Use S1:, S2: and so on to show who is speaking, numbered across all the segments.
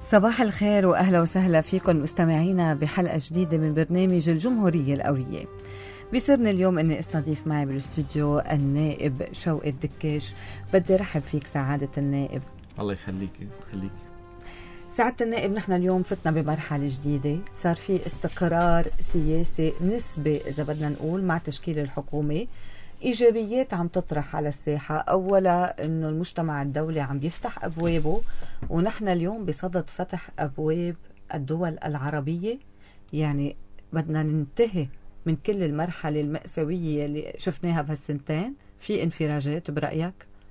S1: صباح الخير وأهلا وسهلا فيكم مستمعينا بحلقة جديدة من برنامج الجمهورية القوية. بيسرني اليوم أني استضيف معي بالاستوديو النائب شوقي الدكاش. بدي رحب فيك سعادة النائب.
S2: الله يخليكي.
S1: سعادة النائب، نحن اليوم فتنا بمرحلة جديدة، صار في استقرار سياسي نسبي إذا بدنا نقول مع تشكيل الحكومة. إيجابيات عم تطرح على الساحة، أولا أنه المجتمع الدولي عم بيفتح أبوابه، ونحن اليوم بصدد فتح أبواب الدول العربية. يعني بدنا ننتهي من كل المرحلة المأساوية اللي شفناها بهالسنتين. في انفراجات برأيك؟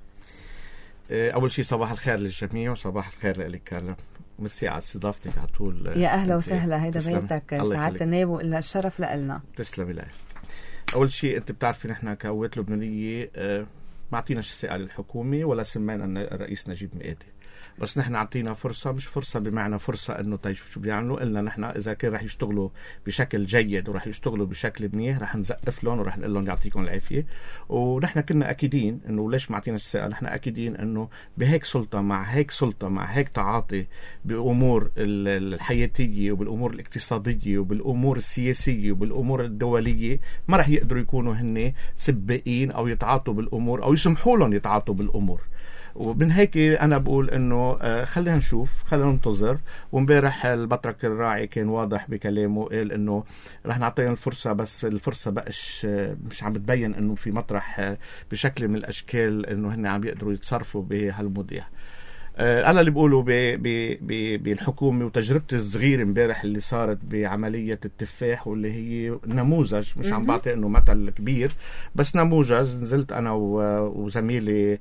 S2: أول شيء صباح الخير للجميع وصباح الخير لك كارلا. ميرسي على استضافتك على طول.
S1: يا أهلا وسهلا، هيدا بيتك سعادة النائب، وإلا الشرف لنا.
S2: تسلمي لي. أول شيء أنت بتعرفي نحن كقوات لبنانية ما عطيناش الثقة للحكومة ولا سمينا الرئيس نجيب مئاتي، بس نحن عطينا فرصة، مش فرصة بمعنى فرصة انه طيب شو بيعملوا، قلنا نحن اذا كان رح يشتغلوا بشكل جيد ورح يشتغلوا بشكل منيح رح نزقف لهم ورح نقول لهم يعطيكم العافية. ونحن كنا اكيدين انه ليش ما عطيناش الثقة، نحن اكيدين انه بهيك سلطة مع هيك تعاطي بامور الحياتية وبالامور الاقتصادية وبالامور السياسية وبالامور الدولية ما رح يقدروا يكونوا هن سباقين او يتعاطوا بالامور او يسمحوا لهم يتعاطوا بالامور. ومن هيك أنا بقول إنه خلينا نشوف، خلينا ننتظر. ومبارح البطرك الراعي كان واضح بكلامه، قال إنه رح نعطيهم الفرصة، بس الفرصة بقش مش عم بتبين إنه في مطرح بشكل من الأشكال إنه هن عم يقدروا يتصرفوا بهالمواضيع. أنا اللي بقوله بالحكومة وتجربتي الصغيرة امبارح اللي صارت بعملية التفاح، واللي هي نموذج، مش عم بعطي إنه مثل كبير بس نموذج. نزلت أنا وزميلي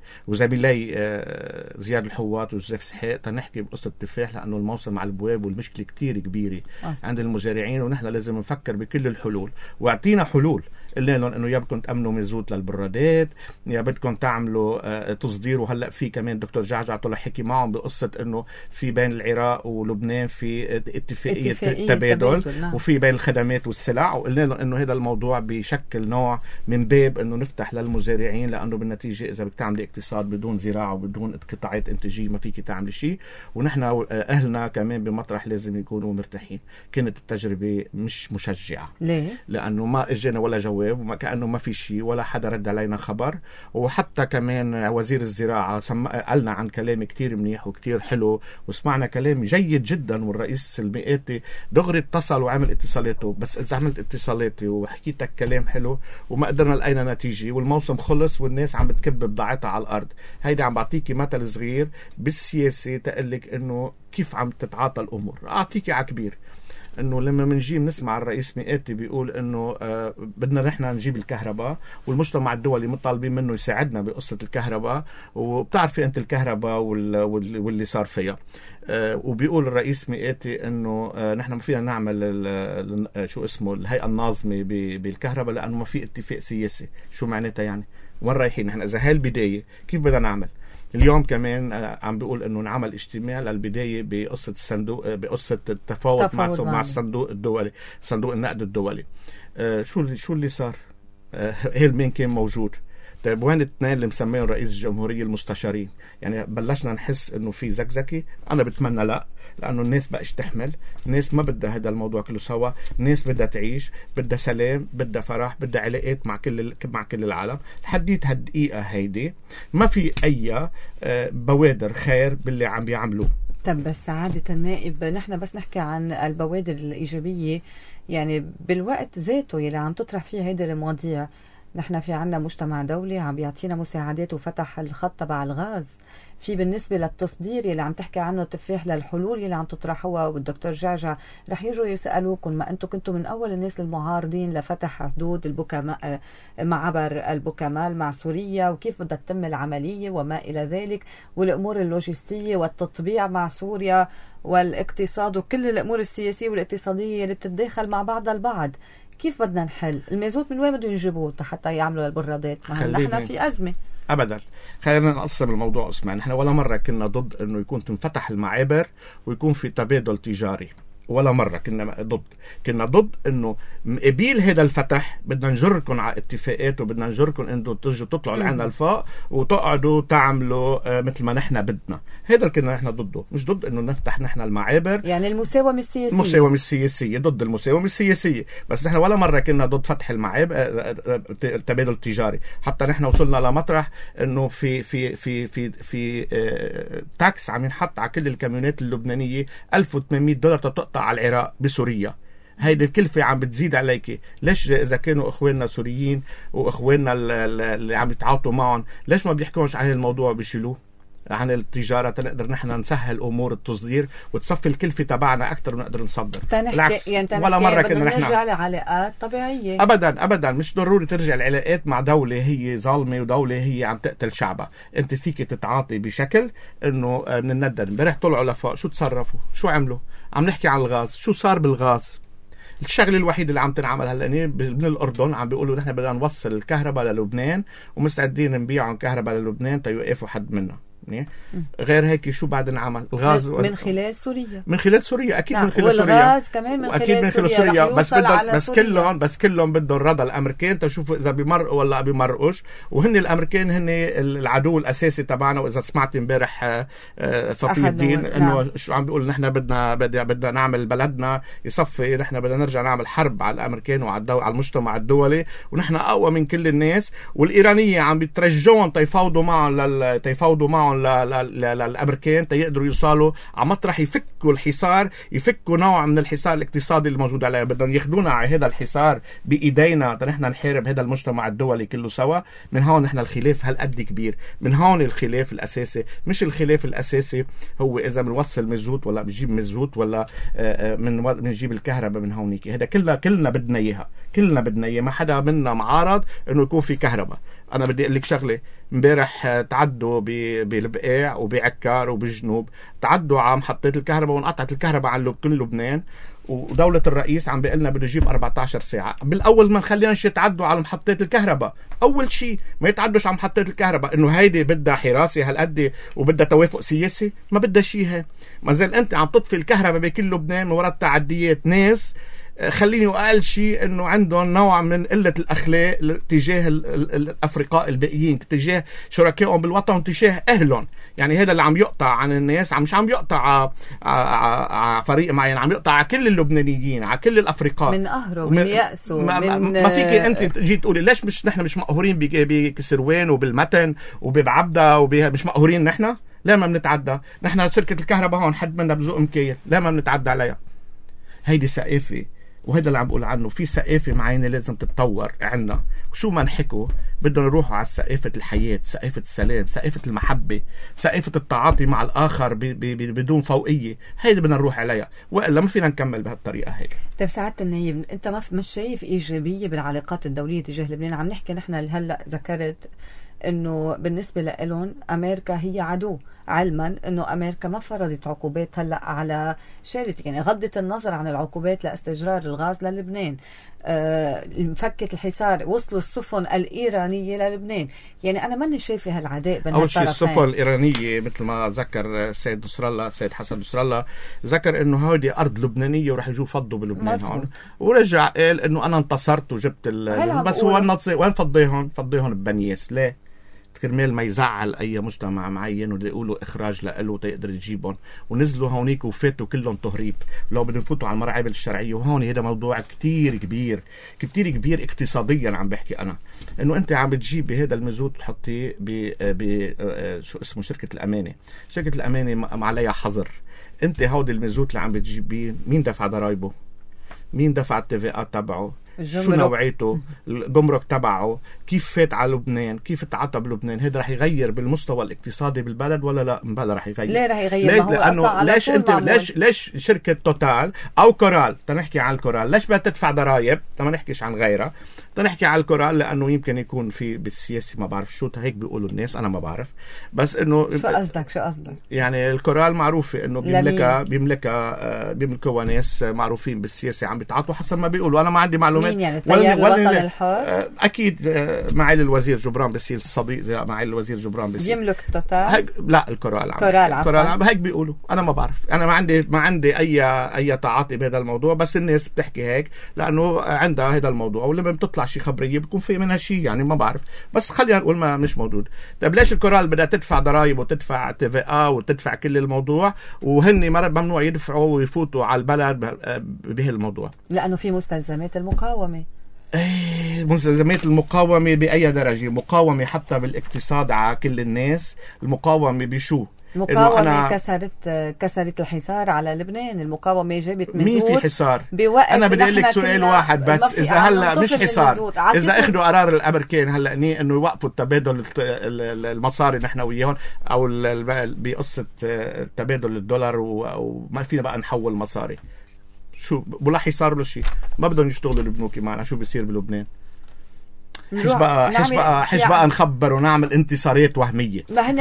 S2: زياد الحوات وجوزيف سحاق تنحكي بقصة التفاح، لأنه الموسم على البواب والمشكلة كتير كبيرة عند المزارعين، ونحن لازم نفكر بكل الحلول. واعطينا حلول، قلنا لهم انه يا بدكم تامنوا مزود للبرادات، يا بدكم تعملوا تصدير. وهلا في كمان دكتور جعجع طلع حكي معهم بقصه انه في بين العراق ولبنان في اتفاقيه تبادل وفي بين الخدمات والسلع. وقلنا لهم انه هذا الموضوع بشكل نوع من باب انه نفتح للمزارعين، لانه بالنتيجه اذا بدك تعملي اقتصاد بدون زراعه وبدون قطاعات انتاجيه ما فيك تعملي شيء. ونحن اهلنا كمان بمطرح لازم يكونوا مرتاحين. كانت التجربه مش مشجعه. ليه؟ لانه ما اجينا ولا جواب، وما كأنه ما في شيء ولا حدا رد علينا خبر. وحتى كمان وزير الزراعة قالنا عن كلام كتير منيح وكتير حلو، وسمعنا كلام جيد جدا، والرئيس المئاتي دغري اتصل وعمل اتصالاته. بس إذا عملت اتصالاتي وحكيتك كلام حلو وما قدرنا لقينا نتيجة، والموسم خلص والناس عم بتكب بضاعتها على الأرض. هيدا عم بعطيكي مثل صغير بالسياسة تقلك إنه كيف عم تتعاطى الأمور. أعطيكي على كبير، انه لما منجي بنسمع الرئيس مئاتي بيقول انه بدنا نحن نجيب الكهرباء، والمجتمع الدولي مطالبين منه يساعدنا بقصة الكهرباء، وبتعرفي انت الكهرباء واللي صار فيها. وبيقول الرئيس مئاتي انه نحن ما فينا نعمل الهيئة الناظمة بالكهرباء لانه ما في اتفاق سياسي. شو معناتها يعني؟ وين رايحين نحن اذا هاي البداية؟ كيف بدنا نعمل؟ اليوم كمان عم بيقول انه نعمل اجتماع للبداية بقصة الصندوق، بقصة التفاوض مع الصندوق الدولي، صندوق النقد الدولي. شو اللي صار؟ هيلمين كان موجود. طيب وين الاثنين اللي مسميهم رئيس الجمهورية المستشارين؟ يعني بلشنا نحس انه في زكزكي. انا بتمنى لا، لانه الناس بقاش تحمل، الناس ما بدها هذا الموضوع كله سوا. الناس بدها تعيش، بدها سلام، بدها فرح، بدها علاقات مع كل العالم. لحديت هالدقيقة هيدي ما في اي بوادر خير باللي عم بيعملوه.
S1: طب بس سعادة النائب، نحن بس نحكي عن البوادر الإيجابية، يعني بالوقت ذاته يلي عم تطرح فيه هيدا المواضيع. نحن في عنا مجتمع دولي عم بيعطينا مساعدات وفتح الخط تبع الغاز. في بالنسبة للتصدير يلي عم تحكي عنه التفاح، للحلول يلي عم تطرحوها، والدكتور جعجع رح يجوا يسألوكم ما أنتم كنتوا من أول الناس المعارضين لفتح حدود البوكمال، معبر البوكمال مع سوريا، وكيف بدها تتم العملية وما إلى ذلك، والأمور اللوجستية والتطبيع مع سوريا والاقتصاد وكل الأمور السياسية والاقتصادية اللي بتتداخل مع بعضها البعض. كيف بدنا نحل؟ المازوت من وين بدهم يجيبوه حتى يعملوا البرادات؟ نحن في أزمة.
S2: ابدا. خلينا نقسم الموضوع اسمع. نحن ولا مره كنا ضد انه يكون تنفتح المعابر ويكون في تبادل تجاري. ولا مرة كنا ضد انه قبيل هذا الفتح بدنا نجركم على اتفاقات وبدنا نجركم انه تجوا تطلعوا لعنا الفوق وتقعدوا تعملوا مثل ما نحن بدنا. هذا اللي كنا نحن ضده، مش ضد انه نفتح نحن المعابر.
S1: يعني المساومة السياسية،
S2: ضد المساومة السياسية. بس نحن ولا مرة كنا ضد فتح المعابر التبادل التجاري. حتى نحن وصلنا لمطرح انه في تاكس عم ينحط على كل الكاميونات اللبنانية $1800 تقطع على العراق بسوريا. هيدي الكلفة عم بتزيد عليك. ليش إذا كانوا إخواننا سوريين وإخواننا اللي عم يتعاطوا معهم ليش ما بيحكوش عن الموضوع بيشيلوه عن التجارة تنقدر نحن نسهل أمور التصدير وتصفي الكلفة تبعنا أكتر ونقدر نصدر.
S1: بالعكس يعني ولا مرة كنا نحن نرجع لعلاقات طبيعية.
S2: أبدا مش ضروري ترجع العلاقات مع دولة هي ظالمة ودولة هي عم تقتل شعبها. أنت فيك تتعاطي بشكل إنه من الندر. امبارح طلعوا لفوق شو تصرفوا شو عملوا؟ عم نحكي عن الغاز. شو صار بالغاز؟ الشغله الوحيده اللي عم تنعمل هلا من الاردن عم بيقولوا نحن بدنا نوصل الكهرباء للبنان ومستعدين نبيعوا الكهرباء للبنان تيوقفوا حد منها. غير هيك شو بعد نعمل؟ الغاز
S1: من خلال سوريا.
S2: اكيد.
S1: نعم.
S2: من خلال سوريا
S1: والغاز كمان من خلال سوريا.
S2: بس كلهم بدهم رضا الامريكان تشوفوا اذا بيمرقوا ولا بيمرقوش. وهن الامريكان هن العدو الاساسي تبعنا. واذا سمعت امبارح صفي الدين انه شو عم بيقول نحن بدنا نعمل بلدنا يصفي، نحن بدنا نرجع نعمل حرب على الامريكان وعلى المجتمع الدولي ونحن اقوى من كل الناس. والايرانيه عم بيترجون تيفاوضوا معهم للامريكان تيقدروا يوصلوا على مطرح يفكوا الحصار، يفكوا نوع من الحصار الاقتصادي الموجود عليه. بدهم ياخذونا على هذا الحصار بايدينا نحن نحارب هذا المجتمع الدولي كله سوا. من هون نحن الخلاف هالقد كبير. من هون الخلاف الاساسي. مش الخلاف الاساسي هو اذا بنوصل مزوت ولا بنجيب مزوت ولا بنجيب الكهرباء من هونيك. هذا كلنا بدنا اياها. ما حدا منا معارض انه يكون في كهرباء. انا بدي اقول لك شغله. امبارح تعدوا بالبقاع وبعكار وبالجنوب تعدوا على محطات الكهرباء وانقطعت الكهرباء عن كل لبنان. ودولة الرئيس عم بيقلنا بده يجيب 14 ساعة. بالأول ما نخليهمش يتعدوا على محطات الكهرباء. أول شيء ما يتعدوش على محطات الكهرباء. إنه هيدي بدها حراسة هالقد وبدها توافق سياسي. ما بدها شيء. هي ما زال أنت عم تطفي الكهرباء بكل لبنان من وراء التعديات ناس خليني أقل شيء أنه عندهم نوع من قلة الأخلاق تجاه الأفريقاء الباقيين، تجاه شركائهم بالوطن، تجاه أهلهم. يعني هذا اللي عم يقطع عن الناس مش عم يقطع على فريق معين، عم يقطع على كل اللبنانيين، على كل الأفريقاء.
S1: من قهره ومن يأسه.
S2: ما فيك أنت تجي تقولي ليش نحن مش مقهورين بكسروان وبالمتن وببعبدة مش مقهورين نحن؟ لا ما بنتعدى. نحن شركة الكهرباء هون حد منا بزوق مكيل، لا ما بنتعدى عليها. هيدي ثقافة. وهذا اللي عم بقول عنه. في ثقافة معينة لازم تتطور عنا. وشو ما نحكوا بدنا نروحوا على ثقافة الحياة، ثقافة السلام، ثقافة المحبة، ثقافة التعاطي مع الآخر بدون فوقية. هيدي بدنا نروح عليها، وإلا ما فينا نكمل بهالطريقة هيك.
S1: طيب سعادة النايب، أنت مش شايف إيجابية بالعلاقات الدولية تجاه لبنان؟ عم نحكي نحن هلأ ذكرت انه بالنسبه لهم امريكا هي عدو، علما انه امريكا ما فرضت عقوبات هلا على شارتي، يعني غضت النظر عن العقوبات لاستجرار الغاز للبنان، فكت الحصار، وصلوا السفن الايرانيه للبنان. يعني انا ماني شايفه هالعداء بين
S2: اول شيء السفن الايرانيه مثل ما ذكر السيد نصر الله، السيد حسن نصر الله ذكر انه هودي ارض لبنانيه وراح يجوا فضوا بلبنان هون، ورجع قال انه انا انتصرت وجبت بس هو وين فضيهم ببنياس. ليه؟ كرمال ما يزعل اي مجتمع معين وده يقولوا اخراج له تقدر يجيبهم، ونزلوا هونيك وفاتوا كلهم تهريب لو بدهم يفوتوا على المراعي الشرعيه. وهون هذا موضوع كتير كبير اقتصاديا. عم بحكي انا انه انت عم بتجيب بهذا المزود تحطيه شو اسمه شركه الامانه. شركه الامانه عليها حظر. انت هودي المزود اللي عم بتجيب بيه مين دفع ضرايبه؟ مين دفع التفاقات تبعه؟ شو نوعيته؟ الجمرك تبعه؟ كيف فات على لبنان؟ كيف تعاطى بلبنان؟ هذا رح يغير بالمستوى الاقتصادي بالبلد ولا لا؟ بلا رح يغير.
S1: ليه رح يغير؟
S2: لأنه ليش انت ليش شركة توتال او كورال، تنحكي عن الكورال، ليش بدها تدفع ضرائب؟ ما نحكيش عن غيرها، تنحكي عن الكورال لانه يمكن يكون في بالسياسي ما بعرف شو هيك بيقولوا الناس، انا ما بعرف. بس انه
S1: شو قصدك؟
S2: يعني الكورال معروفة انه بيملكوا ناس معروفين بالسياسة عم بيتعاطوا حسب ما بيقولوا. انا ما عندي معلومات
S1: مين يعني التيار الوطني الحر؟
S2: اكيد معالي الوزير جبران باسيل الصديق زي معالي الوزير جبران باسيل
S1: يملك التوتال.
S2: لا الكورال العام هيك بيقولوا. انا ما بعرف، انا ما عندي اي تعاطي بهذا الموضوع، بس الناس بتحكي هيك لانه عندها هذا الموضوع، ولما بتطلع شي خبريه بيكون في منها شيء يعني ما بعرف، بس خلينا نقول ما مش موجود. طيب ليش الكورال بدها تدفع ضرائب وتدفع TVA وتدفع كل الموضوع وهن ممنوع يدفعوا ويفوتوا على البلد بهالموضوع؟
S1: لانه في مستلزمات المقاومه.
S2: مستلزمات المقاومه باي درجه؟ مقاومه حتى بالاقتصاد على كل الناس. المقاومه بشو؟
S1: مقاومة كسرت الحصار على لبنان. المقاومة جابت مزود.
S2: مين في حصار؟
S1: بوقت
S2: أنا بدي أقول لك سؤال واحد بس، إذا هلا مش حصار، إذا أخذوا قرار الأمريكان هلا إنه يوقفوا التبادل المصاري نحن وياهم أو بقصة تبادل الدولار وما فينا بقى نحول مصاري، شو بلا حصار ولا شيء؟ ما بدهم يشتغلوا البنوك معنا. شو بيصير بلبنان؟ حش بقى نخبر ونعمل انتصارات وهمية.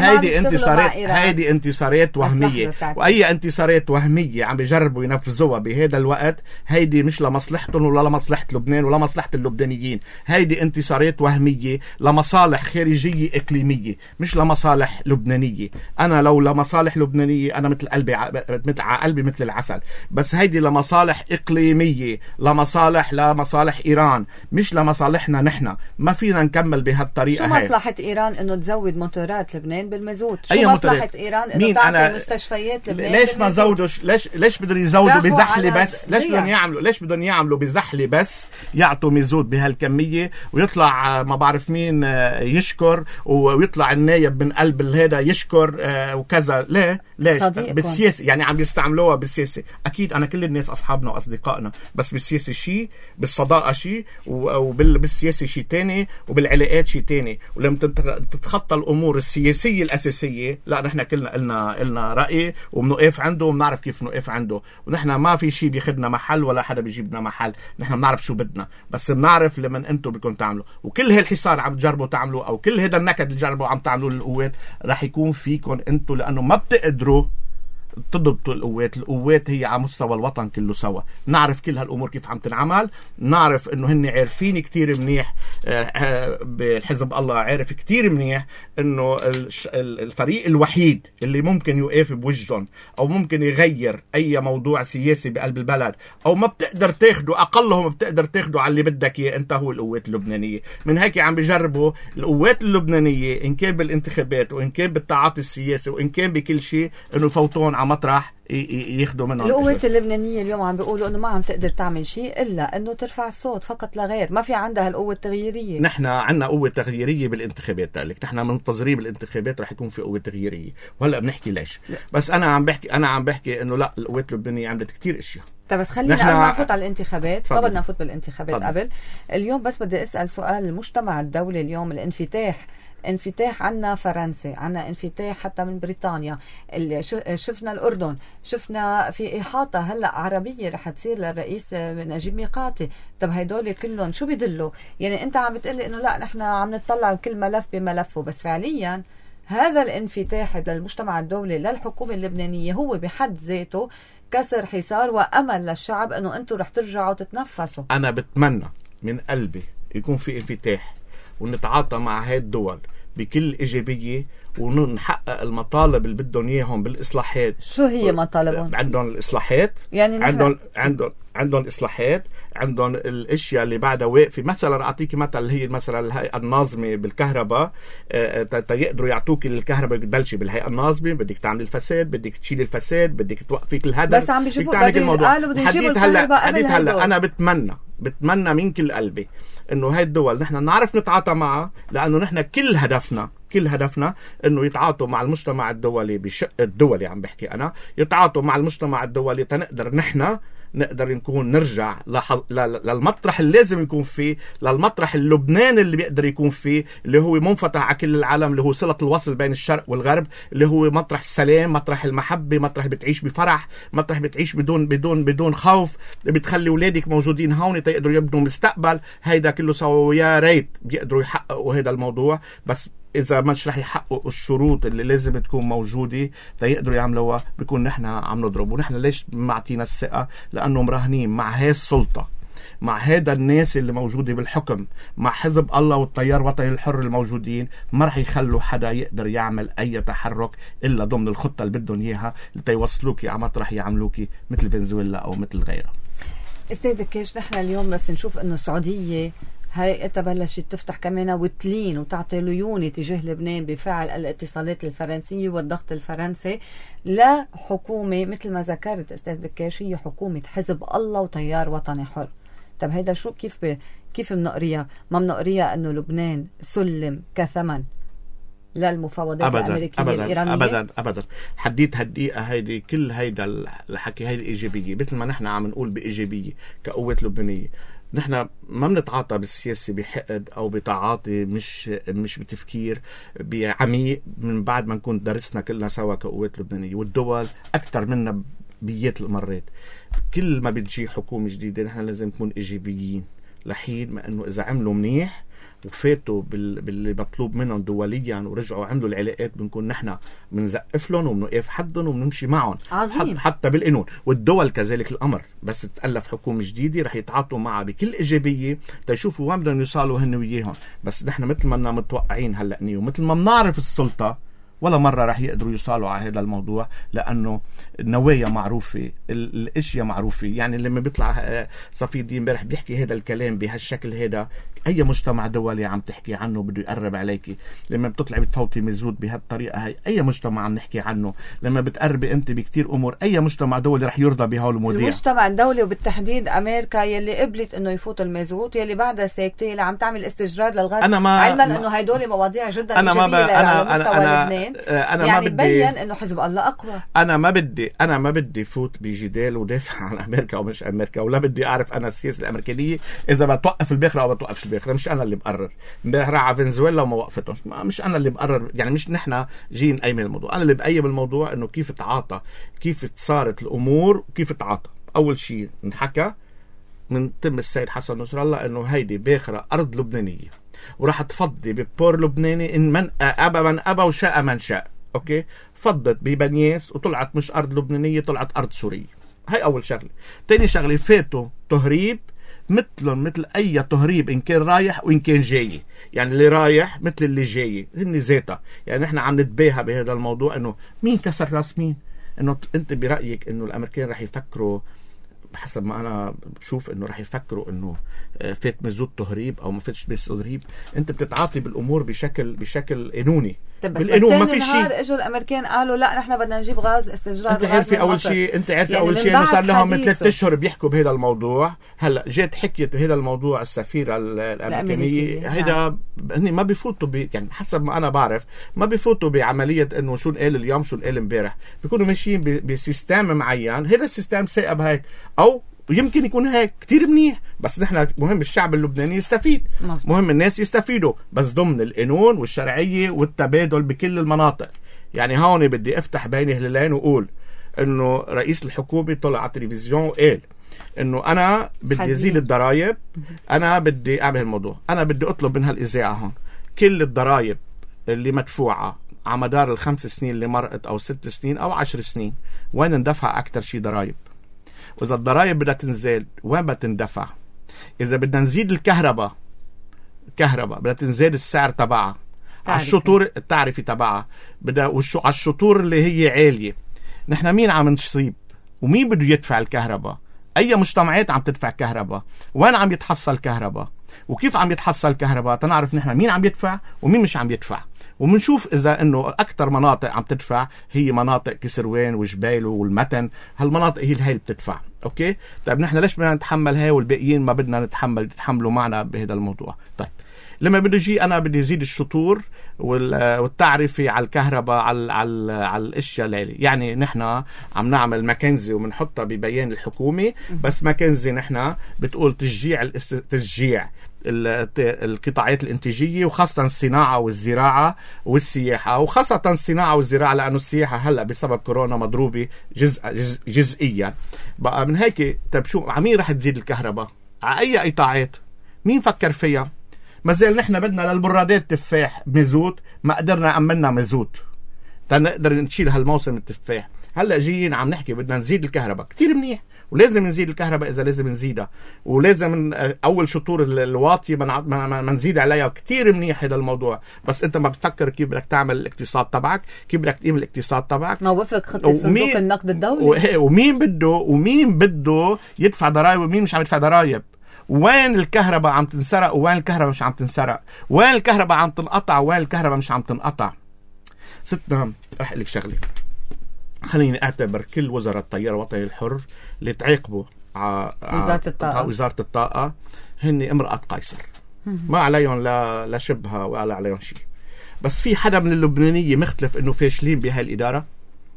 S2: هيدي انتصارات وهمية، وأي انتصارات وهمية عم بيجربوا ينفذوها بهذا الوقت هيدي مش لمصلحتهم ولا لمصلحة لبنان ولا مصلحة اللبنانيين. هيدي انتصارات وهمية لمصالح خارجية إقليمية مش لمصالح لبنانية. أنا لو لمصالح لبنانية أنا مثل قلبي مثل العسل، بس هيدي لمصالح إقليمية، لمصالح إيران مش لمصالحنا نحن. ما فينا نكمل بهالطريقة.
S1: شو مصلحة إيران إنه تزود موتورات لبنان بالمازوت؟ شو مصلحة إيران إنه تعطي مستشفيات لبنان؟
S2: ليش ما زودوش؟ ليش بدهم يزودوا بزحلة بس؟ ليش بدهم يعملوا بزحلة بس يعطوا مازوت بهالكمية ويطلع ما بعرف مين يشكر ويطلع النايب من قلب هذا يشكر وكذا؟ ليش؟ بالسياسة يعني عم يستعملوها بالسياسة. أكيد أنا كل الناس أصحابنا وأصدقائنا، بس بالسياسة شيء، بالصداقة شيء، وبالسياسة شيء تاني، وبالعلاقات شيء تاني. ولما تتخطى الأمور السياسية الأساسية لا نحن كلنا لنا رأي وبنوقف عنده وبنعرف كيف نوقف عنده، ونحن ما في شيء بياخدنا محل ولا حدا بيجيبنا محل. نحن بنعرف شو بدنا، بس بنعرف لمن أنتم بدكم تعملوا. وكل هالحصار عم تجربوا تعملوا أو كل هذا النكد اللي جربوا عم تعملوا للقوات رح يكون فيكم أنتم، لأنه ما بتقدروا تضبطوا القوات هي على مستوى الوطن كله سوا. نعرف كل هالأمور كيف عم تنعمل، نعرف إنه هن عارفين كتير منيح. بالحزب الله عارف كتير منيح إنه الفريق الوحيد اللي ممكن يوقف بوجهن أو ممكن يغير أي موضوع سياسي بقلب البلد أو ما بتقدر تاخده، أقلهم بتقدر تاخده على اللي بدك إياه أنت، هو القوات اللبنانية. من هيك عم بيجربوا القوات اللبنانية إن كان بالانتخابات وإن كان بالتعاطي السياسي وإن كان بكل شيء إنه يفوتون على مطرح ياخدوا منهم.
S1: القوات اللبنانية اليوم عم بيقولوا انه ما عم تقدر تعمل شيء الا انه ترفع الصوت فقط لا غير، ما في عندها القوة التغييرية.
S2: نحن عندنا قوة تغييرية بالانتخابات، قالك نحن منتظرين بالانتخابات رح يكون في قوة تغييرية، وهلا بنحكي ليش. بس انا عم بحكي انه لا، القوات اللبنانية عملت كتير اشياء.
S1: طيب بس خلينا قبل ما نفوت على الانتخابات، قبل ما نفوت بالانتخابات قبل اليوم، بس بدي اسال سؤال. المجتمع الدولي اليوم انفتاح عنا فرنسا، عنا انفتاح حتى من بريطانيا، شفنا الأردن، شفنا في إحاطة هلأ عربية رح تصير للرئيس نجيب ميقاتي. طب هيدول كلهم شو بيدلوا؟ يعني أنت عم بتقلي إنه لا نحن عم نطلع كل ملف بملفه، بس فعليا هذا الانفتاح للمجتمع الدولي للحكومة اللبنانية هو بحد ذاته كسر حصار وأمل للشعب إنه أنتم رح ترجعوا تتنفسوا.
S2: أنا بتمنى من قلبي يكون في انفتاح ونتعاطى مع هاي الدول بكل إيجابية ونحقق المطالب اللي بدهم إياهم بالإصلاحات.
S1: شو هي مطالبهم؟
S2: عندهم الإصلاحات، يعني عندهم الإصلاحات، عندهم الاشياء اللي بعدها واقفه. مثلا اعطيكي مثل، هي مثلا الهيئه الناظمه بالكهرباء، يقدروا يعطوك الكهرباء بتبلشي بالهيئه الناظمه، بدك تعملي الفساد، بدك تشيلي الفساد، بدك توقفي الهدف،
S1: بس عم بيجيبوا حديث
S2: هلا انا بتمنى من كل قلبي انه هاي الدول نحن نعرف نتعاطى معها، لانه نحن كل هدفنا انه يتعاطوا مع المجتمع الدولي بشق الدولي. عم بحكي انا يتعاطوا مع المجتمع الدولي تنقدر نحن نرجع للمطرح اللي لازم يكون فيه، للمطرح اللبناني اللي بيقدر يكون فيه، اللي هو منفتح على كل العالم، اللي هو صلة الوصل بين الشرق والغرب، اللي هو مطرح السلام، مطرح المحبة، مطرح بتعيش بفرح، مطرح بتعيش بدون خوف، بتخلي أولادك موجودين هون تيقدروا يبنوا مستقبل. هيدا كله سوا، ويا ريت بيقدروا يحققوا هذا الموضوع. بس إذا مش رح يحققوا الشروط اللي لازم تكون موجودة تيقدروا يعملوها، بيكون نحن عم نضرب. ونحن ليش معطينا الثقة؟ لأنه مراهنين مع هاي السلطة مع هذا الناس اللي موجودة بالحكم، مع حزب الله والتيار الوطني الحر الموجودين، ما رح يخلوا حدا يقدر يعمل أي تحرك إلا ضمن الخطة اللي بدهم إياها لتيوصلوكي على مطرح يعملوكي مثل فنزويلا أو مثل غيرها.
S1: استاذ دكاش، نحن اليوم بس نشوف إنه السعودية هيئتها بلشت تفتح كمان وتلين وتعطي ليونة تجاه لبنان بفعل الاتصالات الفرنسية والضغط الفرنسي لحكومة مثل ما ذكرت أستاذ دكاش، هي حكومة حزب الله وتيار وطني حر. طب هيدا شو كيف منقريها؟ ما منقريها أنه لبنان سلم كثمن للمفاوضات الأمريكية الإيرانية؟
S2: أبدا. حديت هالدقيقة هيدي كل هيدا الحكي هيدي إيجابية، مثل ما نحن عم نقول بإيجابية كقوة لبنانية. نحن ما بنتعاطى بالسياسة بحقد أو بتعاطي، مش بتفكير بعميق، من بعد ما نكون درسنا كلنا سوا كقوات لبنانية، والدول أكتر منا بيات المرات. كل ما بتجي حكومة جديدة نحن لازم نكون إيجابيين، لحين ما أنه إذا عملوا منيح وفاتوا باللي مطلوب منهم دوليا ورجعوا عملوا العلاقات، بنكون نحن بنزقف لهم وبنوقف حدهم وبنمشي معهم حتى بالقانون. والدول كذلك الأمر، بس تألف حكومة جديدة رح يتعاطوا معها بكل إيجابية تشوفوا وين بدهم يوصلوا هن وياهم. بس نحن مثل ما متوقعين هلأ ومثل ما بنعرف السلطة ولا مرة رح يقدروا يوصلوا على هذا الموضوع، لأنه النوايا معروفة، الاشياء معروفة. يعني لما بيطلع صفي الدين امبارح بيحكي هذا الكلام بهالشكل هذا، أي مجتمع دولي عم تحكي عنه بده يقرب عليكي. لما بتطلع بتفوتي مزود بهالطريقة هاي، أي مجتمع عم نحكي عنه. لما بتقربي أنت بكتير أمور، أي مجتمع دولي رح يرضى بهول المواضيع.
S1: المجتمع الدولي وبالتحديد أمريكا يلي قبلت إنه يفوت المازوت، يلي بعدها ساكتة، يلي عم تعمل استجرار للغاز، علما إنه هيدول مواضيع جدا إيجابية على مستوى لبنان. يعني بين إنه حزب الله أقوى.
S2: أنا ما بدي فوت بجدال ودافع عن أمريكا ومش أمريكا، ولا بدي أعرف أنا السياسة الأمريكية إذا بتوقف الباخرة أو بتوقفش الباخرة. مش أنا اللي بقرر. امبارح راح على فنزويلا وما وقفتهمش، مش أنا اللي بقرر. يعني مش نحن جايين نقيم الموضوع، أنا اللي بقيم الموضوع إنه كيف تعاطى، كيف صارت الأمور وكيف تعاطى. أول شيء نحكى من تم السيد حسن نصر الله إنه هيدي باخرة أرض لبنانية وراح تفضي ببور لبناني، إن من أبى وشاء من شاء. أوكي، فضت ببنياس وطلعت مش أرض لبنانية، طلعت أرض سورية. هاي أول شغلة. تاني شغلة، فاتوا تهريب مثل أي تهريب، إن كان رايح وإن كان جاي. يعني اللي رايح مثل اللي جاي، هن ذاتها. يعني نحن عم نتباهى بهذا الموضوع إنه مين كسر راس مين. إنه أنت برأيك إنه الأمريكان رح يفكروا، حسب ما أنا بشوف إنه رح يفكروا إنه فات مزود تهريب أو ما فاتش بس تهريب. أنت بتتعاطي بالأمور بشكل قانوني.
S1: بالقانون ما في شيء. اجوا الامريكان قالوا لا نحن بدنا نجيب غاز استجرار.
S2: انت عارفه اول شيء انه صار لهم من 3 اشهر بيحكوا بهذا الموضوع. هلا جات حكيت بهذا الموضوع السفيره الامريكانيه. هيدا هن ما بيفوتوا يعني حسب ما انا بعرف ما بيفوتوا بعمليه انه شو قال اليوم شو قال امبارح. بيكونوا ماشيين بسيستم معين. هذا السيستم ثائب هيك او يمكن يكون هيك كتير منيح. بس نحن مهم الشعب اللبناني يستفيد. مهم الناس يستفيدوا، بس ضمن القانون والشرعية والتبادل بكل المناطق. يعني هون بدي افتح بين هلالين وقول انه رئيس الحكومة طلع على التلفزيون وقال انه انا بدي ازيل الضرائب، انا بدي اعمل الموضوع، انا بدي اطلب من هالاذاعة هون كل الضرائب اللي مدفوعة على مدار ال5 سنين اللي مرقت او 6 سنين او 10 سنين وين ندفع اكتر شي ضرائب. وإذا الضرائب بدها تنزل وين بدها تندفع. إذا بدنا نزيد الكهرباء بدها تنزل السعر تبعها على الشطور التعرفي تبعها بدها على الشطور اللي هي عالية. نحن مين عم نصيب ومين بده يدفع الكهرباء؟ أي مجتمعات عم تدفع كهرباء؟ وين عم يتحصل كهرباء؟ وكيف عم يتحصل كهرباء؟ تنعرف نحن مين عم يدفع ومين مش عم يدفع. ومنشوف إذا إنه أكتر مناطق عم تدفع هي مناطق كسروان وجبيل والمتن. هالمناطق هي اللي بتدفع. أوكي، طيب نحن ليش بدنا نتحمل هاي والباقيين ما بدنا يتحملوا معنا بهذا الموضوع؟ طيب لما بدي يجي أنا بدي يزيد الشطور والتعرفة على الكهرباء على الأشياء العالية. يعني نحن عم نعمل ماكنزي ومنحطها ببيان الحكومة، بس ماكنزي نحن بتقول تشجيع القطاعات الانتاجية وخاصة الصناعة والزراعة والسياحة، وخاصة الصناعة والزراعة لأنه السياحة هلأ بسبب كورونا مضروبة جزئيا. بقى من هيك طيب شو عمين رح تزيد الكهرباء على أي قطاعات؟ مين فكر فيها؟ ما زال نحن بدنا للبرادات تفاح مزوت، ما قدرنا عملنا مزوت تنقدر نشيل هالموسم التفاح. هلا جايين عم نحكي بدنا نزيد الكهرباء، كتير منيح ولازم نزيد الكهرباء اذا لازم نزيدها، ولازم اول شطور الواطيه ما نزيد عليها. كتير منيح هذا الموضوع، بس انت ما بتفكر كيف بدك تعمل الاقتصاد تبعك، كيف بدك تقيم الاقتصاد تبعك.
S1: ما وفق خطه صندوق النقد الدولي.
S2: ومين بده يدفع ضرائب ومين مش عم يدفع ضرائب. وين الكهرباء عم تنسرق وين الكهرباء مش عم تنسرق، وين الكهرباء عم تنقطع وين الكهرباء مش عم تنقطع. ستنا رح اقول لك شغله، خليني اعتبر كل وزراء التيار الوطني الحر اللي تعاقبوا وزارة الطاقة هن امرأة قيصر، ما عليهم لا شبهة ولا عليهم شيء. بس في حدا من اللبنانية مختلف انه فاشلين بهاي الإدارة؟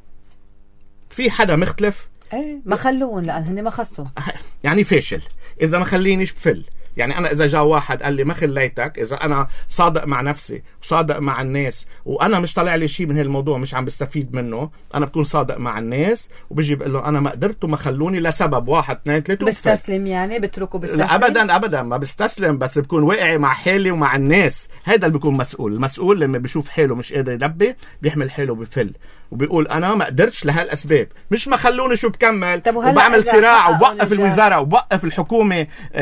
S2: في حدا مختلف؟
S1: ايه ما خلوهم لأن هن ما خصوا.
S2: يعني فاشل إذا ما خلينيش بفل. يعني أنا إذا جاء واحد قال لي ما خليتك، إذا أنا صادق مع نفسي وصادق مع الناس وأنا مش طالع لي شيء من هالموضوع مش عم بستفيد منه، أنا بكون صادق مع الناس وبيجي بقول له أنا ما قدرت وما خلوني لسبب 1 2 3
S1: بستسلم. يعني بتركه بستسلم؟
S2: لا أبدا ما بستسلم، بس بكون واقعي مع حالي ومع الناس. هذا اللي بيكون مسؤول. المسؤول لما بيشوف حاله مش قادر يلبي بيحمل حاله بفل وبيقول أنا ما قدرتش لهالأسباب، مش ما خلوني شو بكمل وبعمل صراع وبوقف الوزارة وبوقف الحكومة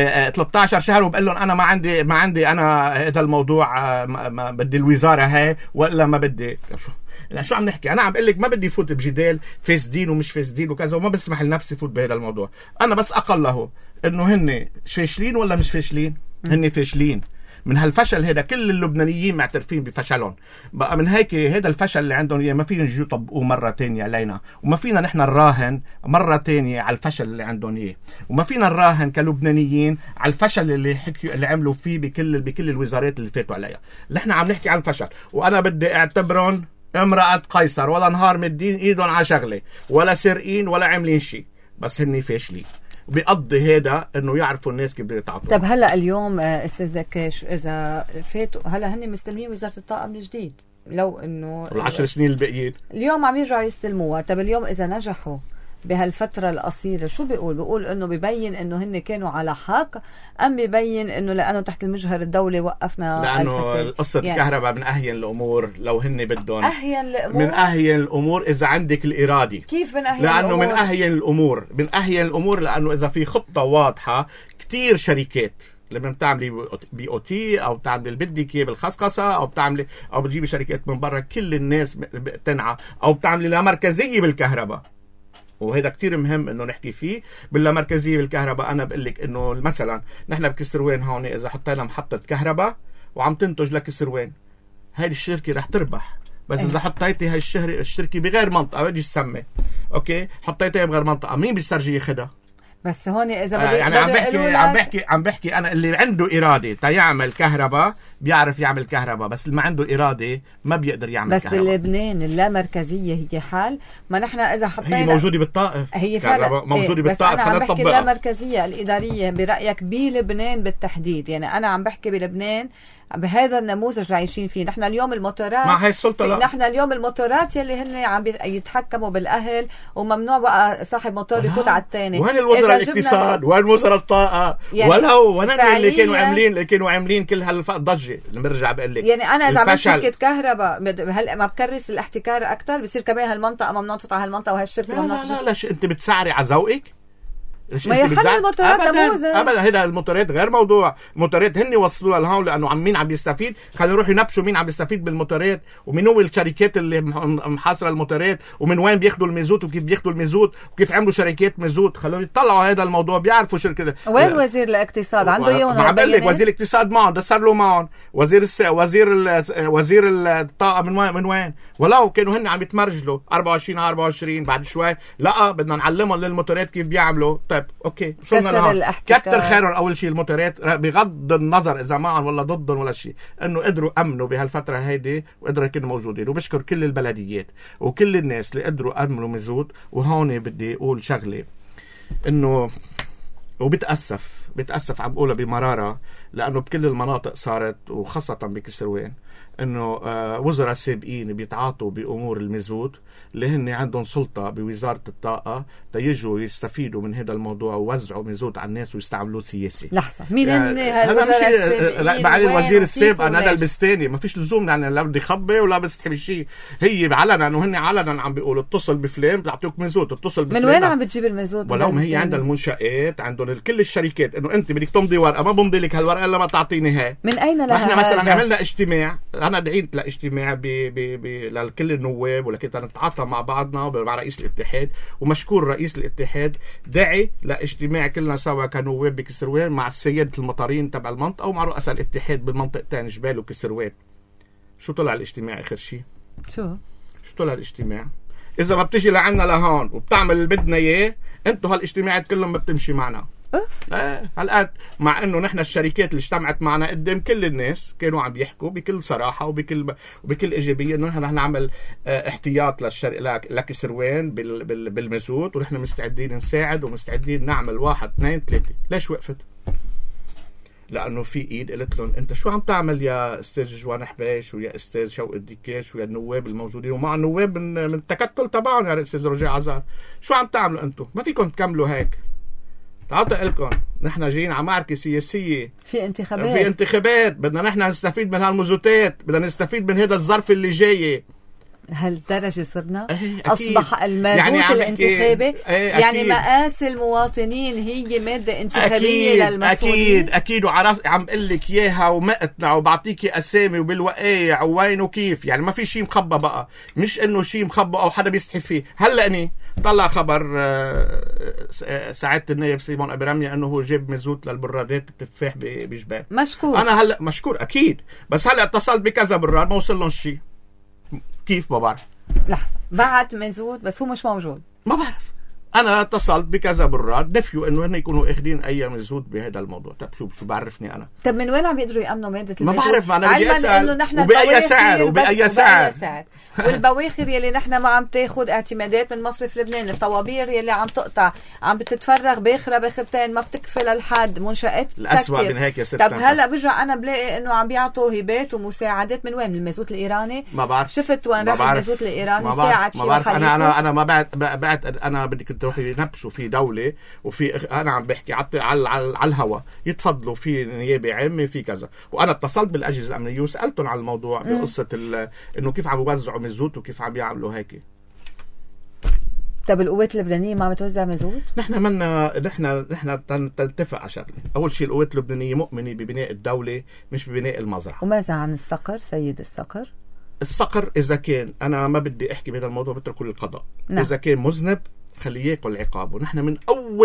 S2: 13 شهر وبقول لهم أنا ما عندي أنا هذا الموضوع، ما بدي الوزارة هاي ولا ما بدي. شو عم نحكي؟ أنا عم بقول لك ما بدي فوت بجدال فاسدين ومش فاسدين وكذا، وما بسمح لنفسي فوت بهذا الموضوع. أنا بس أقله إنه هن فاشلين ولا مش فاشلين؟ هن فاشلين. من هالفشل هذا كل اللبنانيين معترفين بفشلهم. بقى من هيك هذا الفشل اللي عندهم ما فينا نجي يطبقوه مرة تانية علينا، وما فينا نحن نراهن مرة تانية على الفشل اللي عندهم اياه، وما فينا نراهن كلبنانيين على الفشل اللي عملوا فيه بكل الوزارات اللي فاتوا عليها. اللي احنا عم نحكي عن الفشل، وانا بدي اعتبرهم امرأة قيصر، ولا نهار مدين ايدهم على شغلة ولا سرقين ولا عاملين شيء، بس هني فاشلين. بيقضي هذا انه يعرفوا الناس كيف بدهم يتعاطوا.
S1: طب هلا اليوم استاذ دكاش اذا فاتوا هلا هن مستلمين وزاره الطاقه من جديد، لو انه
S2: ال10 سنين الباقيين
S1: اليوم عم يرجعوا يستلموها. طب اليوم اذا نجحوا بهالفتره القصيره شو بيقول انه بيبين انه هن كانوا على حق، ام بيبين انه لانه تحت المجهر الدولي وقفنا
S2: لانه قصه يعني الكهرباء من اهين الامور لو هن بدهم
S1: اهين الامور؟
S2: من اهين الامور اذا عندك الاراده.
S1: كيف من اهين
S2: لانه
S1: الامور؟
S2: من اهين الامور، من اهين الامور لانه اذا في خطه واضحه. كتير شركات لما بتعملي بي او تي او بتعملي اللي بدك بالخصخصه او بتعملي او بتجيبي شركات من برا كل الناس بتنعى، او بتعملي لا مركزيه بالكهرباء. وهذا كتير مهم انه نحكي فيه. باللامركزيه بالكهرباء انا بقول لك انه مثلا نحن بكسروان هون اذا حطينا محطه كهرباء وعم تنتج لكسروان، هاي الشركه رح تربح. بس اذا حطيتي هاي الشركه بغير منطقه بدي تسمي اوكي حطيتها بغير منطقه، مين بيسترجي ياخذها؟
S1: بس هون اذا
S2: يعني عم بحكي انا اللي عنده اراده تيعمل كهرباء بيعرف يعمل كهرباء، بس اللي ما عنده اراده ما بيقدر يعمل
S1: بس كهرباء. بس بلبنان اللامركزيه هي حال، ما نحن اذا حطينا
S2: هي موجوده بالطائف،
S1: هي فعلا
S2: موجوده بالطائف.
S1: انا عم بحكي اللامركزيه الاداريه برايك بلبنان بالتحديد. يعني انا عم بحكي بلبنان بهذا النموذج اللي عايشين فيه نحن اليوم. الموتورات
S2: مع هاي السلطه
S1: نحن اليوم الموتورات يلي هن عم يتحكموا بالاهل، وممنوع بقى صاحب موتور يفوت على الثاني.
S2: وين الوزراء الاقتصاد؟ وين وزراء الطاقه؟ يعني ولو وين اللي كانوا عاملين كل هالضجه اللي برجع بقول لك.
S1: يعني انا اذا عملت شركه كهرباء هل ما بكرس الاحتكار اكثر؟ بصير كمان هالمنطقه ممنوع تفوت على هالمنطقه وهالشركه ممنوع
S2: لا انت بتسعري على ذوقك.
S1: ما يحل الموتورات نموذج
S2: ابدا. هذا الموتورات غير موضوع. الموتورات هن وصلوها لهون لانه مين عم يستفيد. خلينا نروح ينبشوا مين عم يستفيد بالموتورات ومين هو الشركات اللي محاصره الموتورات ومن وين بياخذوا المازوت وكيف بياخذوا المازوت وكيف عملوا شركات مازوت. خلونا يطلعوا هذا الموضوع بيعرفوا شركه.
S1: وين وزير الاقتصاد عنده يوم؟
S2: عم بقول لك وزير الاقتصاد معهم ده صار له معهم. وزير الطاقه من وين؟ ولو كانوا هن عم يتمرجلوا 24 بعد شوي لا بدنا نعلمهم للموتورات كيف بيعملوا. طيب اوكي كتر خيرهم. اول شيء الموتورات بغض النظر اذا معهم ولا ضدهم ولا شيء انه قدروا امنوا بهالفتره هيدي وقدروا يكونوا موجودين. وبشكر كل البلديات وكل الناس اللي قدروا امنوا مزود. وهون بدي اقول شغله انه وبتاسف بتأسف عم بقولها بمرارة، لأنه بكل المناطق صارت وخاصة بكسروان انه وزراء سابقين بيتعاطوا بامور المازوت اللي هن عندهم سلطه بوزاره الطاقه تيجوا يستفيدوا من هذا الموضوع ووزعوا مازوت على الناس ويستعملوه سياسي.
S1: لحظه، مين هن هالوزراء السابقين؟
S2: بعدين الوزير السابق ندى البستاني، ما فيش لزوم يعني لا بدي خبي ولا بستحي شيء، هي علنا وهن علنا عم بيقولوا اتصل بفلان بيعطيوك مازوت، اتصل بفلان.
S1: من وين عم بتجيب المازوت؟
S2: ولو ما هي عندها المنشآت، عندهم كل الشركات، انه انت بدك تمضي ورقه، ما بمضي لك هالورقه الا ما تعطيني هاي.
S1: من اين لها؟
S2: احنا مثلا عملنا اجتماع، انا دعيت لاجتماع لكل النواب ولكن نتعاطى مع بعضنا مع رئيس الاتحاد، ومشكور رئيس الاتحاد دعي لاجتماع كلنا سوا كنواب بكسروان مع سيادة المطارين تبع المنطقة ومع رؤساء الاتحاد بالمنطقتين جبال وكسروان. شو طلع الاجتماع اخر شيء؟ شو طلع الاجتماع؟ اذا ما بتجي لعنا لهون وبتعمل اللي بدنا اياه، انتوا هالاجتماعات كلهم ما بتمشي معنا. هالقد مع انه نحن الشركات اللي اجتمعت معنا قدام كل الناس كانوا عم يحكوا بكل صراحه وبكل ايجابيه انه نحن نعمل احتياط لكسروان بالمازوت، ونحن مستعدين نساعد ومستعدين نعمل 1 2 3. ليش وقفت؟ لانه في ايد قلت لهم انت شو عم تعمل يا استاذ جوان حباش ويا استاذ شوقي الدكاش ويا النواب الموجودين ومع النواب من التكتل تبعهم يا استاذ رجاء عزار، شو عم تعملوا انتم؟ ما فيكم تكملوا هيك. تعطي لكم نحن جايين على معركة سياسية، في انتخابات بدنا نحن نستفيد من هالمزوتات، بدنا نستفيد من هذا الظرف اللي جاي. هالدرجة صرنا؟
S1: أصبح المازوت يعني الانتخابي يعني مقاسي المواطنين هي مادة انتخابية للمسؤولين.
S2: أكيد وعرفت عم بقول لك إياها ومقتنع وبعطيكي أسامي وبالوقايع وين وكيف، يعني ما في شيء مخبى بقى، مش إنه شيء مخبى أو حدا بيستحي فيه. هلأني طلع خبر سعادة النائب سيمون أبي رمية إنه هو جاب مازوت للبرادات التفاح بجبال.
S1: مشكور.
S2: أنا هلأ مشكور أكيد، بس هلأ اتصلت بكذا براد ما وصل لهم شيء. كيف؟ ما بعرف.
S1: لحظة، بعت مازوت بس هو مش موجود.
S2: ما بعرف. أنا اتصلت بكذا براد نفيوا إنه هن يكونوا أخذين أي مازوت بهذا الموضوع. طب شو بعرفني أنا؟
S1: طب من وين عم يقدروا يأمنوا مادة
S2: المازوت؟ ما بعرف، ما أنا بدي أسأل.
S1: وبأي سعر والبواخر يلي نحن ما عم تاخد اعتمادات من مصرف لبنان، الطوابير يلي عم تقطع عم بتتفرغ باخرتين ما بتكفي للحد، منشآت
S2: الأسوأ من هيك يا ست.
S1: طب هلا برجع أنا بلاقي إنه عم بيعطوا هبات ومساعدات من وين؟ من المازوت الإيراني؟
S2: ما بعرف.
S1: شفت وين راح المازوت الإيراني؟ ساعد شيء
S2: وحليفه. أنا ما بعت أنا بدك تروحي ينبشوا في دولة وفي أنا عم بحكي على الهوا يتفضلوا في نيابة عامة في كذا، وأنا اتصلت بالأجهزة الأمنية وسألتهم على الموضوع بقصة إنه كيف عم يوزعوا مازوت وكيف عم يعملوا هيك.
S1: طب القوات اللبنانية ما عم توزع مازوت؟
S2: نحن نتفق على شغله. أول شيء القوات اللبنانية مؤمنة ببناء الدولة مش ببناء المزرعة.
S1: وماذا عن الصقر سيد الصقر؟
S2: الصقر إذا كان أنا ما بدي أحكي بهذا الموضوع بتركه للقضاء. نعم. إذا كان مذنب خليه ياكل عقابه. نحن من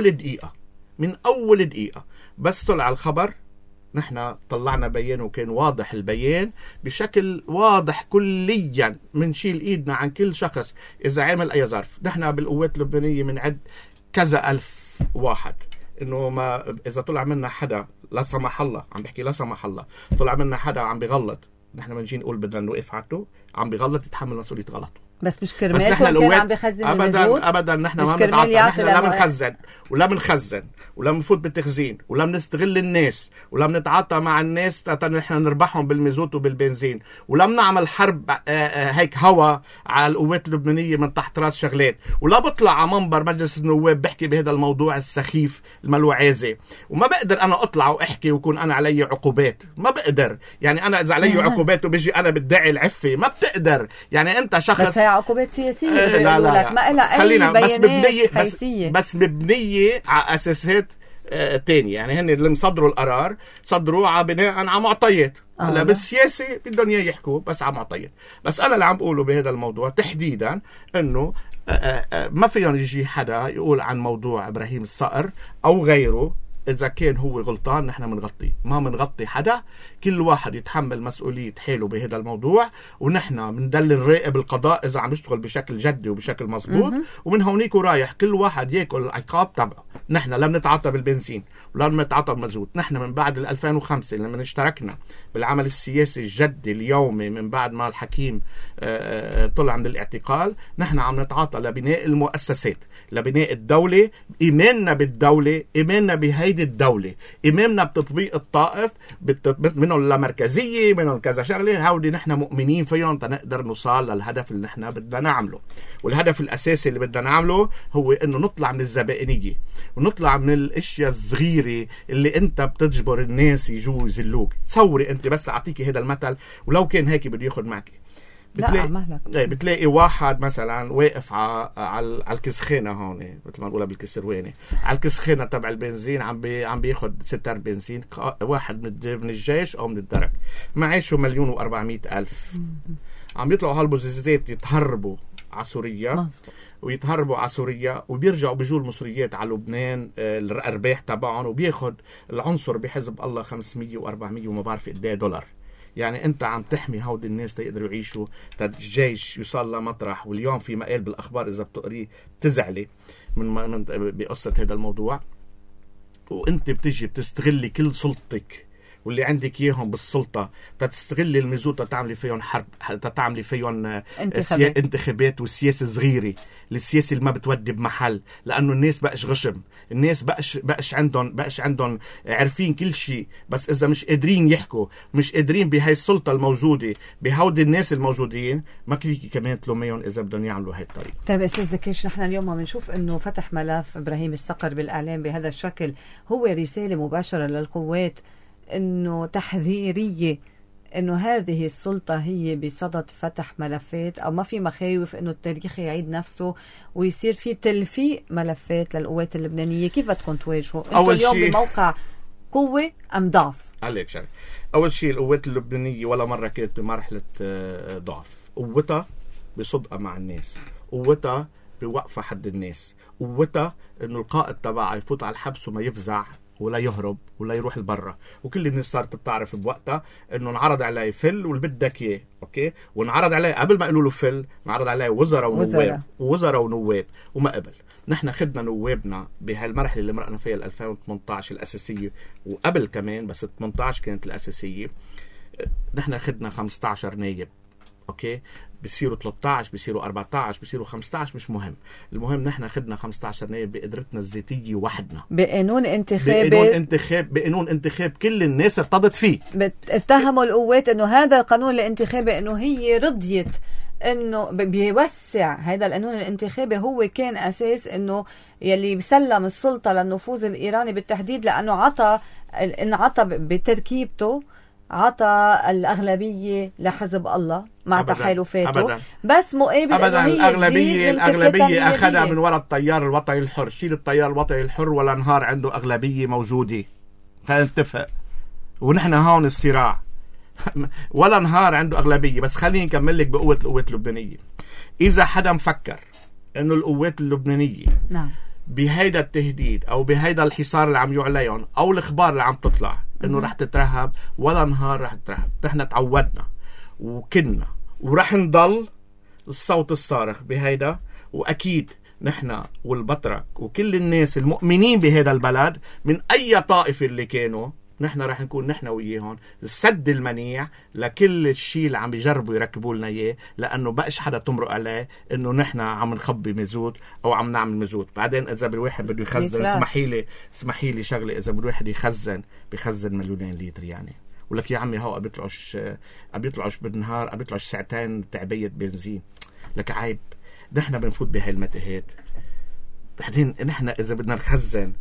S2: أول دقيقة بس طلع الخبر نحن طلعنا بيان وكان واضح البيان بشكل واضح كليا، منشيل ايدنا عن كل شخص اذا عمل اي ظرف. نحن بالقوات اللبنانية منعد كذا ألف واحد انه ما اذا طلع منا حدا لا سمح الله، عم بحكي لا سمح الله، طلع منا حدا عم بغلط، نحن بنجي نقول بدنا نوقف عنه، عم بغلط يتحمل مسؤولية غلطه.
S1: بس مش كرمال كان عم بخزن المازوت؟
S2: ابدا نحن ما بنتعاطى، نحن لا بنخزن ولا بنفوت بالتخزين ولا بنستغل الناس ولا بنتعاطى مع الناس نحن نربحهم بالمازوت وبالبنزين ولا بنعمل حرب هيك هوا على القوات اللبنانية من تحت راس شغلات، ولا بطلع على منبر مجلس النواب بحكي بهذا الموضوع السخيف الملوعازي. وما بقدر انا اطلع واحكي ويكون انا علي عقوبات، ما بقدر. يعني انا اذا علي عقوبات وبيجي انا بدعي العفة ما بتقدر. يعني انت شخص
S1: عقوبات سياسية لا ما لها أي بيانات حيثية،
S2: بس مبنية على أساسات تانية. يعني هن اللي مصدروا القرار صدروا على بناء على معطيات. هلا بالسياسي بدهم يحكوا بس على معطيات. بس أنا اللي عم بقوله بهذا الموضوع تحديدا إنه ما فينا يجي حدا يقول عن موضوع إبراهيم الصقر أو غيره إذا كان هو غلطان نحن منغطيه، ما منغطي حدا. كل واحد يتحمل مسؤولية حاله بهذا الموضوع، ونحن بندل نراقب القضاء إذا عم يشتغل بشكل جدي وبشكل مضبوط، ومن هونيك ورايح كل واحد ياكل العقاب تبعه. نحن لا بنتعاطى بالبنزين ولا بنتعاطى بالمازوت. نحن من بعد 2005 لما اشتركنا بالعمل السياسي الجدي اليومي من بعد ما الحكيم طلع من الاعتقال، نحن عم نتعاطى لبناء المؤسسات، لبناء الدولة، إيماننا بالدولة، إيماننا بهي هيدي الدولة إمامنا بتطبيق الطائف، منهم لمركزية، منهم كذا شغلة، هودي نحن مؤمنين فيهم تنقدر نوصل للهدف اللي نحن بدنا نعمله. والهدف الأساسي اللي بدنا نعمله هو إنه نطلع من الزبائنية ونطلع من الأشياء الصغيرة اللي أنت بتجبر الناس يجوا يزلوك. تصوري أنت، بس أعطيكي هذا المثل ولو كان هيك بده ياخد معك. بتلاقي واحد مثلا واقف على الكسخانه هون، مثل ما نقولها بالكسرواني، على الكسخانه تبع البنزين عم بياخد ستار بنزين، واحد من الجيش او من الدرك، معيشه 1,400,000. عم يطلعوا هالبوزيزات يتهربوا على سوريا ويتهربوا على سوريا، وبيرجعوا بيجوا المصريات على لبنان الارباح تبعهم، وبياخد العنصر بحزب الله 500 و400 وما بعرف قد ايه دولار. يعني انت عم تحمي هود الناس تقدروا يعيشوا، الجيش يوصل لمطرح. واليوم في مقال بالاخبار اذا بتقريه بتزعلي من بقصه هذا الموضوع، وانت بتجي بتستغلي كل سلطتك واللي عندك اياهم بالسلطه تستغلي الميزوت تعملي فيهم حرب، تعملي فيهم انتخابات والسياسه صغيره، السياسه اللي ما بتودي بمحل، لانه الناس بقش غشم، الناس بقش عندهم عارفين كل شيء، بس اذا مش قادرين يحكوا، مش قادرين بهاي السلطه الموجوده بهودي الناس الموجودين، ما فيكي كمان تلوميهم اذا بدهم يعملوا هاي الطريقه.
S1: طيب استاذ دكيش، نحن اليوم ما بنشوف انه فتح ملف ابراهيم الصقر بالاعلام بهذا الشكل هو رساله مباشره للقوات انه تحذيريه انه هذه السلطة هي بصدد فتح ملفات، او ما في مخاوف انه التاريخ يعيد نفسه ويصير في تلفيق ملفات للقوات اللبنانية؟ كيف بدكم تواجهوا انتوا اليوم بموقع قوة ام ضعف؟
S2: عليك شرف. اول شيء القوات اللبنانية ولا مرة كانت بمرحلة ضعف، قوتها بصدقها مع الناس، قوتها بوقفة حد الناس، قوتها انه القائد تبعها يفوت على الحبس وما يفزع ولا يهرب ولا يروح لبرا. وكل الناس صارت بتعرف بوقتها انه انعرض عليه فل واللي بدك اياه، اوكي، وانعرض عليه قبل ما يقولوا له فل، انعرض عليه وزراء ونواب وما قبل. نحن خدنا نوابنا بهالمرحله اللي مرقنا فيها 2018 الاساسيه، وقبل كمان بس 18 كانت الاساسيه. نحن خدنا 15 نايب، اوكي، بيصيروا 13 بيصيروا 14 بيصيروا 15 مش مهم، المهم نحن خدنا 15 نائب بقدرتنا الذاتيه وحدنا،
S1: بقانون
S2: انتخاب كل الناس ارتضت فيه.
S1: اتهموا القوات انه هذا القانون الانتخابي انه هي رضيت انه بيوسع هذا القانون الانتخابي، هو كان اساس انه يلي بيسلم السلطه للنفوذ الايراني بالتحديد، لانه انعطى بتركيبته، عطى الأغلبية لحزب الله مع تحالفاته، بس مقابل
S2: أبداً الأغلبية أخذها من وراء التيار الوطني الحر. شيل التيار الوطني الحر ولا نهار عنده أغلبية موجودة، خلينا نتفق. ونحن هون الصراع ولا نهار عنده أغلبية. بس خليني نكمل لك بقوة القوات اللبنانية. إذا حدا مفكر إنه القوات اللبنانية بهيدا التهديد أو بهيدا الحصار اللي عم يعليهم أو الإخبار اللي عم تطلع إنه رح تترهب، ولا نهار رح تترهب. نحن تعودنا وكنا ورح نضل الصوت الصارخ بهيدا. وأكيد نحن والبطرك وكل الناس المؤمنين بهذا البلد من أي طائفة اللي كانوا، نحن رح نكون نحن وياهم السد المنيع لكل الشيء اللي عم يجربوا يركبوا لنا اياه، لانه بقش حدا تمرق عليه انه نحن عم نخبي مزود او عم نعمل مزود. بعدين اذا الواحد بده يخزن، اسمحي لي شغله، اذا الواحد بيخزن 2,000,000 لتر يعني، ولك يا عمي هو بيطلعوش بالنهار، بيطلعوش ساعتين تعبية بنزين، لك عيب. نحن بنفوت بهاي المتاهات. بعدين نحن اذا بدنا نخزن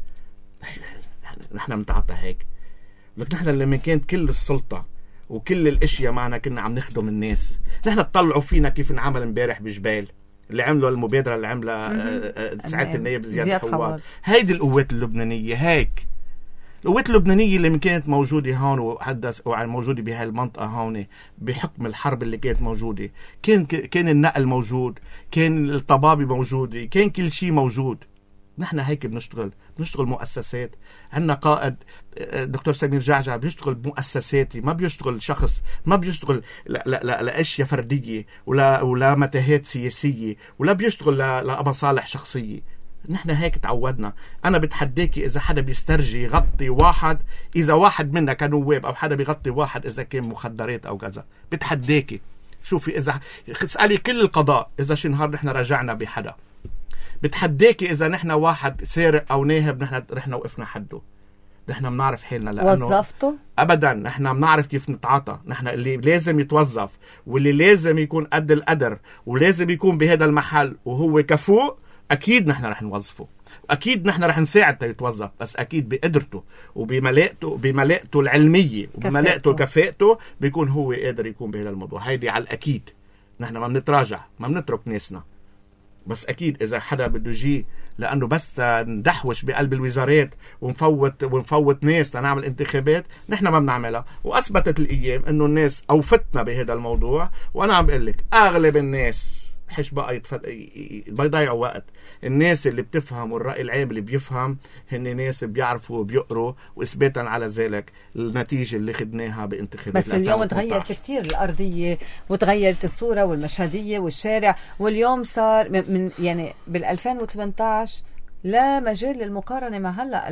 S2: نحن متعطى هيك. لك نحن لما كانت كل السلطة وكل الاشياء معنا كنا عم نخدم الناس. نحن تطلعوا فينا كيف نعمل امبارح بجبال، اللي عملوا المبادرة اللي عملها سعادة النائب زياد حوار. هيدي القوات اللبنانية. هيك القوات اللبنانية اللي كانت موجودة هون وموجودة بهالمنطقة هون بحكم الحرب اللي كانت موجودة، كان النقل موجود، كان الطبابة موجودة، كان كل شيء موجود. نحن هيك بنشتغل مؤسسات. عندنا قائد دكتور سمير جعجع بيشتغل بمؤسساتي، ما بيشتغل شخص، ما بيشتغل لأشياء فردية ولا متاهات سياسية، ولا بيشتغل لمصالح شخصية. نحن هيك تعودنا. أنا بتحديكي إذا حدا بيسترجي يغطي واحد، إذا واحد منا كان نواب أو حدا بيغطي واحد إذا كان مخدرات أو كذا، بتحديكي. شوفي إذا اسألي كل القضاء إذا شي نهار نحن رجعنا بحدا، بتحديكي إذا نحن واحد سارق أو ناهب نحن رحنا وقفنا حده. نحن بنعرف حالنا لانه
S1: وظفته
S2: ابدا. نحن بنعرف كيف نتعاطى. نحن اللي لازم يتوظف واللي لازم يكون قد القدر ولازم يكون بهذا المحل وهو كفؤ، اكيد نحن رح نوظفه، اكيد نحن رح نساعد يتوظف، بس اكيد بقدرته وبملاءته العلميه وبملاءته وكفاءته بيكون هو قادر يكون بهذا الموضوع. هيدي على الاكيد. نحن ما بنتراجع، ما بنترك ناسنا، بس اكيد اذا حدا بده يجي لانه بس ندحوش بقلب الوزارات ونفوت ناس لنعمل انتخابات، نحن ما بنعملها. واثبتت الايام انه الناس اوفتنا بهذا الموضوع. وانا عم بقول لك اغلب الناس حش بقى بيضيعوا وقت. الناس اللي بتفهم والرأي العام اللي بيفهم هن ناس بيعرفوا وبيقروا، واثباتا على ذلك النتيجه اللي خدناها بانتخابات.
S1: بس اليوم تغير كثير الارضيه وتغيرت الصوره والمشهديه والشارع، واليوم صار من يعني بال 2018 لا مجال للمقارنه مع هلا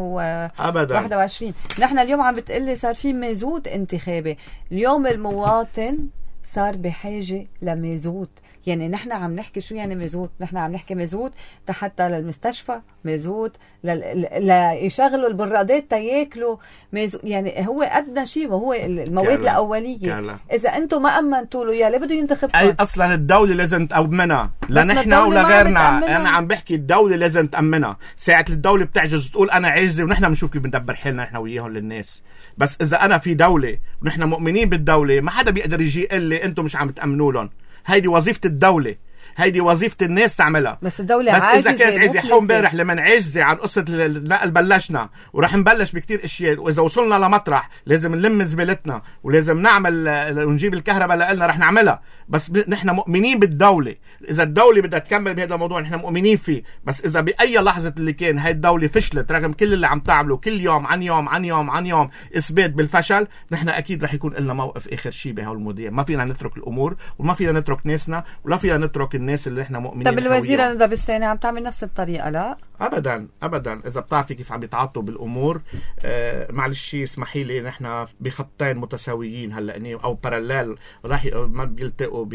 S1: 2021. نحن اليوم عم بتقلي صار في مازوت انتخابي. اليوم المواطن صار بحاجه لمازوت. يعني نحن عم نحكي شو يعني مازوت؟ نحن عم نحكي مازوت حتى للمستشفى، مازوت ليشغلوا البرادات تياكلوا، مازوت. يعني هو أدنى شيء وهو المواد الأولية. إذا أنتم ما أمنتوا له إياه ليه بده ينتخبكم؟
S2: أي أصلا الدولة لازم تأمنها، لا نحن ولا غيرنا. أنا عم بحكي الدولة لازم تأمنها. ساعة الدولة بتعجز تقول أنا عاجزة، ونحن بنشوف كيف بندبر حالنا نحن وياهم للناس. بس إذا أنا في دولة ونحن مؤمنين بالدولة، ما حدا بيقدر يجي يقول لي أنتم مش عم تأمنوا لهم. هيدي وظيفة الدولة، هيدي وظيفة الناس تعملها.
S1: بس الدولة
S2: بس إذا كانت عايزة حو امبارح لما عاجزة عن قصة النقل بلشنا ورح نبلش بكتير اشياء، واذا وصلنا لمطرح لازم نلم زبالتنا ولازم نعمل ونجيب الكهرباء لنا رح نعملها. بس نحن مؤمنين بالدولة. اذا الدولة بدها تكمل بهذا الموضوع نحن مؤمنين فيه. بس اذا باي لحظة اللي كان هاي الدولة فشلت رغم كل اللي عم تعمله كل يوم عن يوم عن يوم عن يوم اثبات بالفشل، نحن اكيد رح يكون لنا موقف اخر شيء بهالمواضيع. ما فينا نترك الامور وما فينا نترك ناسنا ولا فينا نترك الناس اللي احنا مؤمنين.
S1: طب الوزيرة ندى بستاني عم تعمل نفس الطريقة؟ لا
S2: ابدا ابدا. اذا بتعرفي كيف عم يتعاطوا بالامور، معلش اسمحي لي، نحن بخطين متساويين هلا او باراليل راح ما بيلتقوا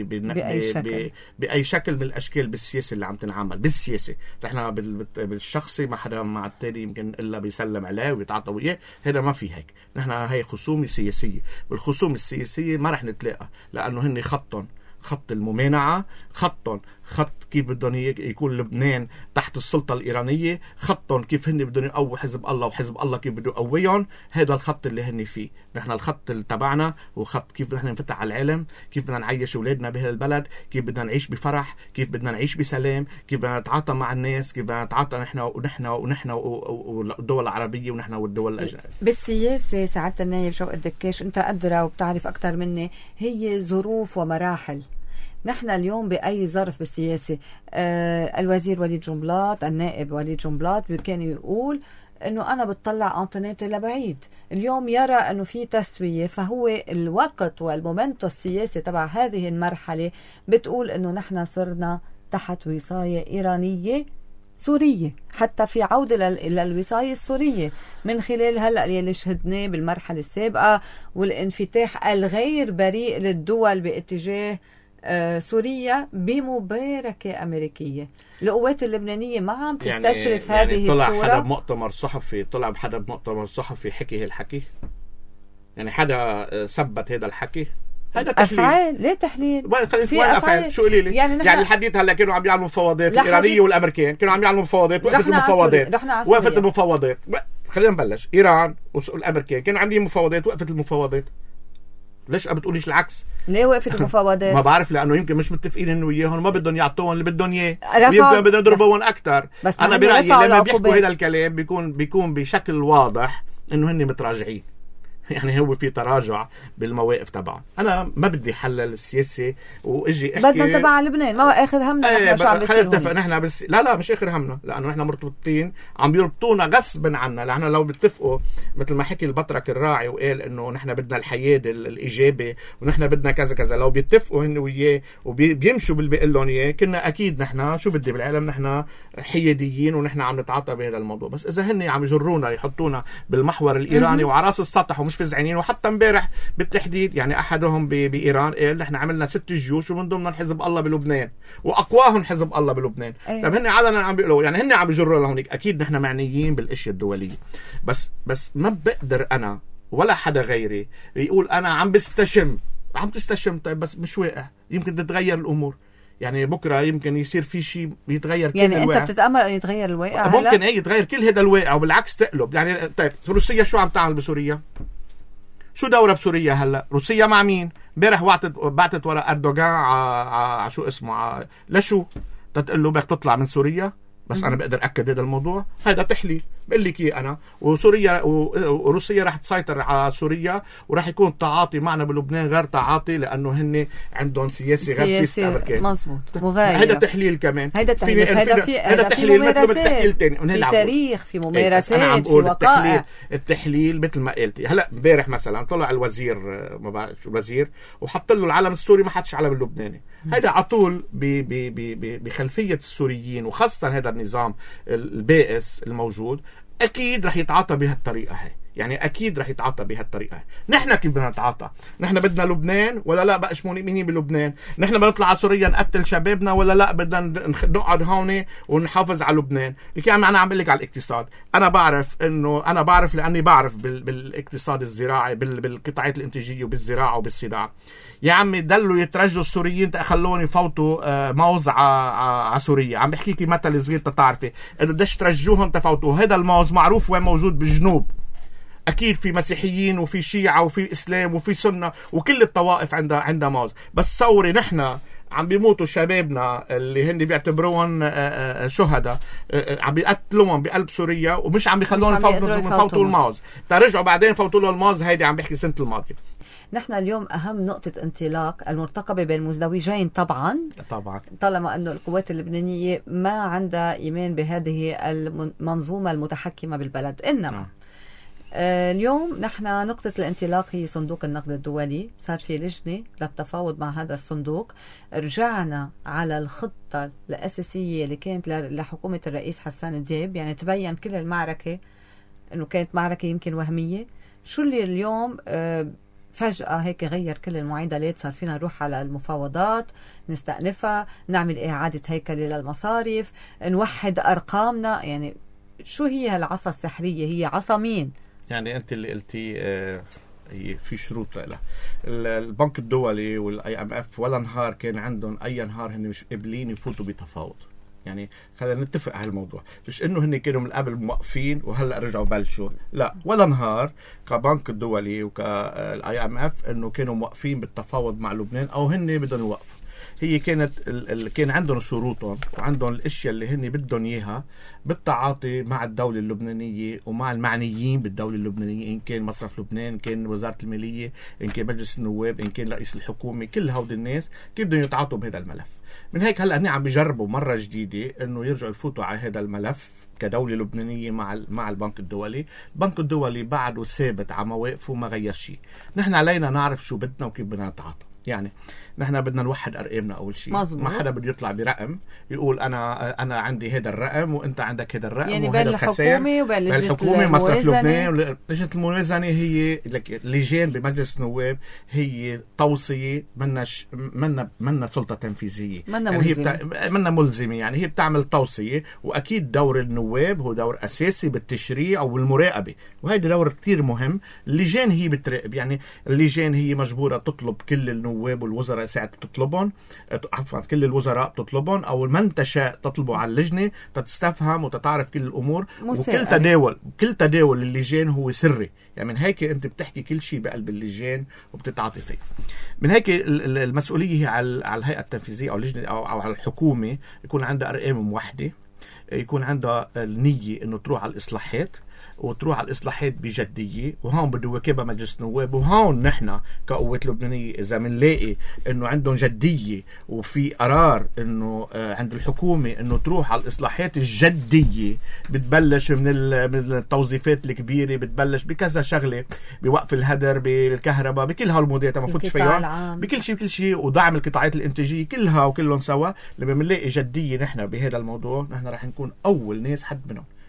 S2: باي شكل من الاشكال بالسياسه اللي عم تنعمل. بالسياسه نحن بالشخصي ما حدا مع التاني يمكن الا بيسلم عليه ويتعاطى وياه، هذا ما في هيك. نحن هي خصومه سياسيه، بالخصوم السياسيه ما رح نتلاقى، لانه هن خط الممانعة، خط كيف بدهم يكون لبنان تحت السلطة الإيرانية، خطهم كيف هن بدهم يقووا حزب الله وحزب الله كيف بده يقويهم. هذا الخط اللي هن فيه. نحن الخط اللي تبعنا هو خط كيف نحن نفتح على العالم، كيف بدنا نعيش أولادنا بهذا البلد، كيف بدنا نعيش بفرح، كيف بدنا نعيش بسلام، كيف بدنا نتعاطى مع الناس، كيف بدنا نتعاطى نحن والدول العربية ونحن والدول الأجنبية.
S1: بالسياسة سعادة النايب شوقت دكاش أنت أدرى وبتعرف أكتر مني، هي ظروف ومراحل. نحن اليوم بأي ظرف بالسياسة، الوزير وليد جنبلاط، النائب وليد جنبلاط كان يقول انه انا بتطلع انطيناتي لبعيد. اليوم يرى انه في تسوية، فهو الوقت والمومنتو السياسي تبع هذه المرحلة بتقول انه نحن صرنا تحت وصاية إيرانية سورية، حتى في عودة للوصاية السورية من خلال هلأ اللي شهدناه بالمرحلة السابقة والانفتاح الغير بريء للدول باتجاه سوريا بمباركة أمريكية. القوات اللبنانية ما عم تستشرف هذه
S2: طلع
S1: الصورة.
S2: حدا بمؤتمر صحفي حكي هالحكي، يعني حدا ثبت هذا الحكي. هذا
S1: أفعال، ليه تحليل؟
S2: في أفعال. شو قولي لي؟ يعني الحديث هلا كانوا عم يعملوا مفاوضات، الإيرانية والأمريكان كانوا عم يعملوا مفاوضات، وقفت المفاوضات. خلينا نبلش. إيران والأمريكان كانوا عاملين مفاوضات، وقفت المفاوضات. ليش ما بتقوليش العكس؟
S1: ليه وقفت المفاوضات؟
S2: ما بعرف، لانه يمكن مش متفقين انه وياهم، ما بدهم يعطوهم اللي بدهم اياه، يمكن بدهم يضربوهم اكثر. انا برايي لما بيحكوا هذا الكلام بيكون بشكل واضح انه هن متراجعين. يعني هو في تراجع بالمواقف تبعهم. انا ما بدي حلل السياسي واجي احكي
S1: بدنا تبع لبنان، ما هو اخر همنا نحن شو عم بيصير هون.
S2: نحن بس لا مش اخر همنا، لانه نحن مرتبطين، عم بيربطونا غصبا عنا. لانه لو بتتفقوا مثل ما حكي البطرك الراعي وقال انه نحن بدنا الحياد الايجابي ونحن بدنا كذا كذا، لو بيتفقوا هن وياه وبيمشوا باللي بيقول لهم اياه، كنا اكيد نحن شو بدي بالعالم نحن حياديين ونحن عم نتعاطى بهذا الموضوع. بس اذا هن عم يجرونا يحطونا بالمحور الايراني وعلى راس السطح ومش فزعانين. وحتى امبارح بالتحديد يعني احدهم بايران قال نحن عملنا 6 جيوش ومن ضمنهم حزب الله بلبنان واقواهم حزب الله بلبنان. طيب هن علنا عم بيقولوا يعني هن عم بيجروا لهونيك. اكيد نحن معنيين بالاشياء الدوليه، بس ما بقدر انا ولا حدا غيري يقول انا عم تستشم. طيب بس مش واقع، يمكن تتغير الامور. يعني بكره يمكن يصير في شيء يتغير كل
S1: يعني
S2: الواقع.
S1: انت بتتامل ان يتغير الواقع؟
S2: ممكن يتغير كل هذا الواقع وبالعكس تقلب. يعني طيب روسيا شو عم تعمل بسوريا؟ شو دورها بسوريا هلا؟ روسيا مع مين؟ امبارح بعتت ورا اردوغان على شو اسمه لشو تقول له بدك تطلع من سوريا. بس انا بقدر اكد هذا الموضوع، هذا تحليل بقول لك ايه انا. وسوريا وروسيا راح تسيطر على سوريا، وراح يكون تعاطي معنا بلبنان غير تعاطي لانه هن عندهم سياسي غير سياسي امريكي.
S1: مظبوط، مغاير.
S2: هذا تحليل كمان.
S1: هذا
S2: تحليل مثل تحليل ثاني
S1: في تاريخ، في ممارسات، في
S2: وقائع. التحليل مثل ما قلتي. هلا امبارح مثلا طلع الوزير ما بعرف شو الوزير وحط له العلم السوري، ما حطش علم اللبناني. هذا على طول بخلفيه السوريين وخاصه هذا النظام البائس الموجود اكيد رح يتعاطى بهالطريقه هاي. يعني اكيد رح يتعاطى بهالطريقه هاي. نحن كيف بدنا نتعاطى؟ نحن بدنا لبنان ولا لا؟ بقى مين بلبنان؟ نحن بدنا نطلع على سوريا نقتل شبابنا ولا لا بدنا نقعد هون ونحافظ على لبنان؟ لكي انا عم بقول لك على الاقتصاد. انا بعرف لاني بعرف بالاقتصاد الزراعي بالقطاعات الانتاجيه وبالزراعه وبالصناعه. يا عمي ضلوا يترجوا السوريين خلوني يفوتوا موز على سوريا. عم بحكيكي مثل صغير تتعرفي انه بدش ترجوهم تفوتوا. هذا الموز معروف وين موجود بالجنوب. اكيد في مسيحيين وفي شيعة وفي اسلام وفي سنة وكل الطوائف عندها موز. بس صوري نحن عم بيموتوا شبابنا اللي هن بيعتبروهم شهداء، عم بيقتلوهم بقلب سوريا ومش عم بيخلوهم يفوتوا الموز. ترجعوا بعدين فوتوا له الموز. هيدي عم بحكي سنة الماضية.
S1: نحن اليوم أهم نقطة انطلاق المرتقبة بين المزدوجين طبعا طالما أنه القوات اللبنانية ما عندها إيمان بهذه المنظومة المتحكمة بالبلد. إنما اليوم نحن نقطة الانطلاق هي صندوق النقد الدولي. صار في لجنة للتفاوض مع هذا الصندوق. رجعنا على الخطة الأساسية اللي كانت لحكومة الرئيس حسان دياب. يعني تبين كل المعركة أنه كانت معركة يمكن وهمية. شو اللي اليوم فجأة هيك غير كل المعادلات؟ صار فينا نروح على المفاوضات، نستأنفها، نعمل إعادة هيكلة للمصارف، نوحد أرقامنا. يعني شو هي هالعصا السحرية؟ هي عصا مين؟
S2: يعني أنت اللي قلتي هي في شروط لها. البنك الدولي والIMF ولا نهار كان عندهم أي نهار هن مش قابلين يفوتوا بتفاوض. يعني خلينا نتفق على الموضوع، مش انه هن كانوا من قبل موقفين وهلا رجعوا بلشوا. لا، ولا نهار كبنك الدولي وكالIMF انه كانوا موقفين بالتفاوض مع لبنان او هن بدهم يوقفوا. هي كانت كان عندهم شروطهم وعندهم الاشياء اللي هن بدهم اياها بالتعاطي مع الدولة اللبنانية ومع المعنيين بالدولة اللبنانية، إن كان مصرف لبنان، إن كان وزارة المالية، إن كان مجلس النواب، إن كان رئيس الحكومة. كل هؤلاء الناس كيف بدهم يتعاطوا بهذا الملف. من هيك هلا هن عم بيجربوا مرة جديدة إنه يرجعوا يفوتوا على هذا الملف كدولة لبنانية مع البنك الدولي. البنك الدولي بعده ثابت على مواقفه ما غير شيء. نحن علينا نعرف شو بدنا وكيف بدنا نتعاطى. يعني نحن بدنا نوحد ارقامنا اول شيء. ما حدا بده يطلع برقم يقول انا عندي هذا الرقم وانت عندك هذا الرقم.
S1: يعني بين الحكومه وبين الحكومه
S2: مصرف لبنان. لجنه الموازنه هي لجان بمجلس النواب، هي توصيه منا سلطه تنفيذيه. منا ملزمه. يعني هي بتعمل توصيه. واكيد دور النواب هو دور اساسي بالتشريع او بالمراقبه، وهذا دور كثير مهم. اللجان هي بتراقب. يعني اللجان هي مجبوره تطلب كل النواب والوزراء ساعة تطلبهم، عفوا كل الوزراء تطلبهم او من تشاء تطلبوا على اللجنة تستفهم وتتعرف كل الامور. وكل تداول اللجان هو سري. يعني من هيك انت بتحكي كل شيء بقلب اللجان وبتتعاطي فيه. من هيك المسؤولية هي على الهيئة التنفيذية او اللجنة او على الحكومة يكون عندها ارقام موحدة، يكون عندها النية انه تروح على الاصلاحات وتروح على الإصلاحات بجدية. وهون بده يواكبها مجلس النواب. وهون نحن كقوات لبنانية إذا منلاقي إنه عندهم جدية وفي قرار إنه عند الحكومة إنه تروح على الإصلاحات الجدية، بتبلش من التوظيفات الكبيرة، بتبلش بكذا شغلة، بوقف الهدر، بالكهرباء، بكل هالمواضيع ما فوتش فيها، بكل شيء ودعم القطاعات الإنتاجية كلهم سوا. لما منلاقي جدية نحن بهذا الموضوع، نحن راح نكون أول ناس حد منهم.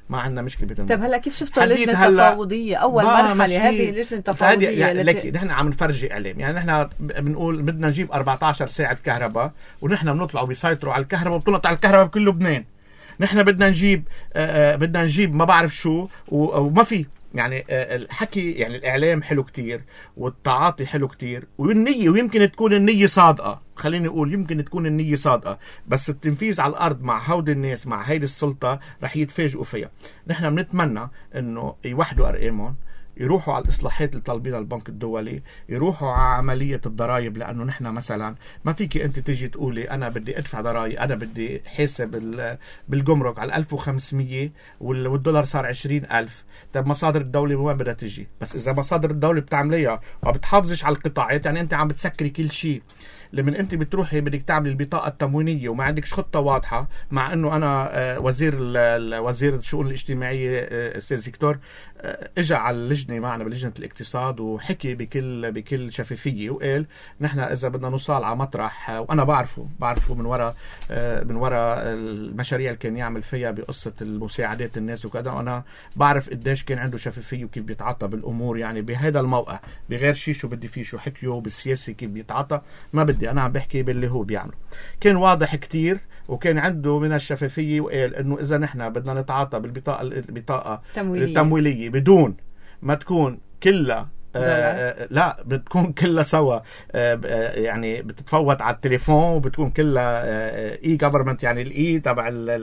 S2: ما عندنا مشكله بدنا.
S1: طيب هلا كيف شفتوا اللجنه التفاوضيه اول مرحله هذه اللجنه التفاوضيه
S2: لك نحن عم نفرجي اعلام، يعني نحن بنقول بدنا نجيب 14 ساعه كهرباء ونحن بنطلع وبيسيطروا على الكهرباء وبتنط على الكهرباء بكل لبنان. نحن بدنا نجيب ما بعرف شو وما في يعني الحكي، يعني الإعلام حلو كتير والتعاطي حلو كتير والنية، ويمكن تكون النية صادقة، خليني أقول يمكن تكون النية صادقة، بس التنفيذ على الأرض مع هود الناس مع هيدي السلطة رح يتفاجئوا فيها. نحن بنتمنى إنه يوحدوا أرقامهم، يروحوا على الإصلاحات اللي طالبينها البنك الدولي، يروحوا على عملية الضرائب، لأنه نحن مثلا ما فيك أنت تيجي تقولي أنا بدي أدفع ضرائب، أنا بدي حاسب بالجمرك على 1500 والدولار صار 20,000. طب مصادر الدولة وين بدها تجي؟ بس إذا مصادر الدولة بتعمليها وبتحافظش على القطاعات، يعني أنت عم بتسكري كل شيء. لمن انت بتروحي بدك تعملي البطاقه التموينيه وما عندكش خطه واضحه، مع انه انا وزير الشؤون الاجتماعيه استاذ دكتور اجى على اللجنه معنا بلجنه الاقتصاد وحكي بكل شفافيه وقال نحن اذا بدنا نوصل على مطرح، وانا بعرفه من وراء المشاريع اللي كان يعمل فيها بقصه المساعدات الناس وكذا، وانا بعرف قديش كان عنده شفافيه وكيف بيتعاطى بالامور، يعني بهذا الموقع بغير شيء شو بدي فيه شو حكيه بالسياسه كيف بيتعاطى، ما بدي انا عم بحكي باللي هو بيعمله. كان واضح كتير وكان عنده من الشفافيه وقال انه اذا نحن بدنا نتعاطى بالبطاقه التمويليه بدون ما تكون كلها لا بتكون كلها سوا، يعني بتتفوت على التليفون وبتكون كلها اي جفرمنت، يعني الاي تبع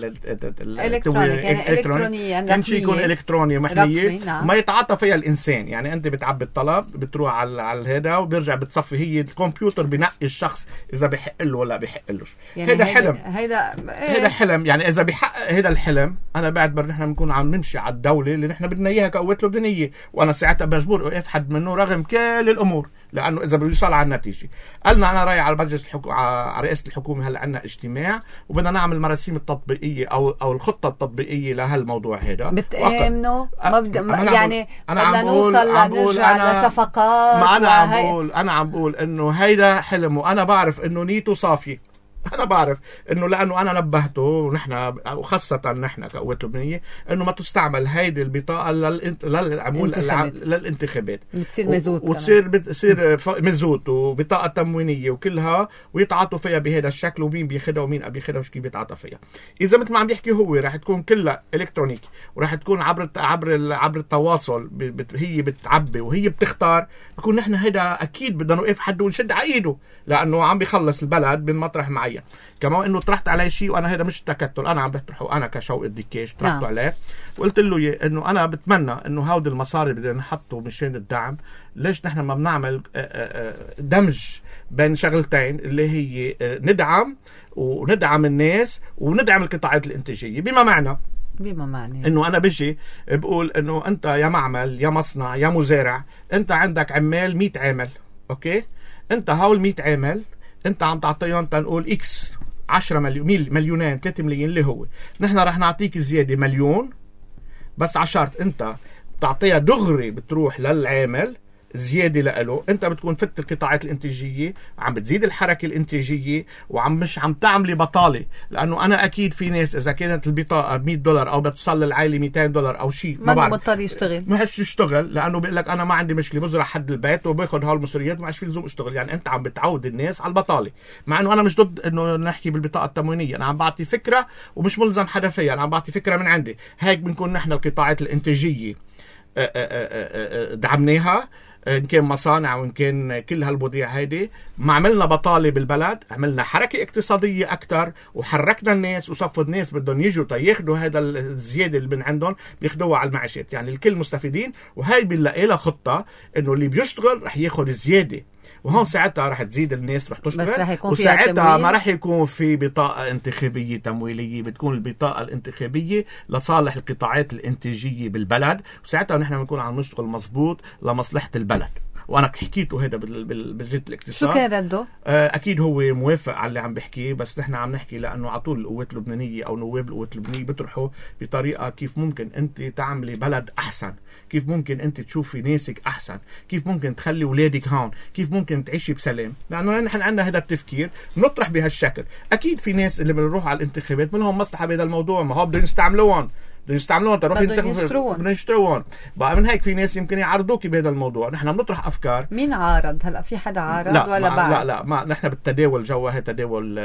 S1: الكترونيا،
S2: كان شيء يكون الكتروني محميه نعم. ما يتعاطى فيها الانسان، يعني انت بتعبي الطلب بتروح على هذا وبيرجع بتصفي، هي الكمبيوتر بنقي الشخص اذا بحق له ولا بحق لهش.
S1: يعني
S2: هذا حلم،
S1: هذا
S2: حلم، يعني اذا بحقق هذا الحلم انا بعتبر نحن بنكون عم نمشي على الدوله اللي نحن بدنا اياها كقوات لبنانيه، وانا ساعتها بجبر اوقف حد منه رغم كل الامور، لانه اذا بده يوصل على النتيجه. قالنا انا رايح على مجلس على رئاسه الحكومه، هلا عندنا اجتماع وبدنا نعمل مراسيم التطبيقيه او الخطه التطبيقيه لهالموضوع هذا.
S1: بتامنوا يعني بدنا نوصل نرجع لصفقات؟
S2: ما انا عم بقول انه هيدا حلم، وانا بعرف انه نيته صافيه، أنا بعرف إنه لأنه أنا نبهته ونحن وخاصة نحن كقوات لبنانية إنه ما تستعمل هيدي البطاقة للانتخابات،
S1: بتصير مزود
S2: بتصير مزود وبطاقة تموينية وكلها، ويتعاطوا فيها بهذا الشكل، ومين بياخدها ومين بياخدها وش كيف بيتعاطى فيها. إذا مثل ما عم بيحكي هو راح تكون كلها إلكترونيكي وراح تكون عبر التواصل، هي بتعبي وهي بتختار، بكون نحن هيدا أكيد بدنا نوقف حد ونشد على إيده، لأنه عم بيخلص البلد من مطرح معين. كمان انه طرحت عليه شيء، وانا هذا مش تكتل، انا عم بطرحه انا كشوقي الدكاش، طرحته عليه وقلت له انه انا بتمنى انه هودي المصاري بدنا نحطه مشان الدعم، ليش نحن ما بنعمل دمج بين شغلتين اللي هي ندعم الناس وندعم القطاعات الانتاجيه، بما معنى انه انا بجي بقول انه انت يا معمل يا مصنع يا مزارع، انت عندك عمال 100 عامل، اوكي، انت هول 100 عامل انت عم تعطيهم تنقول اكس 10 مليونين 3 ملايين، اللي هو نحن رح نعطيك زياده مليون، بس عشرت انت تعطيها دغري بتروح للعامل زياده لإله، انت بتكون فت القطاعات الانتاجيه، عم بتزيد الحركه الانتاجيه، مش عم تعملي بطاله، لانه انا اكيد في ناس اذا كانت البطاقه $100 او بتوصل للعائله $200 او شيء
S1: ما مضطر يشتغل،
S2: ما حدش يشتغل، لانه بيقول لك انا ما عندي مشكله بزرع حد البيت وباخذ هالمصريات ما عادش في لزوم اشتغل. يعني انت عم بتعود الناس على البطاله، مع انه انا مش ضد انه نحكي بالبطاقه التموينيه، انا عم بعطي فكره ومش ملزم حدا فيها، انا عم بعطي فكره من عندي. هيك بنكون نحن القطاعات الانتاجيه دعمناها، إن كان مصانع وإن كان كل هالمواضيع هيدي، ما عملنا بطالة بالبلد، عملنا حركة اقتصادية أكتر وحركنا الناس وصفوا الناس بدهم يجوا ياخدوا هذا الزيادة اللي من عندهم بياخدوها على المعاشات، يعني الكل مستفيدين. وهي بنلاقي لها خطة إنه اللي بيشتغل رح ياخد الزيادة، وهون ساعتها رح تزيد الناس رح تشتغل، وساعتها ما رح يكون في بطاقة انتخابية تمويلية، بتكون البطاقة الانتخابية لصالح القطاعات الانتاجية بالبلد، وساعتها نحن بنكون عم نشتغل مظبوط لمصلحة البلد. وانا حكيته هذا بالجهه الاقتصاد.
S1: شو كان رده؟
S2: اكيد هو موافق على اللي عم بحكيه، بس نحن عم نحكي لانه على طول القوات اللبنانيه او نواب القوات اللبنانيه بيطرحوا بطريقه كيف ممكن انت تعملي بلد احسن، كيف ممكن انت تشوفي ناسك احسن، كيف ممكن تخلي اولادك هون، كيف ممكن تعيشي بسلام، لانه نحن عندنا هذا التفكير نطرح بهالشكل. اكيد في ناس اللي بنروح على الانتخابات منهم مصلحه بهذا الموضوع، ما هو بدهم يستعملوهم، يستعملون تروحين
S1: بدهم
S2: يشتروهم بقى. من هيك في ناس يمكن يعرضوكي بهذا الموضوع. نحن بنطرح افكار.
S1: مين عارض هلا؟ في حدا عارض
S2: لا
S1: ولا بعد؟
S2: لا ما نحن بالتداول جوا تداول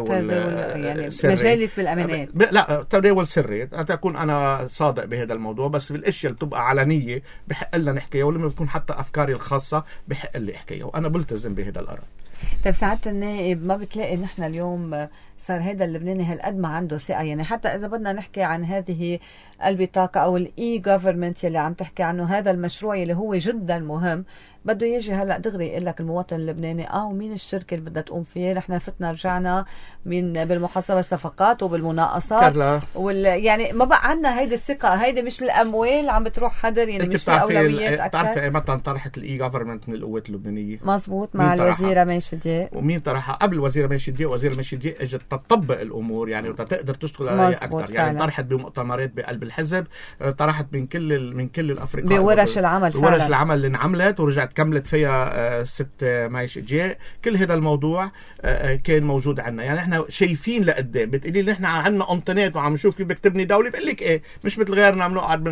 S1: يعني
S2: سري.
S1: مجالس بالامانات.
S2: لا تداول سري. اكون انا صادق بهذا الموضوع، بس بالاشياء اللي بتبقى علنيه بحق لنا نحكيها، ولما بتكون حتى افكاري الخاصه بحق لي احكيها، وانا بلتزم بهذا القرار.
S1: طيب سعادة النائب، ما بتلاقي نحن اليوم صار هذا اللبناني هالقد ما عنده ثقة؟ يعني حتى إذا بدنا نحكي عن هذه البطاقة أو الإي جوفرمنت يلي عم تحكي عنه، هذا المشروع يلي هو جدا مهم، بده يجي هلا دغري يقول لك المواطن اللبناني ومين الشركة اللي بدها تقوم فيه؟ نحن فتنا رجعنا من بالمحاسبة الصفقات وبالمناقصات يعني ما بقى عندنا هيدي الثقة. هيدي مش الأموال عم بتروح حدر، يعني مش في أولويات أكثر.
S2: بتعرفي مثلا طرحت الإي جوفرمنت من القوات اللبنانية،
S1: مزبوط، مع الوزيرة ماشي دياب.
S2: ومين طرحها قبل الوزيرة ماشي دياب؟ وزيرة ماشي دياب اجت تطبق الأمور يعني وتقدر تشتغل عليها أكثر. يعني طرحت بمؤتمرات بقلب الحزب، طرحت من كل الأفريقيا
S1: بورش العمل،
S2: ورش العمل اللي انعملت ورجعت كملت فيها ست مايش جاء. كل هذا الموضوع كان موجود عندنا. يعني احنا شايفين لقدام. بتقولي لي نحن عندنا انترنت وعم نشوف كيف بدك تبني دوله، بقول لك ايه، مش مثل غيرنا عم نقعد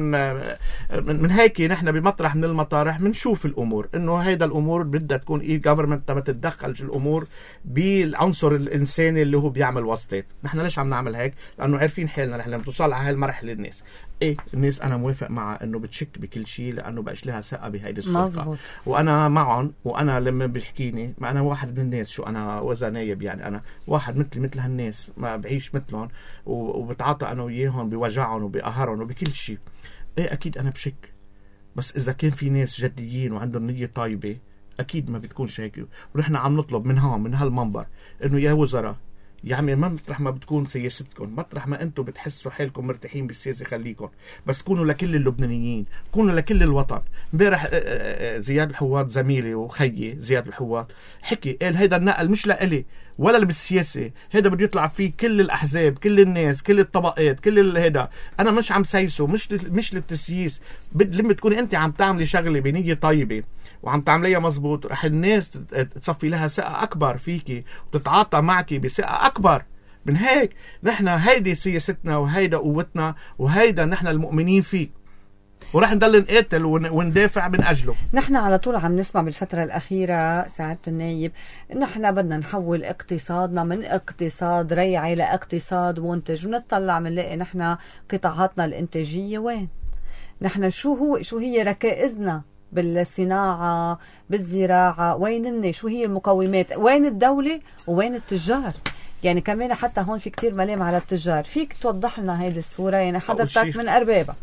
S2: من هيك. نحن بمطرح من المطارح بنشوف الامور انه هيدا الامور بدها تكون اي جفرمنت ما تتدخلش الامور بالعنصر الانساني اللي هو بيعمل وسطات. نحن ليش عم نعمل هيك؟ لانه عارفين حالنا نحن بتوصل على هالمرحله. الناس الناس انا موافق مع انه بتشك بكل شيء، لانه بقاش لها ثقه بهيدي السلطه. مزبوط. وانا معهم، وانا لما بيحكيني ما انا واحد من الناس. شو انا واذا نايب يعني انا واحد مثل هالناس، ما بعيش مثلهم وبتعاطى انا وياهم بوجعهم وبقهرهم وبكل شيء. اكيد انا بشك، بس اذا كان في ناس جديين وعندهم نيه طيبه اكيد ما بتكونش هيك. ونحن عم نطلب من هالمنبر انه يا وزراء يا عمي، مطرح ما بتكون سياستكم، مطرح ما انتم بتحسوا حالكم مرتاحين بالسياسه خليكم، بس كونوا لكل اللبنانيين، كونوا لكل الوطن. امبارح زياد الحواد زميلي وخيي زياد الحواد حكي قال هيدا النقل مش لإلي ولا بالسياسه، هيدا بده يطلع فيه كل الاحزاب، كل الناس، كل الطبقات، كل هيدا. انا مش عم سايسه، مش للتسييس. لما تكوني انت عم تعملي شغله بنيه طيبه وعم تعمليها مزبوط، رح الناس تصفي لها ثقه اكبر فيكي وتتعاطى معك بثقه اكبر. من هيك نحن هيدي سياستنا وهيدا قوتنا وهيدا نحن المؤمنين فيه، ورح نضل نقاتل وندافع من أجله. نحن
S1: على طول عم نسمع بالفترة الأخيرة سعادة النايب نحن بدنا نحول اقتصادنا من اقتصاد ريعي لاقتصاد منتج، ونطلع منلاقي نحن قطاعاتنا الإنتاجية وين؟ نحن شو هي ركائزنا بالصناعة بالزراعة؟ وين شو هي المقومات؟ وين الدولة وين التجار؟ يعني كمان حتى هون في كتير ملام على التجار. فيك توضح لنا هيدي الصورة؟ يعني حضرتك من أربابها.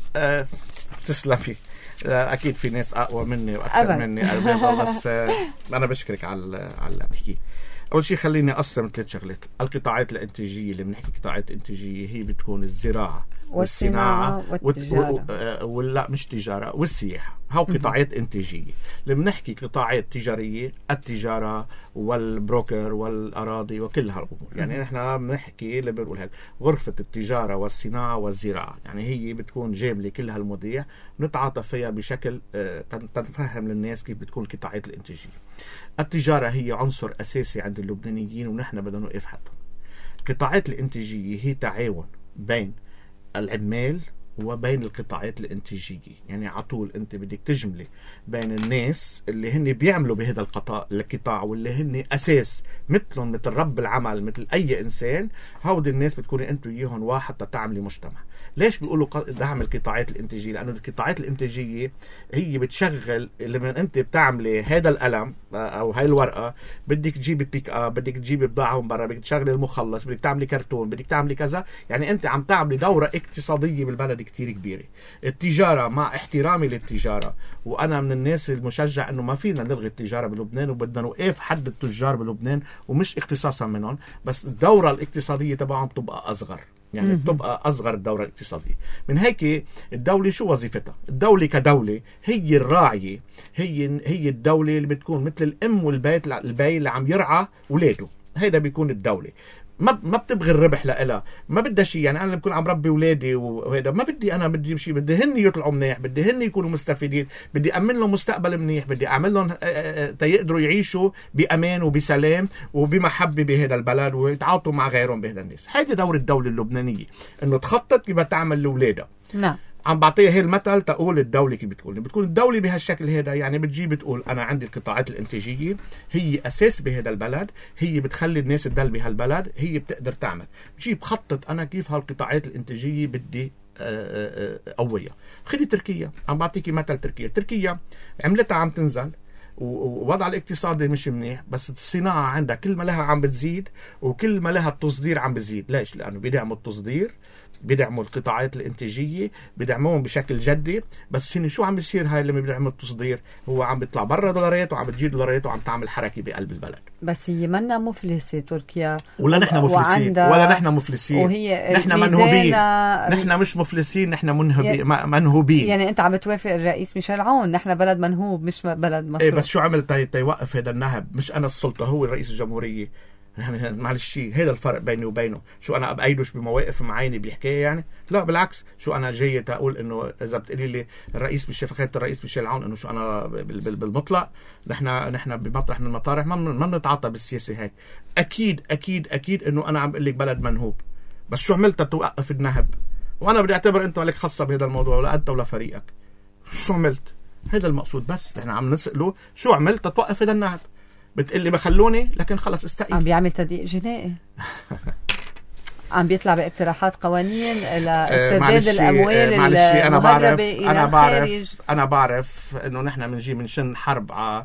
S2: تسلمي. اكيد في ناس اقوى مني واكثر مني اربابها، بس انا بشكرك على اللي بتحكيه. اول شيء خليني اقسم 3 شغلات. القطاعات الانتاجيه اللي بنحكي قطاعات انتاجيه هي بتكون الزراعه والصناعه والتجاره ولا مش تجاره والسياحه. هاو قطاعات انتاجيه. لما نحكي قطاعات تجاريه، التجاره والبروكر والاراضي وكل هالامور. يعني نحن بنحكي اللي بنقول هيك غرفه التجاره والصناعه والزراعه، يعني هي بتكون جامله كل هالمواضيع، نتعاطى فيها بشكل تنفهم للناس كيف بتكون القطاعات الانتاجيه. التجاره هي عنصر اساسي عند اللبنانيين ونحن بدنا نوقف حدهم. القطاعات الانتاجيه هي تعاون بين العمال وبين القطاعات الانتاجيه. يعني على طول انت بدك تجملي بين الناس اللي هن بيعملوا بهذا القطاع واللي هن اساس مثل رب العمل مثل اي انسان. هودي الناس بتكوني انتوا وياهم واحد تتعاملي مجتمع. ليش بيقولوا دعم القطاعات الانتاجيه؟ لانه القطاعات الانتاجيه هي بتشغل. لما انت بتعملي هذا القلم او هاي الورقه بدك تجيبي بيك اب، بدك تجيبي بضاعه من برا، بدك تشغلي المخلص، بدك تعملي كرتون، بدك تعملي كذا. يعني انت عم تعملي دوره اقتصاديه بالبلد كتير كبيره. التجاره مع احترامي للتجاره، وانا من الناس المشجع انه ما فينا نلغي التجاره بلبنان وبدنا نوقف حد التجار بلبنان ومش اختصاصا منهم، بس الدوره الاقتصاديه تبعهم بتبقى اصغر. يعني بتبقى أصغر الدورة الاقتصادية. من هيك الدولة شو وظيفتها؟ الدولة كدولة هي الراعية، هي الدولة اللي بتكون مثل الأم والبي اللي عم يرعى أولاده. هيدا بيكون الدولة. ما بتبغي الربح لإلها، ما بدها شيء. يعني انا بكون عم ربي اولادي وهذا ما بدي، انا بدي شيء، بدي هن يطلعوا منيح، بدي هن يكونوا مستفيدين، بدي امن لهم مستقبل منيح، بدي اعمل لهم تيقدروا يعيشوا بامان وبسلام وبمحبه بهذا البلد ويتعاطوا مع غيرهم بهذا الناس. هيدي دور الدوله اللبنانيه، انه تخطط كيف تعمل لاولادها.
S1: نعم.
S2: عم بعطيها هي المثل تقول الدولة كيف بتكون الدولة بهالشكل هذا. يعني بتجي بتقول أنا عندي القطاعات الإنتاجية هي أساس بهذا البلد، هي بتخلي الناس تدل بهالبلد، هي بتقدر تعمل. بجي بخطط أنا كيف هالقطاعات الإنتاجية بدي قوية. خلي تركيا، عم بعطيكي مثل تركيا عملتها عم تنزل ووضع الاقتصادي مش منيح، بس الصناعة عندها كل ما لها عم بتزيد وكل ما لها التصدير عم بزيد. ليش؟ لأنه بيدعموا التصدير، بيدعموا القطاعات الانتاجيه، بيدعموهم بشكل جدي. بس هن شو عم بيصير هاي لما بيدعموا التصدير؟ هو عم بيطلع برا دولارات وعم بتجيب دولارات وعم تعمل حركه بقلب البلد.
S1: بس هي منا مفلسه تركيا،
S2: ولا نحن مفلسين، ولا نحن مفلسين، نحن منهوبين. نحن مش مفلسين، نحن منهوبين.
S1: يعني انت عم بتوافق الرئيس ميشيل عون، نحن بلد منهوب مش بلد مصروف.
S2: ايه بس شو عمل تيوقف هذا النهب؟ مش انا السلطه، هو رئيس الجمهوريه. يعني معلش هذا الفرق بيني وبينه. شو انا بأيدوش بمواقف معينه بيحكيها؟ يعني لا بالعكس. شو انا جاي تقول انه اذا بتقولي لي الرئيس فخامه الرئيس ميشيل عون انه شو انا بالمطلق نحن بمطرح من المطارح ما بنتعاطى بالسياسه هيك. اكيد انه انا عم بقول لك بلد منهوب، بس شو عملت توقف النهب؟ وانا بدي اعتبر انت مالك خاصه بهذا الموضوع، ولا انت ولا فريقك. شو عملت؟ هذا المقصود. بس احنا عم نسأله شو عملت توقف هذا النهب؟ بتقلي بخلوني، لكن خلص استقيل.
S1: عم بيعمل تضييق جنائي. عم بيطلع باقتراحات قوانين لاسترداد الاموال المهربه الى الخارج.
S2: انا بعرف انه نحن بنجي منشن حرب على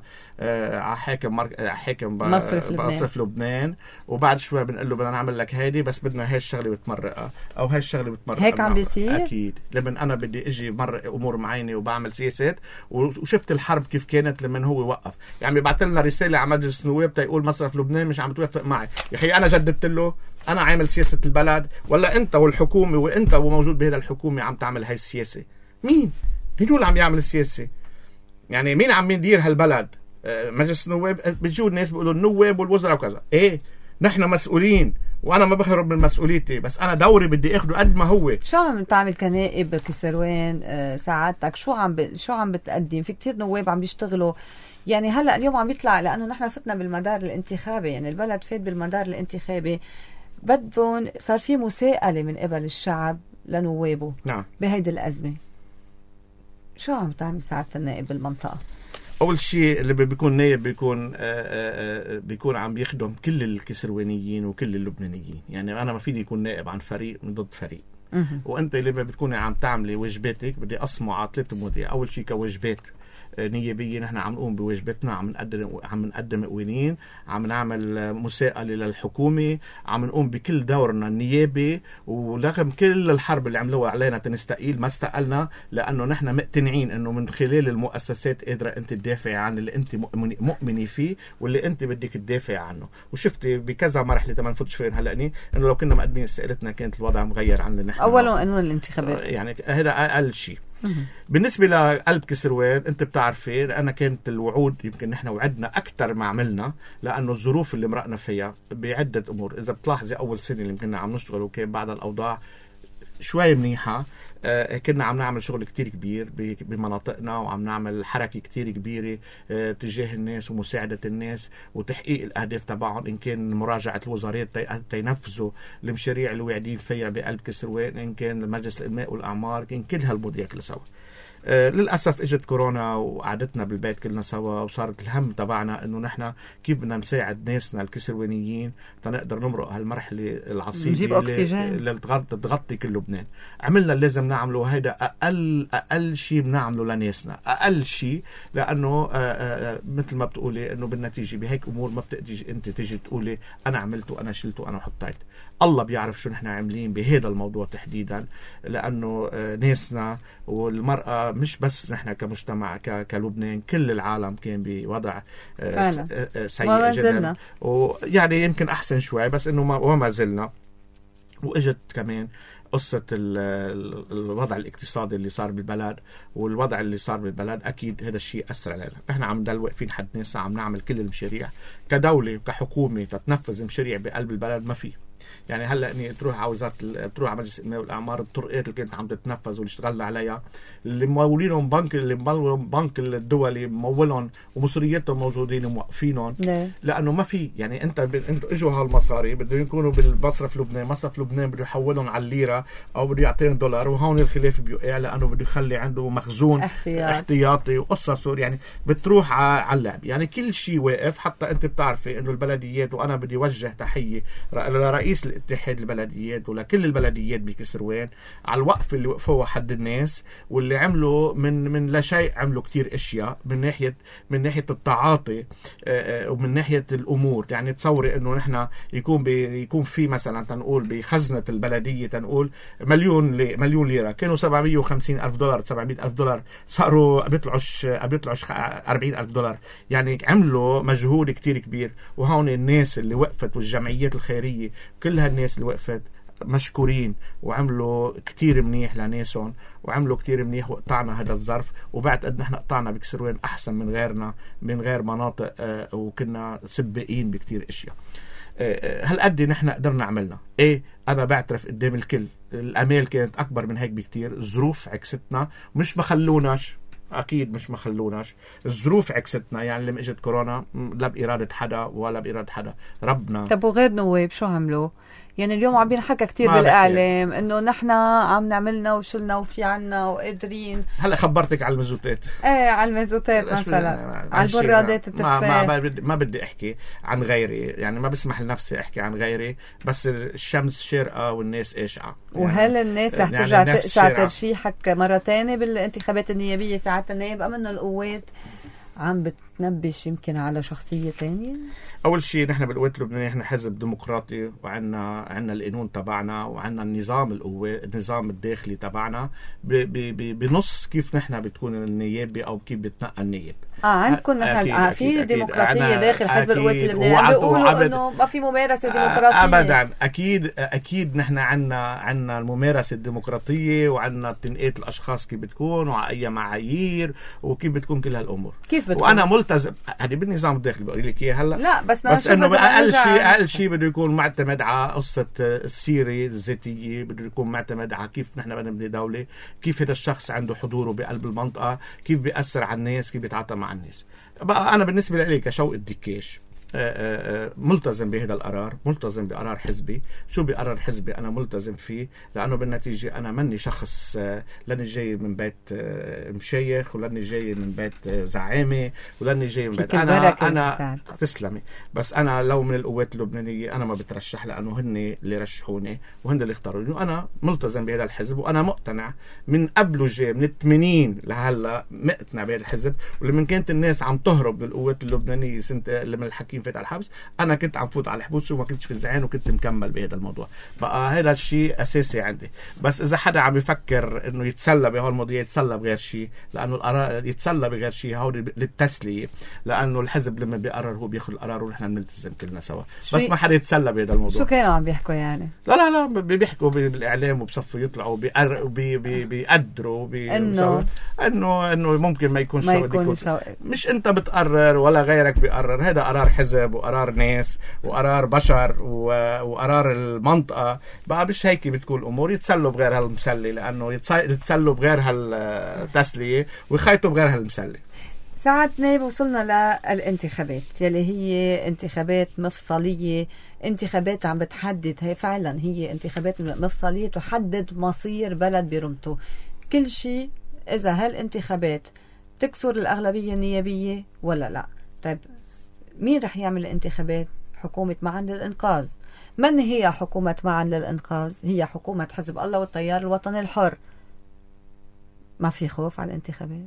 S2: حاكم مصرف لبنان، وبعد شوي بنقول له بدنا نعمل لك هيدي، بس بدنا هاي الشغله بتمرقها او هاي الشغله بتمرقها.
S1: هيك عم بيصير
S2: اكيد. لما انا بدي اجي مرق امور معينه وبعمل سياسات، وشفت الحرب كيف كانت لما هو وقف. يعني بعث لنا رساله على مجلس النواب تيقول مصرف لبنان مش عم توافق معي. يا اخي انا جددت له، انا عامل سياسه البلد، ولا انت والحكومه وانت وموجود بهذا الحكومه عم تعمل هاي السياسه؟ مين هو اللي عم يعمل السياسه؟ يعني مين عم يدير هالبلد؟ مجلس النواب. بيجوا الناس بيقولوا النواب والوزراء وكذا. ايه نحن مسؤولين، وانا ما بهرب من مسؤوليتي، بس انا دوري بدي اخده قد ما هو.
S1: شو عم تعمل كنائب كسروان سعادتك؟ شو عم بتقدم؟ في كتير نواب عم بيشتغلوا. يعني هلا اليوم عم يطلع، لانه نحن فتنا بالمدار الانتخابي، يعني البلد فات بالمدار الانتخابي، بدهم صار في مساءلة من قبل الشعب لنوابه.
S2: نعم.
S1: بهيدي الأزمة شو عم تعمل سعادة النائب بالمنطقة؟
S2: أول شيء اللي بيكون نائب بيكون عم بيخدم كل الكسروانيين وكل اللبنانيين. يعني أنا ما فيني يكون نائب عن فريق من ضد فريق. وأنت اللي بتكوني عم تعملي واجباتك بدي أسمع على 3 مواضيع. أول شيء كواجبات نيابية، نحن عم نقوم بواجباتنا، عم نقدم قوانين، عم نعمل مساءلة للحكومة، عم نقوم بكل دورنا النيابي. ورغم كل الحرب اللي عملوها علينا تنستقيل، ما استقلنا، لأنه نحن مقتنعين أنه من خلال المؤسسات قادرة أنت تدافع عن اللي أنت مؤمنة فيه واللي أنت بدك تدافع عنه. وشفت بكذا مرحلة ما نفوتش فين هلأني إنه لو كنا مقدمين استقالتنا كانت الوضع مغير عن اللي نحن.
S1: أولا قانون الانتخابات،
S2: يعني هذا أقل شيء. بالنسبة لقلب كسروان، انت بتعرفي انا كانت الوعود، يمكن نحن وعدنا اكثر ما عملنا، لانه الظروف اللي مرقنا فيها بعدة امور. اذا بتلاحظي اول سنة اللي كنا عم نشتغل وكان بعد الاوضاع شوي منيحة، كنا عم نعمل شغل كتير كبير بمناطقنا، وعم نعمل حركة كتير كبيرة تجاه الناس ومساعدة الناس وتحقيق الأهداف تبعهم، إن كان مراجعة الوزارات تينفذوا المشاريع اللي واعدين فيها بقلب كسروان، إن كان مجلس الإنماء والأعمار، كان كل هالمواضيع كلها سوا. للأسف اجت كورونا وقعدتنا بالبيت كلنا سوا، وصارت الهم تبعنا انه نحن كيف بدنا نساعد ناسنا الكسروانيين تنقدر نمرق هالمرحلة العصيبة اللي تغطي كل لبنان. عملنا اللي لازم نعمله، وهيدا اقل شيء بنعمله لناسنا، اقل شيء، لانه مثل ما بتقولي انه بالنتيجة بهيك امور ما بتقدر انت تيجي تقولي انا عملت وانا شلت وانا حطيت. الله بيعرف شو نحن عاملين بهذا الموضوع تحديدا، لانه ناسنا والمرأة مش بس نحن كمجتمع كلبنان، كل العالم كان بوضع سيء جدا، ويعني يمكن أحسن شوي، بس إنه وما زلنا. وإجت كمان قصة الوضع الاقتصادي اللي صار بالبلد، والوضع اللي صار بالبلد أكيد هذا الشيء أثر علينا. إحنا عم نضل واقفين حد ناسا، عم نعمل كل المشاريع كدولة وكحكومة تتنفذ مشاريع بقلب البلد، ما في. يعني هلا اني تروح على تروح على مجلس الامناء والاعمار، الطرقات اللي كانت عم تتنفذ واللي اشتغلنا عليها، اللي ممولينهم بنك الدولي ممولهم ومصرياتهم موجودين وموقفينهم، لانه ما في يعني انتوا اجوا هالمصاري بدهم يكونوا بالمصرف لبنان، مصرف لبنان بده يحولهم على الليره او بده يعطيهم دولار، وهون الخلاف بيوقع لانه بده يخلي عنده مخزون احتياطي وقصص، يعني بتروح على اللعب. يعني كل شيء واقف. حتى انت بتعرفي انه البلديات، وانا بدي اوجه تحيه لرئيس الاتحاد البلديات ولكل البلديات بكسروان على الوقف اللي وقفوها حد الناس، واللي عملوا من لا شيء، عملوا كتير اشياء من ناحيه التعاطي ومن ناحيه الامور. يعني تصوري انه نحن يكون في مثلا تنقول بخزنه البلديه تنقول مليون ليره، كانوا 750 ألف دولار 700 ألف دولار، صاروا بيطلعوش 40 ألف دولار. يعني عملوا مجهود كتير كبير. وهون الناس اللي وقفت والجمعيات الخيريه كل هالناس اللي وقفت مشكورين، وعملوا كتير منيح لناسهم، وعملوا كتير منيح وقطعنا هذا الظرف. وبعد قد نحن قطعنا بكسروان أحسن من غيرنا من غير مناطق، وكنا سباقين بكتير اشياء. هالقد نحن قدرنا عملنا. انا بعترف قدام الكل الامال كانت اكبر من هيك بكتير، الظروف عكستنا، مش ما خلوناش، اكيد مش ما خلوناش، الظروف عكستنا. يعني لما اجت كورونا لا بإرادة حدا ولا بإرادة حدا، ربنا.
S1: طب وغير نواب شو عملوا؟ يعني اليوم عم بينحكى كتير بالاعلام انه نحن عم نعملنا وشلنا وفي عنا وقادرين.
S2: هلا خبرتك على المازوتات.
S1: على المازوتات مثلا، على البرادات التفاح.
S2: ما بدي احكي عن غيري، يعني ما بسمح لنفسي احكي عن غيري، بس الشمس شارقه والناس قاشعه.
S1: وهل الناس رح ترجع تقشع ترشيحك مره ثانيه بالانتخابات النيابيه؟ ساعات النائب امن القوات عم بتنبش يمكن على شخصية تانية.
S2: أول شيء نحن بالقوات اللبنانية نحن حزب ديمقراطي، وعنا القانون تبعنا، وعنا النظام الداخلي تبعنا بنص كيف نحن بتكون النيابة أو كيف بتنقى النياب.
S1: عندكم نحن في ديمقراطية داخل حزب القوات اللبنانية، عم بيقولوا إنه ما في ممارسة ديمقراطية.
S2: أبدا، أكيد نحن عنا الممارسة الديمقراطية، وعنا تنقية الأشخاص كيف بتكون وعلى أي معايير وكيف بتكون كل هالأمور.
S1: كيف بتكون؟
S2: وأنا ملتزم هذه بالنظام الداخلي بقول لك إياه هلا.
S1: لا
S2: بس إنه أقل شيء بده يكون معتمد على قصة السيرة الذاتية، بده يكون معتمد على كيف نحن بدنا نبني دولة، كيف هذا الشخص عنده حضوره بقلب المنطقة، كيف بيأثر على الناس، كيف بيتعاطى مع الناس. بقى أنا بالنسبة لي كشوق الدكاش ملتزم بهذا القرار، ملتزم بقرار حزبي. شو بقرار حزبي أنا ملتزم فيه؟ لأنه بالنتيجة أنا مني شخص لاني جاي من بيت مشايخ، ولاني جاي من بيت زعامة، ولاني جاي من بيت أنا تسلمي. بس أنا لو من القوات اللبنانية أنا ما بترشح، لأنه هن اللي رشحوني وهن اللي اختاروني، وأنا ملتزم بهذا الحزب، وأنا مقتنع من قبله جاي من 80 لهلا مقتنع بهذا الحزب. ولما كانت الناس عم تهرب بالقوات اللبنانية سنة لما الحكيم فات على الحبس، انا كنت عم فوت على الحبوس وما كنتش في الزعان، وكنت مكمل بهذا الموضوع. بقى هذا الشيء اساسي عندي. بس اذا حدا عم يفكر انه يتسلى بهالمواضيع، يتسلى بغير شيء، لانه القرار يتسلى بغير شيء هو للتسليه، لانه الحزب لما بيقرر هو بياخذ القرار ونحن بنلتزم كلنا سوا. بس ما حدا يتسلى بهذا الموضوع.
S1: شو كانوا عم بيحكوا يعني؟
S2: لا بيحكوا بالاعلام وبصفوا يطلعوا بيقدروا انه ممكن ما يكون شو. مش انت بتقرر ولا غيرك بيقرر، هذا قرار حزب وقرار ناس وقرار بشر وقرار المنطقة. بقى مش هيك بتكون الأمور. يتسلوا بغير هالمسلي، لأنه يتسلوا بغير هالتسلية ويخيطوا بغير هالمسلي.
S1: ساعات نايب وصلنا للانتخابات يلي هي انتخابات مفصلية، انتخابات عم بتحدد، هي فعلا هي انتخابات مفصلية تحدد مصير بلد برمته. كل شيء إذا هالانتخابات تكسر الأغلبية النيابية ولا لا. طيب مين رح يعمل الانتخابات؟ حكومة معا للإنقاذ. من هي حكومة معا للإنقاذ؟ هي حكومة حزب الله والتيار الوطني الحر. ما في خوف على الانتخابات؟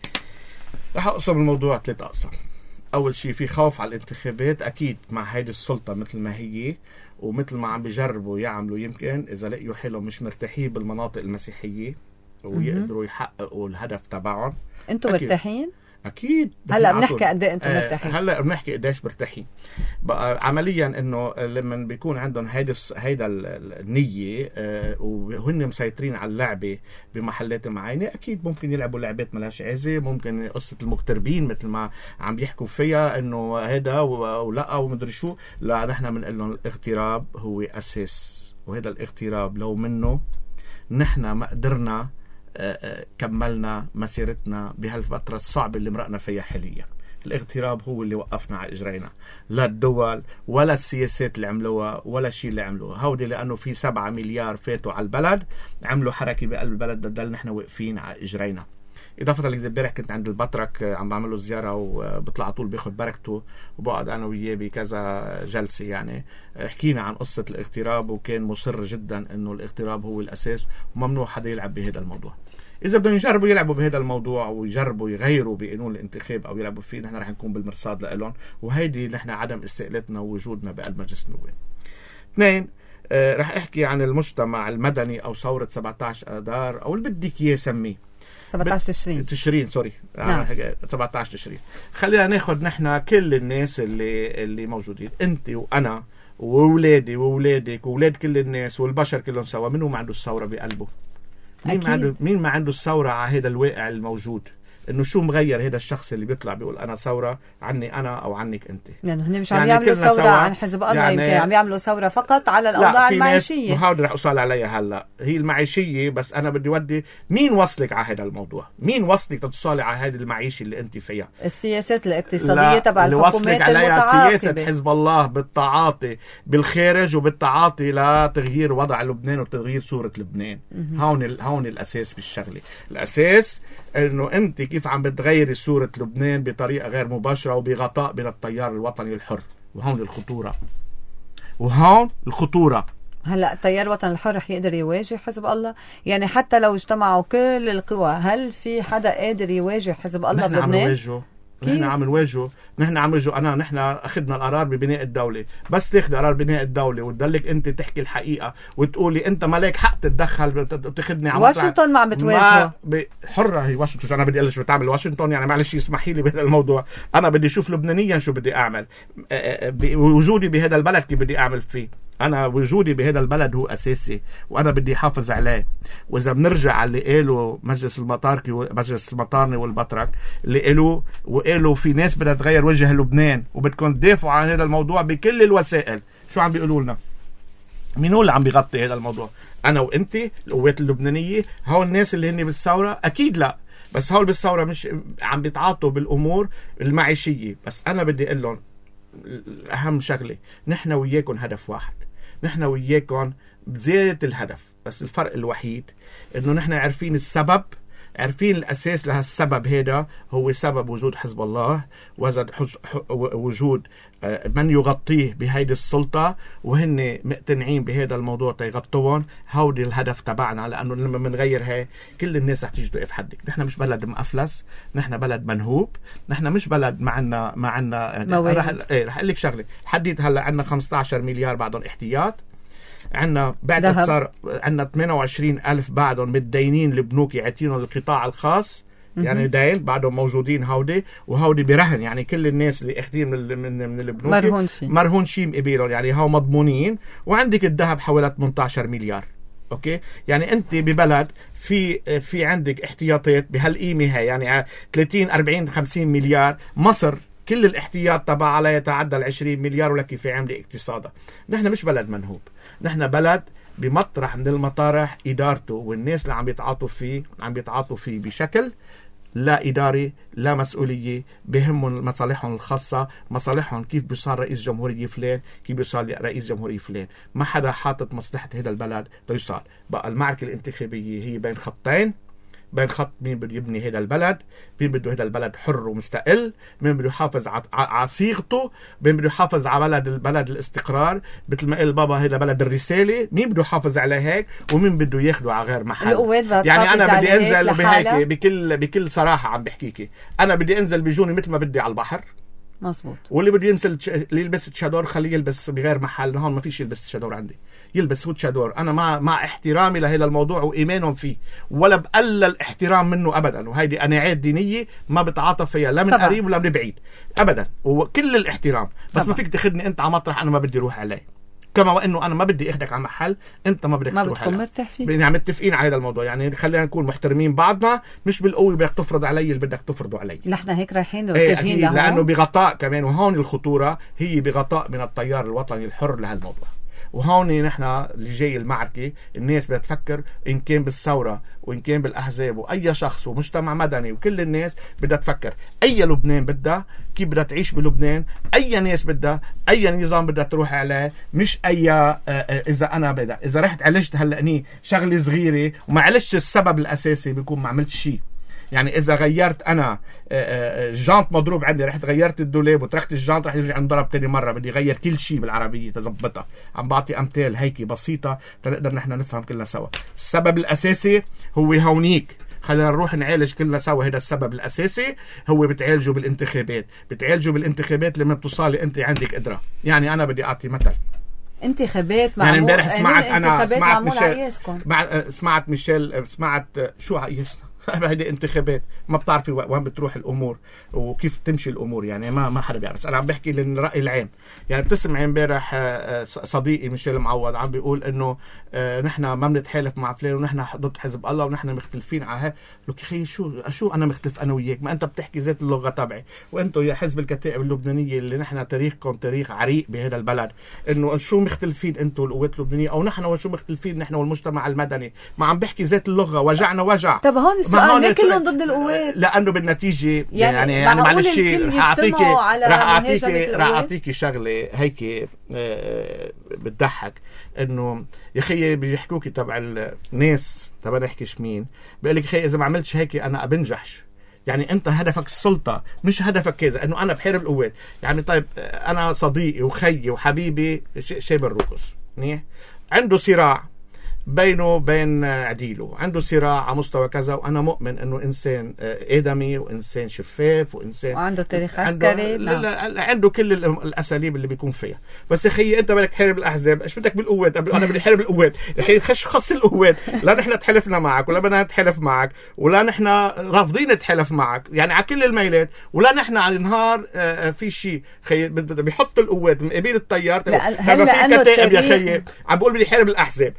S2: رح أقسم الموضوع 3 أقسام. أول شيء في خوف على الانتخابات أكيد مع هيدي السلطة مثل ما هي، ومثل ما عم بيجربوا يعملوا، يمكن إذا لقيوا حالهم مش مرتاحين بالمناطق المسيحية ويقدروا يحققوا الهدف تبعهم.
S1: أنتوا مرتاحين؟
S2: اكيد
S1: هلا بنحكي قد ايه انتم مرتاحين.
S2: هلا بنحكي قديش مرتاحين بقى عمليا، انه لما بيكون عندهم هيدا النيه وهن مسيطرين على اللعبه بمحلات معينه، اكيد ممكن يلعبوا لعبات ملهاش عزه، ممكن قصه المغتربين مثل ما عم بيحكوا فيها انه هذا ولا ومدري شو. لا، نحن بنقول لهم الاغتراب هو اساس، وهذا الاغتراب لو منه نحن ما قدرنا كملنا مسيرتنا بهالفترة الصعبة اللي مرقنا فيها حاليا. الاغتراب هو اللي وقفنا على إجرينا، لا الدول ولا السياسات اللي عملوها ولا شيء اللي عملوها هودي، لأنه في 7 مليار فاتوا على البلد عملوا حركة بقلب البلد، ضل نحن واقفين على إجرينا. إضافة لك امبارح كنت عند البطرك عم بعمل له زيارة، وبطلع طول بياخذ بركته، وبقعد أنا وياه بكذا جلسة. يعني حكينا عن قصة الاغتراب، وكان مصر جدا إنه الاغتراب هو الأساس وممنوع حدا يلعب بهذا الموضوع. إذا بدهم يجربوا يلعبوا بهذا الموضوع ويجربوا يغيروا بقانون الانتخاب أو يلعبوا فيه، نحن رح نكون بالمرصاد لهم، وهيدي نحن عدم استقلالنا ووجودنا بقلب مجلس النواب. 2 رح أحكي عن المجتمع المدني أو ثورة 17 آذار أو اللي بدك إياه سميه
S1: 17 تشرين
S2: سوري. نعم. 17 تشرين. خلينا ناخذ نحن كل الناس اللي موجودين، انت وانا واولادي واولادك واولاد كل الناس والبشر كلهم سوا. منو ما عنده الثوره بقلبه؟ مين ما عنده الثوره على هذا الواقع الموجود؟ انه شو مغير هذا الشخص اللي بيطلع بيقول انا ثوره عني انا او عنك انت؟
S1: يعني هن مش عم يعملوا ثوره عن حزب الله، يمكن عم يعملوا ثوره فقط على الاوضاع المعيشيه.
S2: هذا رح اوصل عليها هلا، هي المعيشيه. بس انا بدي ودي مين وصلك على هذا الموضوع؟ مين وصلك توصلي على هذه المعيشه اللي انت فيها؟
S1: السياسات الاقتصاديه تبع الحكومات
S2: المتعاقبه، سياسه حزب الله بالتعاطي بالخارج وبالتعاطي لتغيير وضع لبنان وتغيير صوره لبنان. هون الاساس بالشغله. الاساس انه انت كيف عم بتغيري صورة لبنان بطريقة غير مباشرة وبغطاء من التيار الوطني الحر. وهون الخطورة.
S1: هلا التيار الوطني الحر رح يقدر يواجه حزب الله؟ يعني حتى لو اجتمعوا كل القوى، هل في حدا قادر يواجه حزب الله بلبنان؟
S2: نحن عم نواجهه. نحن اخذنا القرار ببناء الدوله. بس تاخذ قرار بناء الدوله وتضلك انت تحكي الحقيقه وتقولي انت ما لك حق تتدخل وتاخذني على
S1: واشنطن ما عم بتواجهه.
S2: حره هي واشنطن. شو انا بدي اقول شو بتعمل واشنطن؟ يعني معلش اسمحي لي بهذا الموضوع. انا بدي اشوف لبنانيا شو بدي اعمل، وجودي بهذا البلد كيف بدي اعمل فيه. أنا وجودي بهذا البلد هو أساسي وأنا بدي حافظ عليه. وإذا بنرجع على اللي قالوا مجلس المطارني والبطرك اللي قالوا في ناس بدها تغير وجه لبنان وبدكم تدافعوا عن هذا الموضوع بكل الوسائل، شو عم بيقولوا لنا؟ مين هو اللي عم بيغطي هذا الموضوع؟ أنا وأنت القوات اللبنانية؟ هول الناس اللي هن بالثورة؟ أكيد لا. بس هول بالثورة مش عم بيتعاطوا بالأمور المعيشية. بس أنا بدي أقول لهم أهم شغلة، نحن وياكم هدف واحد، نحن وياكم بزيادة الهدف. بس الفرق الوحيد إنه نحن عارفين السبب، عارفين الأساس لهالسبب. هذا هو سبب وجود حزب الله، وجود من يغطيه بهيدي السلطة، وهن مقتنعين بهذا الموضوع تيغطوهم. هودي الهدف تبعنا، لأنه لما منغير هاي كل الناس رح تيجي توقف حدك. نحن مش بلد مقفلس، نحن بلد منهوب، نحن مش بلد ما عنا يعني رح أقول لك شغلة. حديت هلا عنا 15 مليار بعدهم احتياط، عنا بعد صار عنا 28,000 بعدهم متدينين البنوك يعطينهم القطاع الخاص، يعني دين بعدهم موجودين. وهودي برهن، يعني كل الناس اللي اخذين من البنوك مرهون شيء مقبلهم، يعني هاو مضمونين. وعندك الذهب حوالي 18 مليار. اوكي، يعني انت ببلد في عندك احتياطات بهالقيمه هاي، يعني 30 40 50 مليار. مصر كل الاحتياط تبع لا يتعدى 20 مليار، ولكن في عامله اقتصادها. نحن مش بلد منهوب، نحن بلد بمطرح من المطارح إدارته والناس اللي عم بيتعاطوا فيه بشكل لا إداري لا مسؤولية. بهمهم مصالحهم الخاصة، مصالحهم كيف بيصير رئيس جمهورية فلان، كيف بيصير رئيس جمهورية فلان. ما حدا حاطط مصلحة هذا البلد تيصال. بقى المعركة الانتخابية هي بين خطين، بين خط مين بده يبني هذا البلد، مين بده هذا البلد حر ومستقل، مين بده يحافظ على صيغته، مين بده يحافظ على بلد الاستقرار. مثل ما قال بابا هذا بلد الرسالة، مين بده يحافظ على هيك ومين بده ياخده على غير محل. يعني أنا بدي أنزل بهيك بكل صراحة عم بحكيكي، أنا بدي أنزل بجوني مثل ما بدي على البحر،
S1: مظبوط.
S2: واللي بده ينزل اللي يلبس تشادور خليه يلبس بغير محل، هون ما فيش يلبس تشادور عندي، يلبس هو تشادور. انا مع احترامي لهذا الموضوع وايمانهم فيه، ولا بقلل احترام منه ابدا، وهيدي قناعات دينيه ما بتعاطف فيها لا من
S1: طبعا.
S2: قريب ولا من بعيد ابدا، وكل الاحترام. بس
S1: طبعا.
S2: ما فيك تاخذني انت على مطرح انا ما بدي اروح عليه، كما وانه انا ما بدي اخدك على محل انت ما بدك تروح عليه.
S1: ما بتكون مرتاح فيه.
S2: يعني متفقين على هذا الموضوع، يعني خلينا نكون محترمين بعضنا، مش بالقوه بدك تفرض علي اللي بدك تفرضه علي.
S1: نحن هيك رايحين
S2: واتجهين لهون، لانه بغطاء كمان، وهون الخطوره هي بغطاء من التيار الوطني الحر لهالموضوع. وهون نحن اللي جاي المعركة، الناس بدها تفكر إن كان بالثورة وإن كان بالأحزاب وأي شخص ومجتمع مدني وكل الناس بدها تفكر أي لبنان بدها، كيف بدها تعيش بلبنان، أي ناس بدها، أي نظام بدها تروح عليه، مش أي إذا أنا بدها، إذا رحت عالجت هلأني شغلة صغيرة وما عالجتش السبب الأساسي بيكون ما عملت شيء. يعني إذا غيرت أنا جانت مضروب عندي، رحت غيرت الدولاب وتركت الجانت، رح يرجع انضرب تاني مرة، بدي غير كل شيء بالعربية تزبطها. عم بعطي أمثال هيك بسيطة تنقدر نحن نفهم كلنا سوا. السبب الأساسي هو هونيك، خلينا نروح نعالج كلنا سوا. هذا السبب الأساسي هو بتعالجه بالانتخابات، بتعالجه بالانتخابات لما بتوصلي أنت عندك قدرة. يعني أنا بدي أعطي مثل،
S1: انتخابات
S2: يعني امبارح سمعت ميشيل سمعت شو عيسنا هيدي انتخابات، ما بتعرفي وين بتروح الامور وكيف تمشي الامور، يعني ما حدا بيعرف. بس انا عم بحكي للراي العام. يعني بتسمع امبارح صديقي ميشيل معوض عم بيقول انه نحن ما بنتحالف مع فلان ونحن ضد حزب الله ونحن مختلفين على هيك. لك يا اخي شو انا مختلف انا وياك؟ ما انت بتحكي ذات اللغه تبعي، وانتم يا حزب الكتائب اللبنانيه اللي نحن تاريخكم تاريخ عريق بهذا البلد، انه شو مختلفين انتم القوات اللبنانيه او نحن، وشو مختلفين نحن والمجتمع المدني؟ ما عم بحكي ذات اللغه، وجعنا وجع.
S1: طب هون السؤال ليه كلهم ضد القوات؟
S2: لانه بالنتيجه يعني معلش راح اعطيكي شغله هيك بتضحك، انه يا اخي بيحكوكي تبع الناس تبع نحكيش مين، بيقول لك اخي اذا ما عملتش هيك انا بنجحش. يعني انت هدفك السلطه مش هدفك كذا، انه انا بحارب القوات. يعني طيب انا صديقي وخيي وحبيبي شيب الروكس منيح، عنده صراع بينه وبين عديله، عنده صراع على مستوى كذا، وانا مؤمن انه انسان ادمي وانسان شفاف وانسان
S1: وعنده تاريخ عسكري،
S2: عنده كل الاساليب اللي بيكون فيها. بس اخي انت بدك تحارب الاحزاب، ايش بدك بالقوات؟ انا بدي احارب القوات. اخي خص القوات، لا نحن تحلفنا معك ولا بدنا نتحالف معك ولا نحن رافضين نتحالف معك، يعني على كل الميلات، ولا نحن على النهار في شيء خي بيحط القوات من قبيل التيار. هلا في الكتائب يا خيي عم بقول بدي حارب الاحزاب،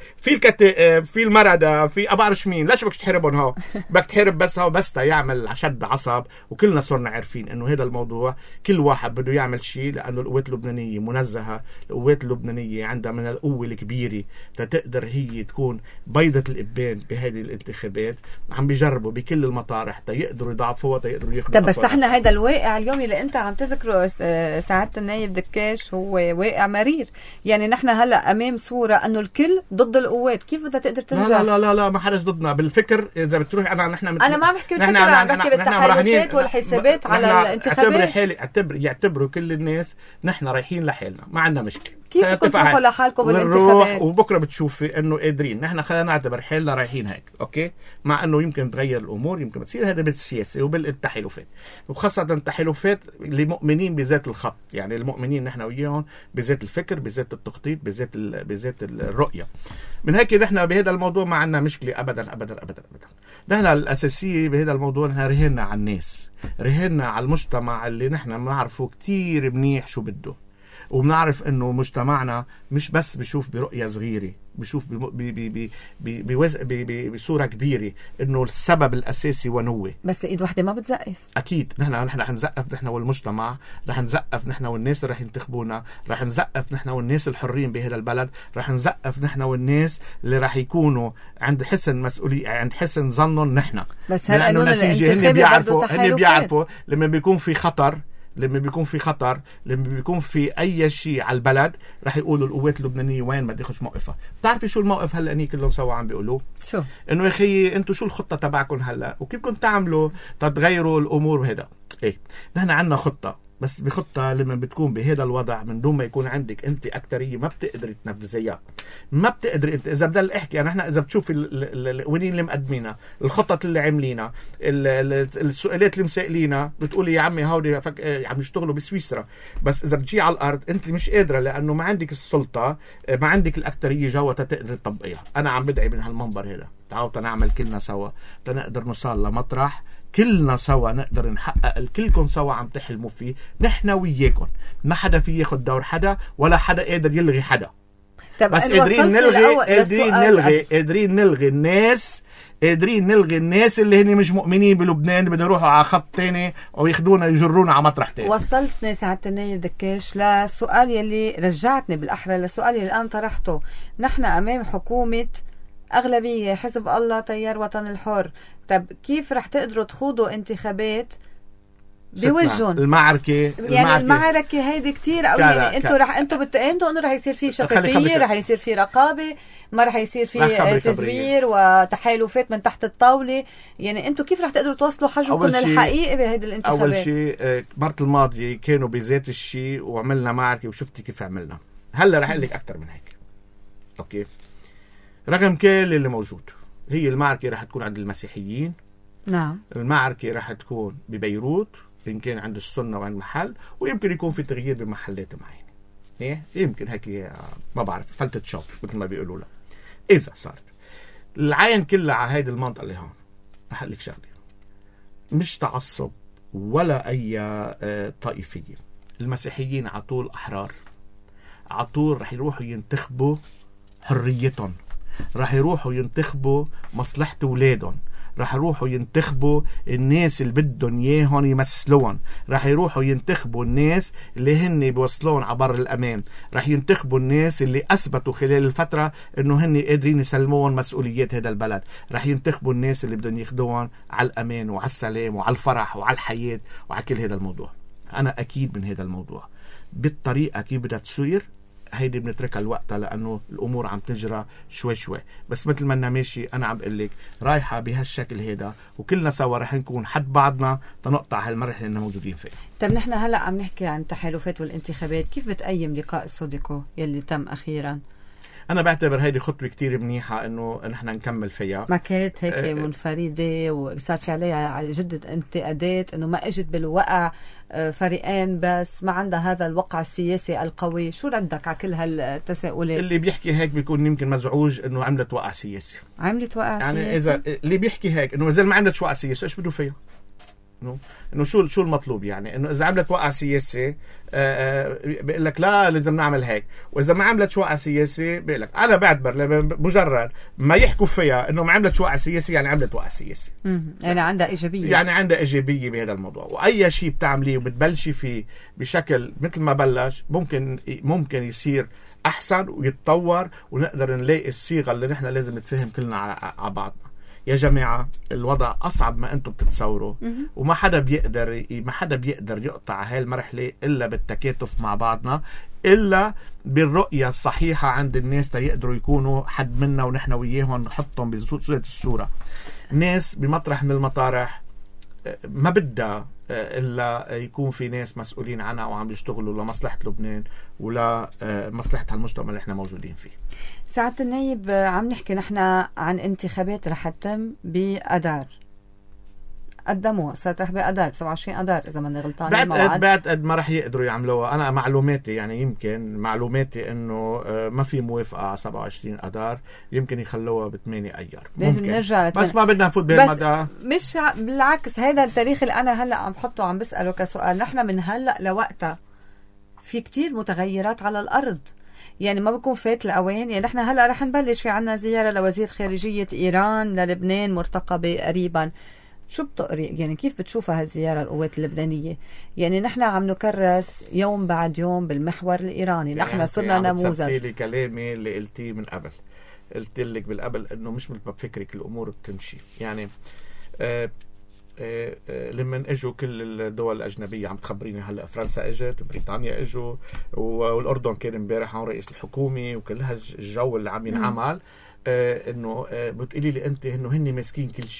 S2: في المردة، في أبعرش مين، لا شو بدك تحاربهم هاو؟ بدك تحارب بس هاو بس يعمل شد عصب. وكلنا صرنا عارفين انه هذا الموضوع كل واحد بده يعمل شيء، لانه القوات اللبنانيه منزهه، القوات اللبنانيه عندها من القوه الكبيره تقدر هي تكون بيضه الابان بهذه الانتخابات. عم بيجربوا بكل المطارح تيقدروا يضعفوها، تيقدروا ياخذوا.
S1: طب بس احنا هذا الواقع اليوم اللي انت عم تذكره سعاده النايب دكاش هو واقع مرير. يعني نحن هلا امام صوره انه الكل ضد القوات، كيف بدها تقدر ترجع؟
S2: لا لا لا لا ما حدش ضدنا بالفكر. اذا بتروح
S1: انا ما عم بحكي بالفكر، عم بحكي بالتحالفات والحسابات على الانتخابات.
S2: يعتبروا كل الناس نحن رايحين لحالنا، ما عندنا مشكله.
S1: كيف كنتوا تروحوا لحالكم بالانتخابات؟
S2: وبكره بتشوفي انه قادرين. نحن خلينا نعتبر حالنا رايحين هيك، اوكي، مع انه يمكن تغير الامور، يمكن تصير هذا بالسياسه وبالتحالفات، وخاصه التحالفات اللي مؤمنين بذات الخط. يعني المؤمنين نحن وياهم بذات الفكر، بذات التخطيط، بذات الرؤيه. من هيك نحن بهذا الموضوع ما عندنا مشكله ابدا ابدا ابدا ابدا. نحن الاساسيه بهذا الموضوع نحن رهنا على الناس، رهنا على المجتمع اللي نحن بنعرفه كتير منيح شو بده، وبنعرف انه مجتمعنا مش بس بيشوف برؤية صغيرة، بيشوف بصورة كبيرة انه السبب الاساسي ونوه.
S1: بس ايد واحدة ما بتزقف.
S2: اكيد نحن رح نزقف نحن والمجتمع، رح نزقف نحن والناس اللي رح ينتخبونا، رح نزقف نحن والناس الحرين بهذا البلد، رح نزقف نحن والناس اللي رح يكونوا عند حسن مسؤولية، عند حسن ظنهم نحن.
S1: بس هالقانون الانتخابي
S2: هن بيعرفوا لما بيكون في خطر، لما بيكون في اي شيء على البلد رح يقولوا القوات اللبنانيه وين بدي اخش موقفها. بتعرفي شو الموقف هلا اني كلهم سوا عم بيقولوا؟
S1: شو؟
S2: انه يا اخي انتم شو الخطه تبعكم هلا وكيف كنتوا تعملوا تغيروا الامور وهذا. ايه نحن عندنا خطه، بس بخطه لما بتكون بهذا الوضع من دون ما يكون عندك انت اكتريه ما بتقدري تنفذيها. ما بتقدر انت اذا بدل احكي يعني احنا اذا بتشوف وين اللي مقدمينها، الخطط اللي عاملينها، السؤالات اللي مسائلينها، بتقولي يا عمي هودي عم يشتغلوا بسويسرا، بس اذا بتجي على الارض انت مش قادره لانه ما عندك السلطه، ما عندك الاكتريه جوا تقدر تطبقيها. انا عم بدعي من هالمنبر هذا تعالوا تنعمل كلنا سوا تنقدر نوصل لمطرح كلنا سوا نقدر نحقق الكلكم سوا عم تحلموا فيه، نحن وياكم، ما حدا في ياخد دور حدا ولا حدا قادر يلغي حدا. بس قادرين نلغي الناس اللي هن مش مؤمنين بلبنان، بدهم يروحوا على خط تاني وياخدونا يجرونا على مطرح تاني.
S1: وصلتني سعادة النايب دكاش لسؤال يلي رجعتني بالأحرى لسؤال يلي الآن طرحته. نحن أمام حكومة أغلبية حزب الله تيار وطن الحر، طب كيف رح تقدروا تخوضوا انتخابات بوجهن المعركة هيدي كتير قوي. يعني انتوا بتأمنوا انه رح يصير في شفافية، رح يصير في رقابة، ما رح يصير في تزوير وتحالفات من تحت الطاولة. يعني انتوا كيف رح تقدروا توصلوا حجمكم الحقيقي بهيدي الانتخابات؟
S2: اول شيء مرة الماضية كانوا بذات الشيء وعملنا معركة وشفتي كيف عملنا. هلا رح اقول لك اكثر من هيك. اوكي، رقم كل اللي موجود هي المعركة رح تكون عند المسيحيين.
S1: نعم.
S2: المعركة رح تكون ببيروت إن كان عند السنة وعند محل، ويمكن يكون في تغيير بمحلات معينة. إيه يمكن هيك ما بعرف فلتة شوط مثل ما بيقولوا لها. إذا صارت العين كلها على هيدي المنطقة اللي هون، أحل لك شغلة، مش تعصب ولا أي طائفية. المسيحيين على طول أحرار، على طول رح يروحوا ينتخبوا حريتهم، رح يروحوا ينتخبوا مصلحة أولادهم، رح يروحوا ينتخبوا الناس اللي بدهم اياهم يمثلون، رح يروحوا ينتخبوا الناس اللي هن بيوصلون عبر الامان، رح ينتخبوا الناس اللي اثبتوا خلال الفتره انه هن قادرين يسلمون مسؤوليات هذا البلد، رح ينتخبوا الناس اللي بدهم ياخذوهم على الامان وعلى السلام وعلى الفرح وعلى الحياه وعلى كل هذا الموضوع. انا اكيد من هذا الموضوع. بالطريقه كيف بدها تصير هيدي بنتركها لوقتها لانه الامور عم تجرى شوي شوي، بس مثل ما انا ماشي انا عم بقول لك رايحه بهالشكل هيدا، وكلنا سوا رح نكون حد بعضنا تنقطع هالمرحله اللي موجودين فيها.
S1: طيب نحن هلا عم نحكي عن التحالفات والانتخابات، كيف بتقيم لقاء الصديقو يلي تم اخيرا؟
S2: أنا بعتبر هيدي خطوة كتير منيحة إنه نحن نكمل فيها.
S1: ما كانت هيك منفردة وصار في عليها جدة انتقادات إنه ما إجت بالوقع فريقين بس، ما عندها هذا الوقع السياسي القوي. شو ردك على كل هالتساؤلات؟
S2: اللي بيحكي هيك بيكون يمكن مزعوج إنه عملت وقع سياسي.
S1: عملت وقع
S2: يعني
S1: سياسي؟
S2: إذا اللي بيحكي هيك إنه إذا ما عملت وقع سياسي إيش بده فيها؟ انه شو المطلوب؟ يعني انه اذا عملت وقع سياسي بيقول لك لا لازم نعمل هيك، واذا ما عملت وقع سياسي بيقول لك انا بعتبر مجرد ما يحكوا فيها انه ما عملت وقع سياسي يعني عملت وقع سياسي.
S1: يعني عندها ايجابيه،
S2: يعني عندها ايجابيه بهذا الموضوع. واي شيء بتعمليه وبتبلشي فيه بشكل مثل ما بلش ممكن يصير احسن ويتطور، ونقدر نلاقي الصيغه اللي نحن لازم نتفهم كلنا على بعضنا. يا جماعة الوضع أصعب ما أنتم بتتصوروا، وما حدا بيقدر يقطع هاي المرحلة إلا بالتكاتف مع بعضنا، إلا بالرؤية الصحيحة عند الناس تيقدروا يكونوا حد منا ونحن وياهم نحطهم بصورة الصورة. ناس بمطرح من المطارح ما بدها إلا يكون في ناس مسؤولين عنها وعم يشتغلوا لمصلحة لبنان ولا مصلحة هالمجتمع اللي احنا موجودين فيه.
S1: سعادة النايب عم نحكي نحن عن انتخابات رح تتم بأدار، قدموها صارت رح بأدار 27 أدار إذا ماني غلطان.
S2: بعد ما رح يقدروا يعملوها. أنا معلوماتي يعني يمكن معلوماتي إنه ما في موافقة على 27 أدار، يمكن يخلوها ب8 أيار
S1: ممكن نرجع
S2: بس ما بدنا نفوت بهالمدى.
S1: مش بالعكس، هذا التاريخ اللي أنا هلأ عم بحطه عم بسأله كسؤال. نحن من هلأ لوقتها في كتير متغيرات على الأرض، يعني ما بكون فات الأوان. يعني نحن هلأ رح نبلش في عنا زيارة لوزير خارجية إيران للبنان مرتقبة قريبا. شو بتقري يعني كيف بتشوفها هالزيارة القوات اللبنانية؟ يعني نحن عم نكرس يوم بعد يوم بالمحور الإيراني. نحن يعني صرنا نموذج.
S2: لي كلامي اللي قلتيه من قبل، قلت لك بالقبل انه مش مثل ما بفكرك الامور بتمشي. يعني لما اجوا كل الدول الاجنبيه عم تخبريني هلا فرنسا اجت، بريطانيا اجوا، والاردن كان امبارح عن رئيس الحكومه، وكل هالجو اللي عم ينعمل انه بتقولي لي انت انه هن ماسكين كل شيء.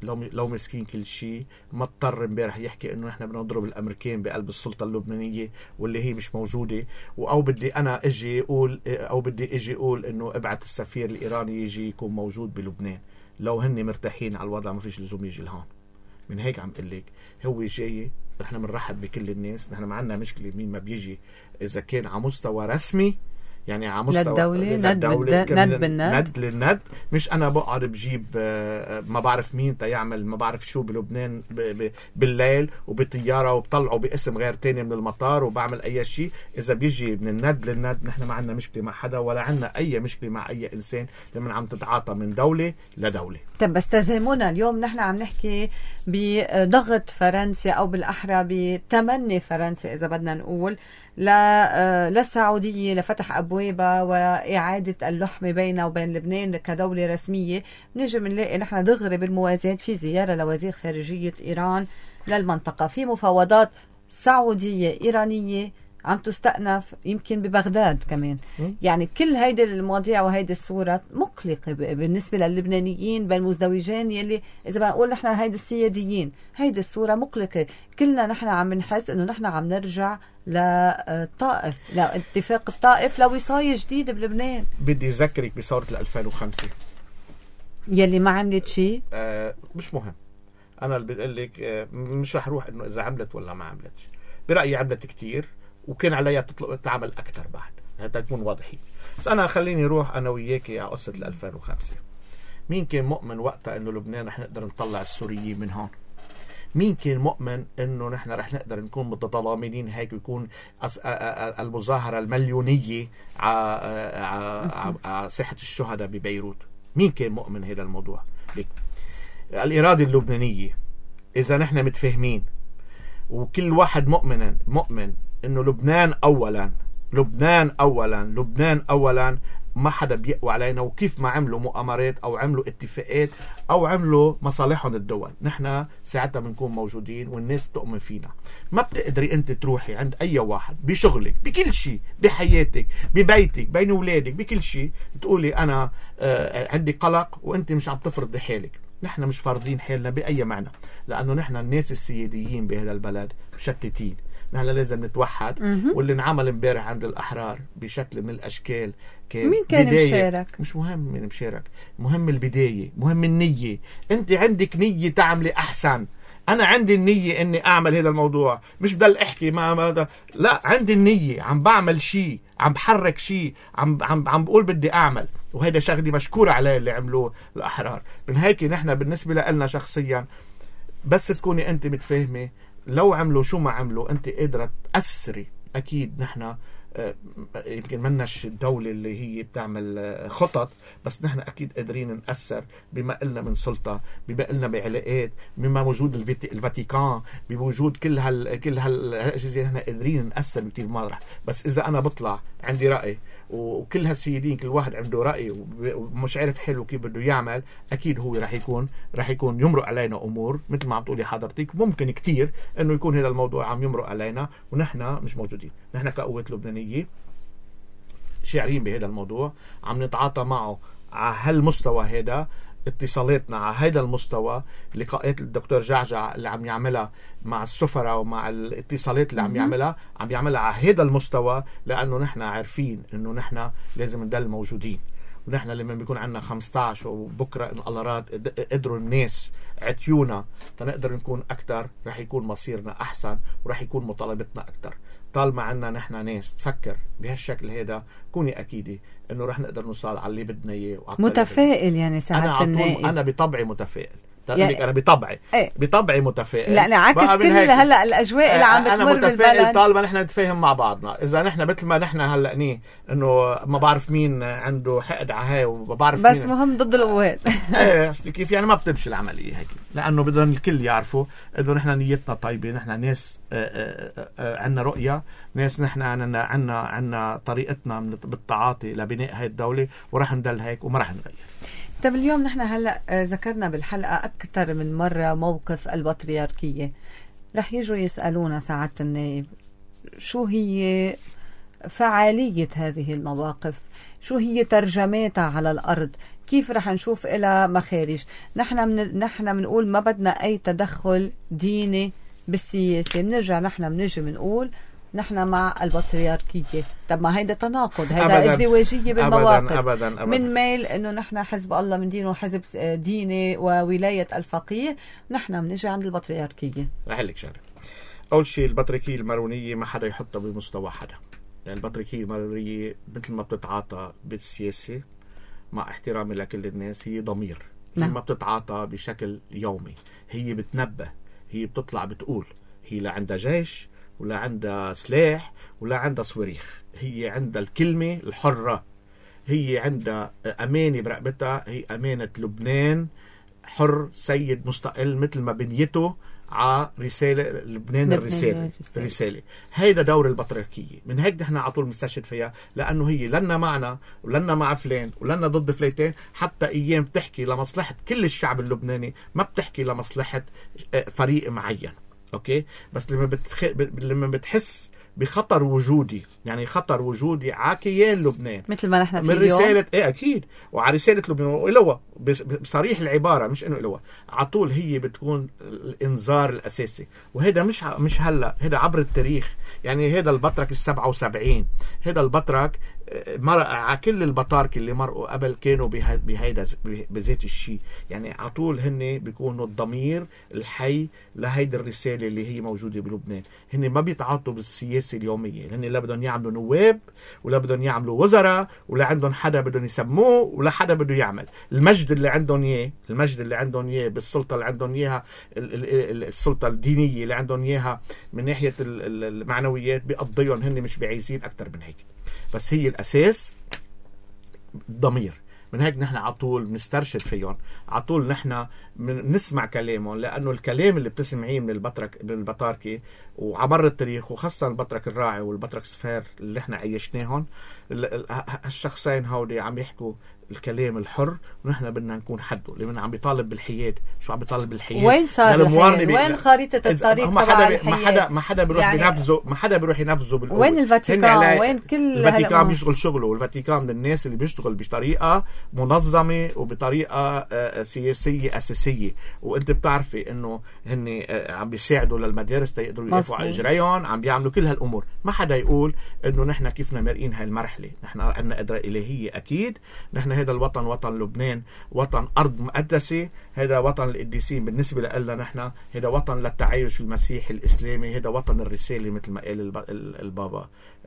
S2: لو مسكين كل شيء، ما اضطر امبارح يحكي انه احنا بدنا نضرب الامريكان بقلب السلطه اللبنانيه واللي هي مش موجوده، او بدي انا اجي اقول انه ابعث السفير الايراني يجي يكون موجود بلبنان. لو هن مرتاحين على الوضع ما فيش لزوم يجي لهون. من هيك عم قل لك هو جاي، نحن بنرحب بكل الناس، نحن ما عندنا مشكله مين ما بيجي اذا كان على مستوى رسمي، يعني على مستوى
S1: للدولة،
S2: ند للند. مش انا بقعد بجيب ما بعرف مين تيعمل ما بعرف شو بلبنان بالليل وبطياره وبطلعه باسم غير تاني من المطار وبعمل اي شيء. اذا بيجي من الند للند نحن ما عندنا مشكله مع حدا، ولا عندنا اي مشكله مع اي انسان لما عم تتعاطى من دوله لدوله.
S1: طب بس تزامنا اليوم نحن عم نحكي بضغط فرنسا، او بالاحرى بتمني فرنسا اذا بدنا نقول للسعودية لفتح أبوابها وإعادة اللحمة بينها وبين لبنان كدولة رسمية. بنجي بنلاقي نحن دغري بالموازاة في زيارة لوزير خارجية إيران للمنطقة، في مفاوضات سعودية إيرانية عم تستأنف يمكن ببغداد كمان. يعني كل هيدي المواضيع وهيدي الصورة مقلقة بالنسبة للبنانيين بالمزدوجين يلي إذا بنقول نحن هيدي السياديين. هيدي الصورة مقلقة، كلنا نحن عم نحس إنه نحن عم نرجع للطائف، لاتفاق الطائف لوصاية جديدة بلبنان.
S2: بدي أذكرك بثورة 2005
S1: يلي ما عملت شيء.
S2: مش مهم، أنا اللي بقول لك مش رح روح إنه إذا عملت ولا ما عملتش. برأيي عملت كتير وكان عليها تعمل أكتر بعد، هذا تكون واضحين. بس أنا خليني روح أنا وياكي على قصة 2005. مين كان مؤمن وقتها إنه لبنان رح نقدر نطلع السوريين من هون؟ مين كان مؤمن إنه نحن رح نقدر نكون متضامنين هيك ويكون المظاهرة المليونية على ساحة الشهداء ببيروت؟ مين كان مؤمن هذا الموضوع؟ الإرادة اللبنانية إذا نحن متفاهمين وكل واحد مؤمن إنه لبنان أولا، ما حدا بيقوى علينا. وكيف ما عملوا مؤامرات أو عملوا اتفاقات أو عملوا مصالحهم الدول، نحن ساعتها بنكون موجودين والناس تؤمن فينا. ما بتقدري أنت تروحي عند أي واحد بشغلك بكل شيء بحياتك ببيتك بين أولادك بكل شيء تقولي أنا عندي قلق وأنت مش عم تفرضي حالك. نحن مش فارضين حالنا بأي معنى، لأنه نحن الناس السياديين بهذا البلد مشتتين. نحن لازم نتوحد. واللي انعمل امبارح عند الأحرار بشكل من الأشكال
S1: مين كان مشارك؟
S2: مش مهم مين مشارك، مهم البداية، مهم النية. انت عندك نية تعملي أحسن. أنا عندي النية إني أعمل هذا الموضوع، مش بدل أحكي ما لا، عندي النية، عم بعمل شيء، عم بحرك شيء، عم بقول بدي أعمل. وهذا شغلي مشكور عليه اللي عملوه الأحرار. من هيك نحن بالنسبة لنا شخصيا بس تكوني أنت متفاهمة لو عملوا شو ما عملوا أنت قادرة تأثري. أكيد نحن يمكن مناش الدولة اللي هي بتعمل خطط، بس نحن أكيد قادرين نأثر بما قلنا من سلطة، بما قلنا بعلاقات، بما موجود الفاتيكان، بوجود كل هالأجهزة. نحن قادرين نأثر بكتير مراحل. بس إذا أنا بطلع عندي رأي وكل هالسيدين كل واحد عنده رأي ومش عارف حلو كيف بده يعمل، أكيد هو رح يكون يمرق علينا أمور مثل ما عم تقولي حضرتك. ممكن كتير إنه يكون هذا الموضوع عم يمرق علينا ونحن مش موجودين. نحن كقوة لبنانية شاعرين بهذا الموضوع، عم نتعاطى معه على هالمستوى. هذا اتصالاتنا على هذا المستوى، لقاءات الدكتور جعجع اللي عم يعملها مع السفراء ومع الاتصالات اللي عم يعملها على هذا المستوى، لأنه نحن عارفين إنه نحن لازم ندل موجودين. ونحن لما بيكون عندنا 15 وبكرة إن الله راد قدروا الناس عتيونا تنقدر نكون أكتر، رح يكون مصيرنا أحسن ورح يكون مطالبتنا أكتر. طالما عنا نحن ناس تفكر بهالشكل هذا، كوني أكيدة إنه رح نقدر نوصل على اللي بدنا إياه.
S1: متفائل يعني ساعات النائب.
S2: أنا بطبعي متفائل.
S1: يعني
S2: أنا بطبعي متفائل.
S1: لا عكس كل هلا الأجواء اللي عم بتمر بالبلد.
S2: طالما نحن نتفاهم مع بعضنا. إذا نحن مثل ما نحن هلا إنه ما بعرف مين عنده حقد على هاي وما بعرف
S1: بس
S2: مين
S1: مهم ضد القوات.
S2: كيف يعني ما بتمشي العملية هيك، لأنه بدهم الكل يعرفوا إنه نحن نيتنا طيبة. نحن ناس عنا رؤية، ناس نحن عنا طريقتنا بالتعاطي لبناء هاي الدولة، ورح ندل هيك وما رح نغير.
S1: طب اليوم نحن هلأ ذكرنا بالحلقة أكثر من مرة موقف البطريركية. رح يجوا يسألونا سعادة النائب شو هي فعالية هذه المواقف، شو هي ترجماتها على الأرض، كيف رح نشوف إلى مخارج. نحن بنقول ما بدنا أي تدخل ديني بالسياسة. بنرجع نحن بنجي بنقول نحن مع البطريركية. طب ما هيدا تناقض، هيدا ازدواجية بالمواقف.
S2: أبداً.
S1: من ميل انه نحن حزب الله من دينه حزب ديني وولاية الفقيه، نحن بنجي عند البطريركية.
S2: رح لك شغله. اول شيء البطريركية المارونية ما حدا يحطها بمستوى حدا. يعني البطريركية المارونية مثل ما بتتعاطى بالسياسة مع احترامي لكل الناس، هي ضمير. هي ما بتتعاطى بشكل يومي، هي بتنبه، هي بتطلع بتقول. هي لا عندها جيش ولا عندها سلاح ولا عندها صواريخ، هي عندها الكلمة الحرة، هي عندها أمانة برقبتها، هي أمانة لبنان حر سيد مستقل مثل ما بنيته على رسالة لبنان. الرسالة هيدا دور البطريركية. من هيك نحن على طول بنستشهد فيها، لأنه هي لنا معنا ولنا مع فلان ولنا ضد فليتين. حتى أيام بتحكي لمصلحة كل الشعب اللبناني، ما بتحكي لمصلحة فريق معين. اوكي، بس لما بتحس بخطر وجودي، يعني خطر وجودي على كيان لبنان
S1: مثل ما نحن في
S2: من رسالة اكيد، وعلى رسالة لبنان وإلوه بصريح العبارة، مش انه إلوه على طول، هي بتكون الانذار الاساسي. وهذا مش هلا، هذا عبر التاريخ. يعني هذا البطرك 77، هذا البطرك مرق على كل البطارك اللي مرقوا قبل كانوا بهيدا بذات الشيء. يعني على طول هن بيكونوا الضمير الحي لهيدا الرسالة اللي هي موجودة بلبنان. هن ما بيتعاطوا بالسياسة اليومية، هن لا بدهم يعملوا نواب ولا بدهم يعملوا وزراء ولا عندهم حدا بدهم يسموه ولا حدا بده يعمل. المجد اللي عندهم اياه بالسلطة اللي عندهم اياها، السلطة الدينية اللي عندهم اياها من ناحية المعنويات، بيقضيهم هن مش بعايزين اكتر من هيك. بس هي الأساس الضمير. من هيك نحن على طول بنسترشد فيهم، على طول نحن نسمع كلامهم، لأنه الكلام اللي بتسمعيه من البطاركة وعمر التاريخ، وخاصة البطرك الراعي والبطرك سفير اللي احنا عيشناهم، الشخصين هودي عم يحكوا الكلام الحر، ونحن بدنا نكون حده. اللي عم بيطالب بالحياد، شو عم بيطالب بالحياد؟
S1: وين صار الحياد؟ وين خريطة الطريق تبع الحياد؟
S2: ما حدا بيروح يعني بينفذه، ما حدا بيروح ينفذه بالقوة.
S1: وين الفاتيكان؟ وين كل
S2: الفاتيكان بيشتغل شغله، والفاتيكان من الناس اللي بيشتغل بطريقة منظمة وبطريقة سياسية أساسية. وانت بتعرفي انه هن عم بيساعدوا للمدارس تيقدروا يقفوا على اجريهم، عم بيعملوا كل هالامور. ما حدا يقول انه نحن كيفنا مرقين هاي المرحلة. نحن عندنا قدرة إلهية اكيد. نحن هذا الوطن وطن لبنان، وطن أرض مقدسة. هذا وطن القديسين بالنسبة لنا. نحن هذا وطن للتعايش المسيحي الإسلامي. هذا وطن الرسالة مثل ما قال البابا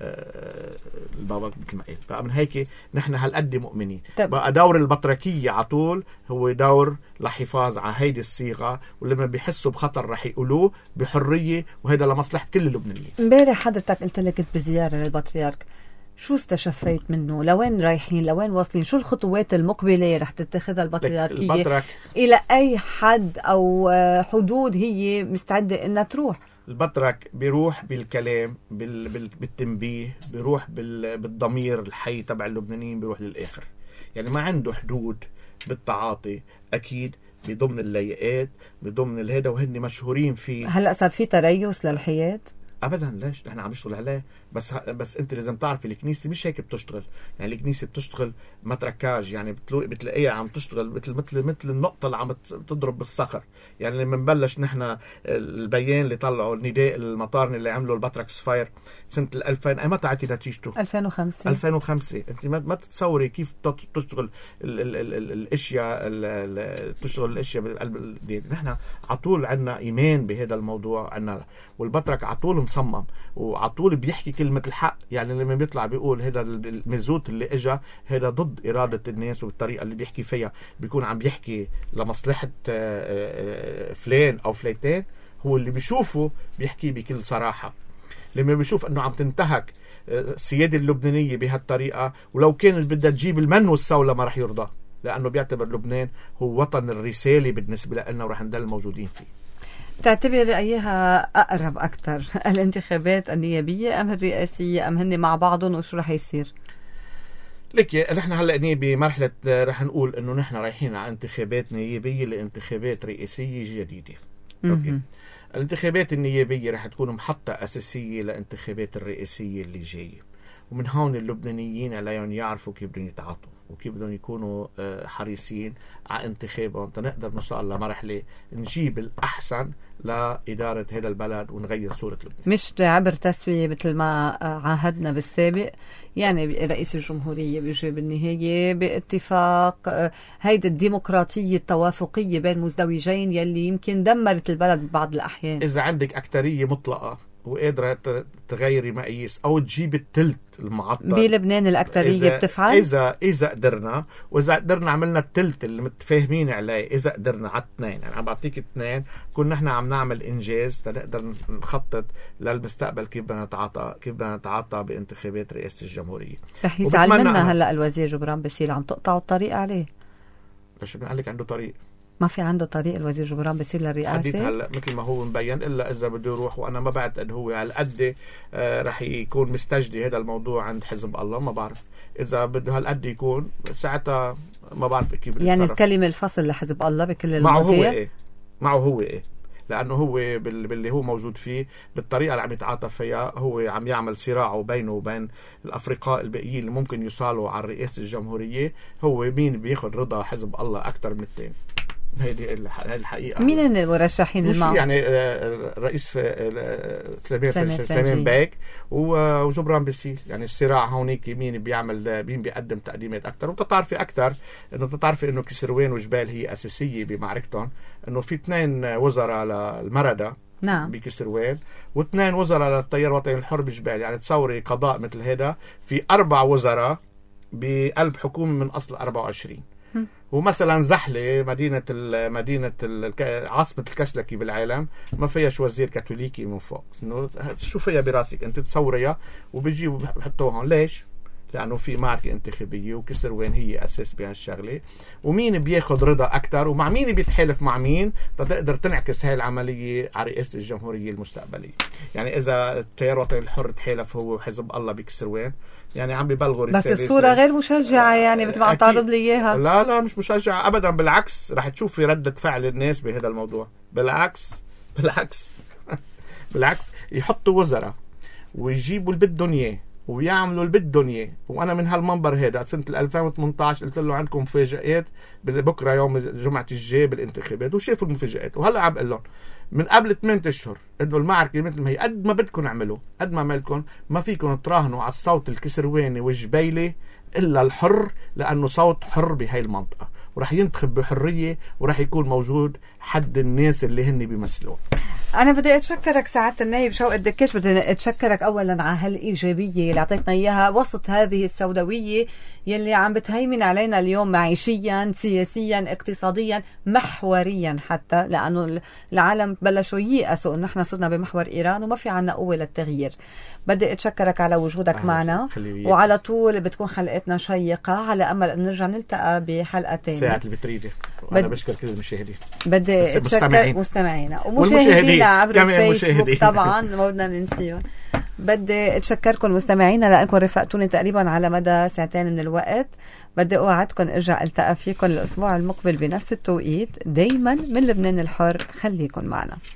S2: مثل ما قال. فمن هيك نحن هالقد مؤمنين. بقى دور البطركية على طول هو دور لحفاظ على هيدي الصيغة، ولما بيحسوا بخطر رح يقولوه بحرية، وهذا لمصلحة كل اللبنانيين.
S1: امبارح حضرتك قلت لك كنت بزيارة للبطريرك، شو استشفيت منه؟ لوين رايحين؟ لوين واصلين؟ شو الخطوات المقبلة رح تتخذها البطريركية؟ إلى أي حد أو حدود هي مستعدة إنها تروح؟
S2: البطرك بيروح بالكلام، بالتنبيه، بيروح بالضمير الحي تبع اللبنانيين، بيروح للآخر. يعني ما عنده حدود بالتعاطي. أكيد بضمن اللياقات، بضمن الهيدا، وهن مشهورين فيه.
S1: هلأ صار في تريث للحياة؟
S2: ابدا، ليش؟ نحن عم نشتغل عليه. بس انت لازم تعرفي الكنيسه مش هيك بتشتغل. يعني الكنيسه بتشتغل متركاج، يعني بتلاقيها عم تشتغل مثل النقطه اللي عم تضرب بالصخر. يعني لما نبلش نحن البيان اللي طلعوا النداء المطارني اللي عمله البطرك سفير سنه 2000، متى عطي نتيجته؟ 2005. انت ما تتصوري كيف تشتغل الاشياء، تشتغل الاشياء بقلب الدين. نحن على طول عندنا ايمان بهذا الموضوع عندنا، والبطرك على طول مصمم وعلى طول بيحكي كلمة الحق. يعني لما بيطلع بيقول هذا المزوت اللي اجا هذا ضد إرادة الناس، وبالطريقة اللي بيحكي فيها بيكون عم بيحكي لمصلحة فلان أو فليتين، هو اللي بيشوفه بيحكي بكل صراحة. لما بيشوف أنه عم تنتهك السيادة اللبنانية بهالطريقة، ولو كانت بدها تجيب المن والسولة ما رح يرضى، لأنه بيعتبر لبنان هو وطن الرسالة بالنسبة لنا، ورح نضل موجودين فيه.
S1: تعتبر أيها أقرب أكثر، الانتخابات النيابية أم الرئاسية، أم هن مع بعضهم، وشو رح يصير؟
S2: لك نحن هلأ بمرحلة رح نقول إنه نحن رايحين على انتخابات نيابية لانتخابات رئاسية جديدة. أوكي. الانتخابات النيابية رح تكون محطة أساسية لانتخابات الرئاسية اللي جاية، ومن هون اللبنانيين عليهم يعرفوا كيف بدهم يتعاطوا وكيف بدهم يكونوا حريصين على انتخابهم تنقدر نوصل لمرحلة نجيب الأحسن لإدارة هذا البلد ونغير صورة لبنان.
S1: مش عبر تسوية مثل ما عاهدنا بالسابق، يعني رئيس الجمهورية بيجي بالنهاية باتفاق هيدي الديمقراطية التوافقية بين مزدوجين يلي يمكن دمرت البلد ببعض الأحيان.
S2: إذا عندك أكترية مطلقة وقادرة تغيري مقاييس أو تجيب التلت المعطل
S1: بلبنان الأكترية بتفعل.
S2: إذا قدرنا، وإذا قدرنا عملنا التلت اللي متفاهمين عليه، إذا قدرنا على 2 يعني عم بعطيك 2 كنا نحن عم نعمل إنجاز تنقدر نخطط للمستقبل كيف بدنا نتعاطى بانتخابات رئاسة الجمهورية.
S1: رح يزعل منا هلا الوزير جبران باسيل، عم تقطعوا الطريق عليه.
S2: ليش بدنا لك عنده طريق؟
S1: ما في عنده طريق الوزير جبران باسيل للرئاسة.
S2: حديث هلا مثل ما هو مبين، الا اذا بده يروح، وانا ما بعتقد هو هالقد رح يكون مستجدي هذا الموضوع عند حزب الله. ما بعرف اذا بده هالقد يكون ساعتها، ما بعرف كيف
S1: يعني الكلمة الفصل لحزب الله بكل المواضيع.
S2: معه هو لانه هو باللي هو موجود فيه بالطريقه اللي عم يتعاطى فيها، هو عم يعمل صراعه بينه وبين الافرقاء الباقيين اللي ممكن يوصلوا على رئاسه الجمهوريه. هو مين بياخذ رضا حزب الله اكثر من الثاني؟ هذه الحقيقة.
S1: مين المرشحين اللي معه؟
S2: يعني الرئيس سليمان بايك وجبران باسيل. يعني الصراع هونيك مين بيقدم تقديمات أكتر. وتتعرفي أكتر إنه كسروان وجبال هي أساسية بمعركتهم، إنه في 2 وزراء للمردة
S1: نعم
S2: بكسروان و2 وزراء للتيار الوطني الحر بجبال. يعني تصوري قضاء مثل هذا في 4 وزراء بقلب حكومة من أصل 24. ومثلا زحلة مدينة عاصمة الكسلكي بالعالم ما فيهاش وزير كاثوليكي من فوق. انه شو فيها براسك انت تصوريها وبيجيبوا بحطوها هون. ليش؟ لانه في معركة انتخابية وكسروان هي اساس بهالشغلة، ومين بياخد رضا اكثر ومع مين بيتحالف مع مين تقدر تنعكس هاي العملية على رئاسة الجمهورية المستقبلية. يعني اذا التيار الوطني الحر تحالف هو وحزب الله بكسروان، يعني عم بيبلغوا
S1: رسالة. بس الصورة غير مشجعة يعني مثل ما عم تعرض لي اياها.
S2: لا مش مشجعة ابدا، بالعكس رح تشوفي ردة فعل الناس بهذا الموضوع. بالعكس بالعكس يحطوا وزراء ويجيبوا اللي بدهم اياه ويعملوا اللي بدهم اياه. وانا من هالمنبر هذا سنة 2018 قلت له عندكم مفاجآت بكره يوم الجمعة الجاي بالانتخابات، وشافوا المفاجآت. وهلا عم بقول لهم من قبل 8 أشهر انه المعركة مثل ما هي، قد ما بدكم اعملوا، قد ما عملكم، ما فيكم تراهنوا على الصوت الكسرواني والجبيلي الا الحر، لانه صوت حر بهاي المنطقة ورح ينتخب بحرية ورح يكون موجود حد الناس اللي هن بيمثلون.
S1: أنا بدي أتشكرك سعادة النائب شوقي الدكاش. بدي أتشكرك أولا على هالإيجابية اللي أعطيتنا إياها وسط هذه السوداوية يلي عم بتهيمن علينا اليوم معيشيا سياسيا اقتصاديا محوريا، حتى لأنه العالم بلشوا ييأسوا إنه نحن صرنا بمحور إيران وما في عنا قوة للتغيير. بدي أتشكرك على وجودك معنا، وعلى طول بتكون حلقتنا شيقة على أمل أن نرجع نلتقى بحلقة تانية
S2: ساعة اللي بتريدي. وأنا بشكر كل المشاهدين.
S1: بدي أتشكر مستمعينا ومشاهدينا عبر الفيسبوك طبعا ما بدنا ننسيهم. بدي أتشكركم مستمعينا لأنكم رفقتوني تقريبا على مدى 2 من الوقت. بدي أوعدكم أرجع ألتقى فيكم الأسبوع المقبل بنفس التوقيت. دايما من لبنان الحر، خليكم معنا.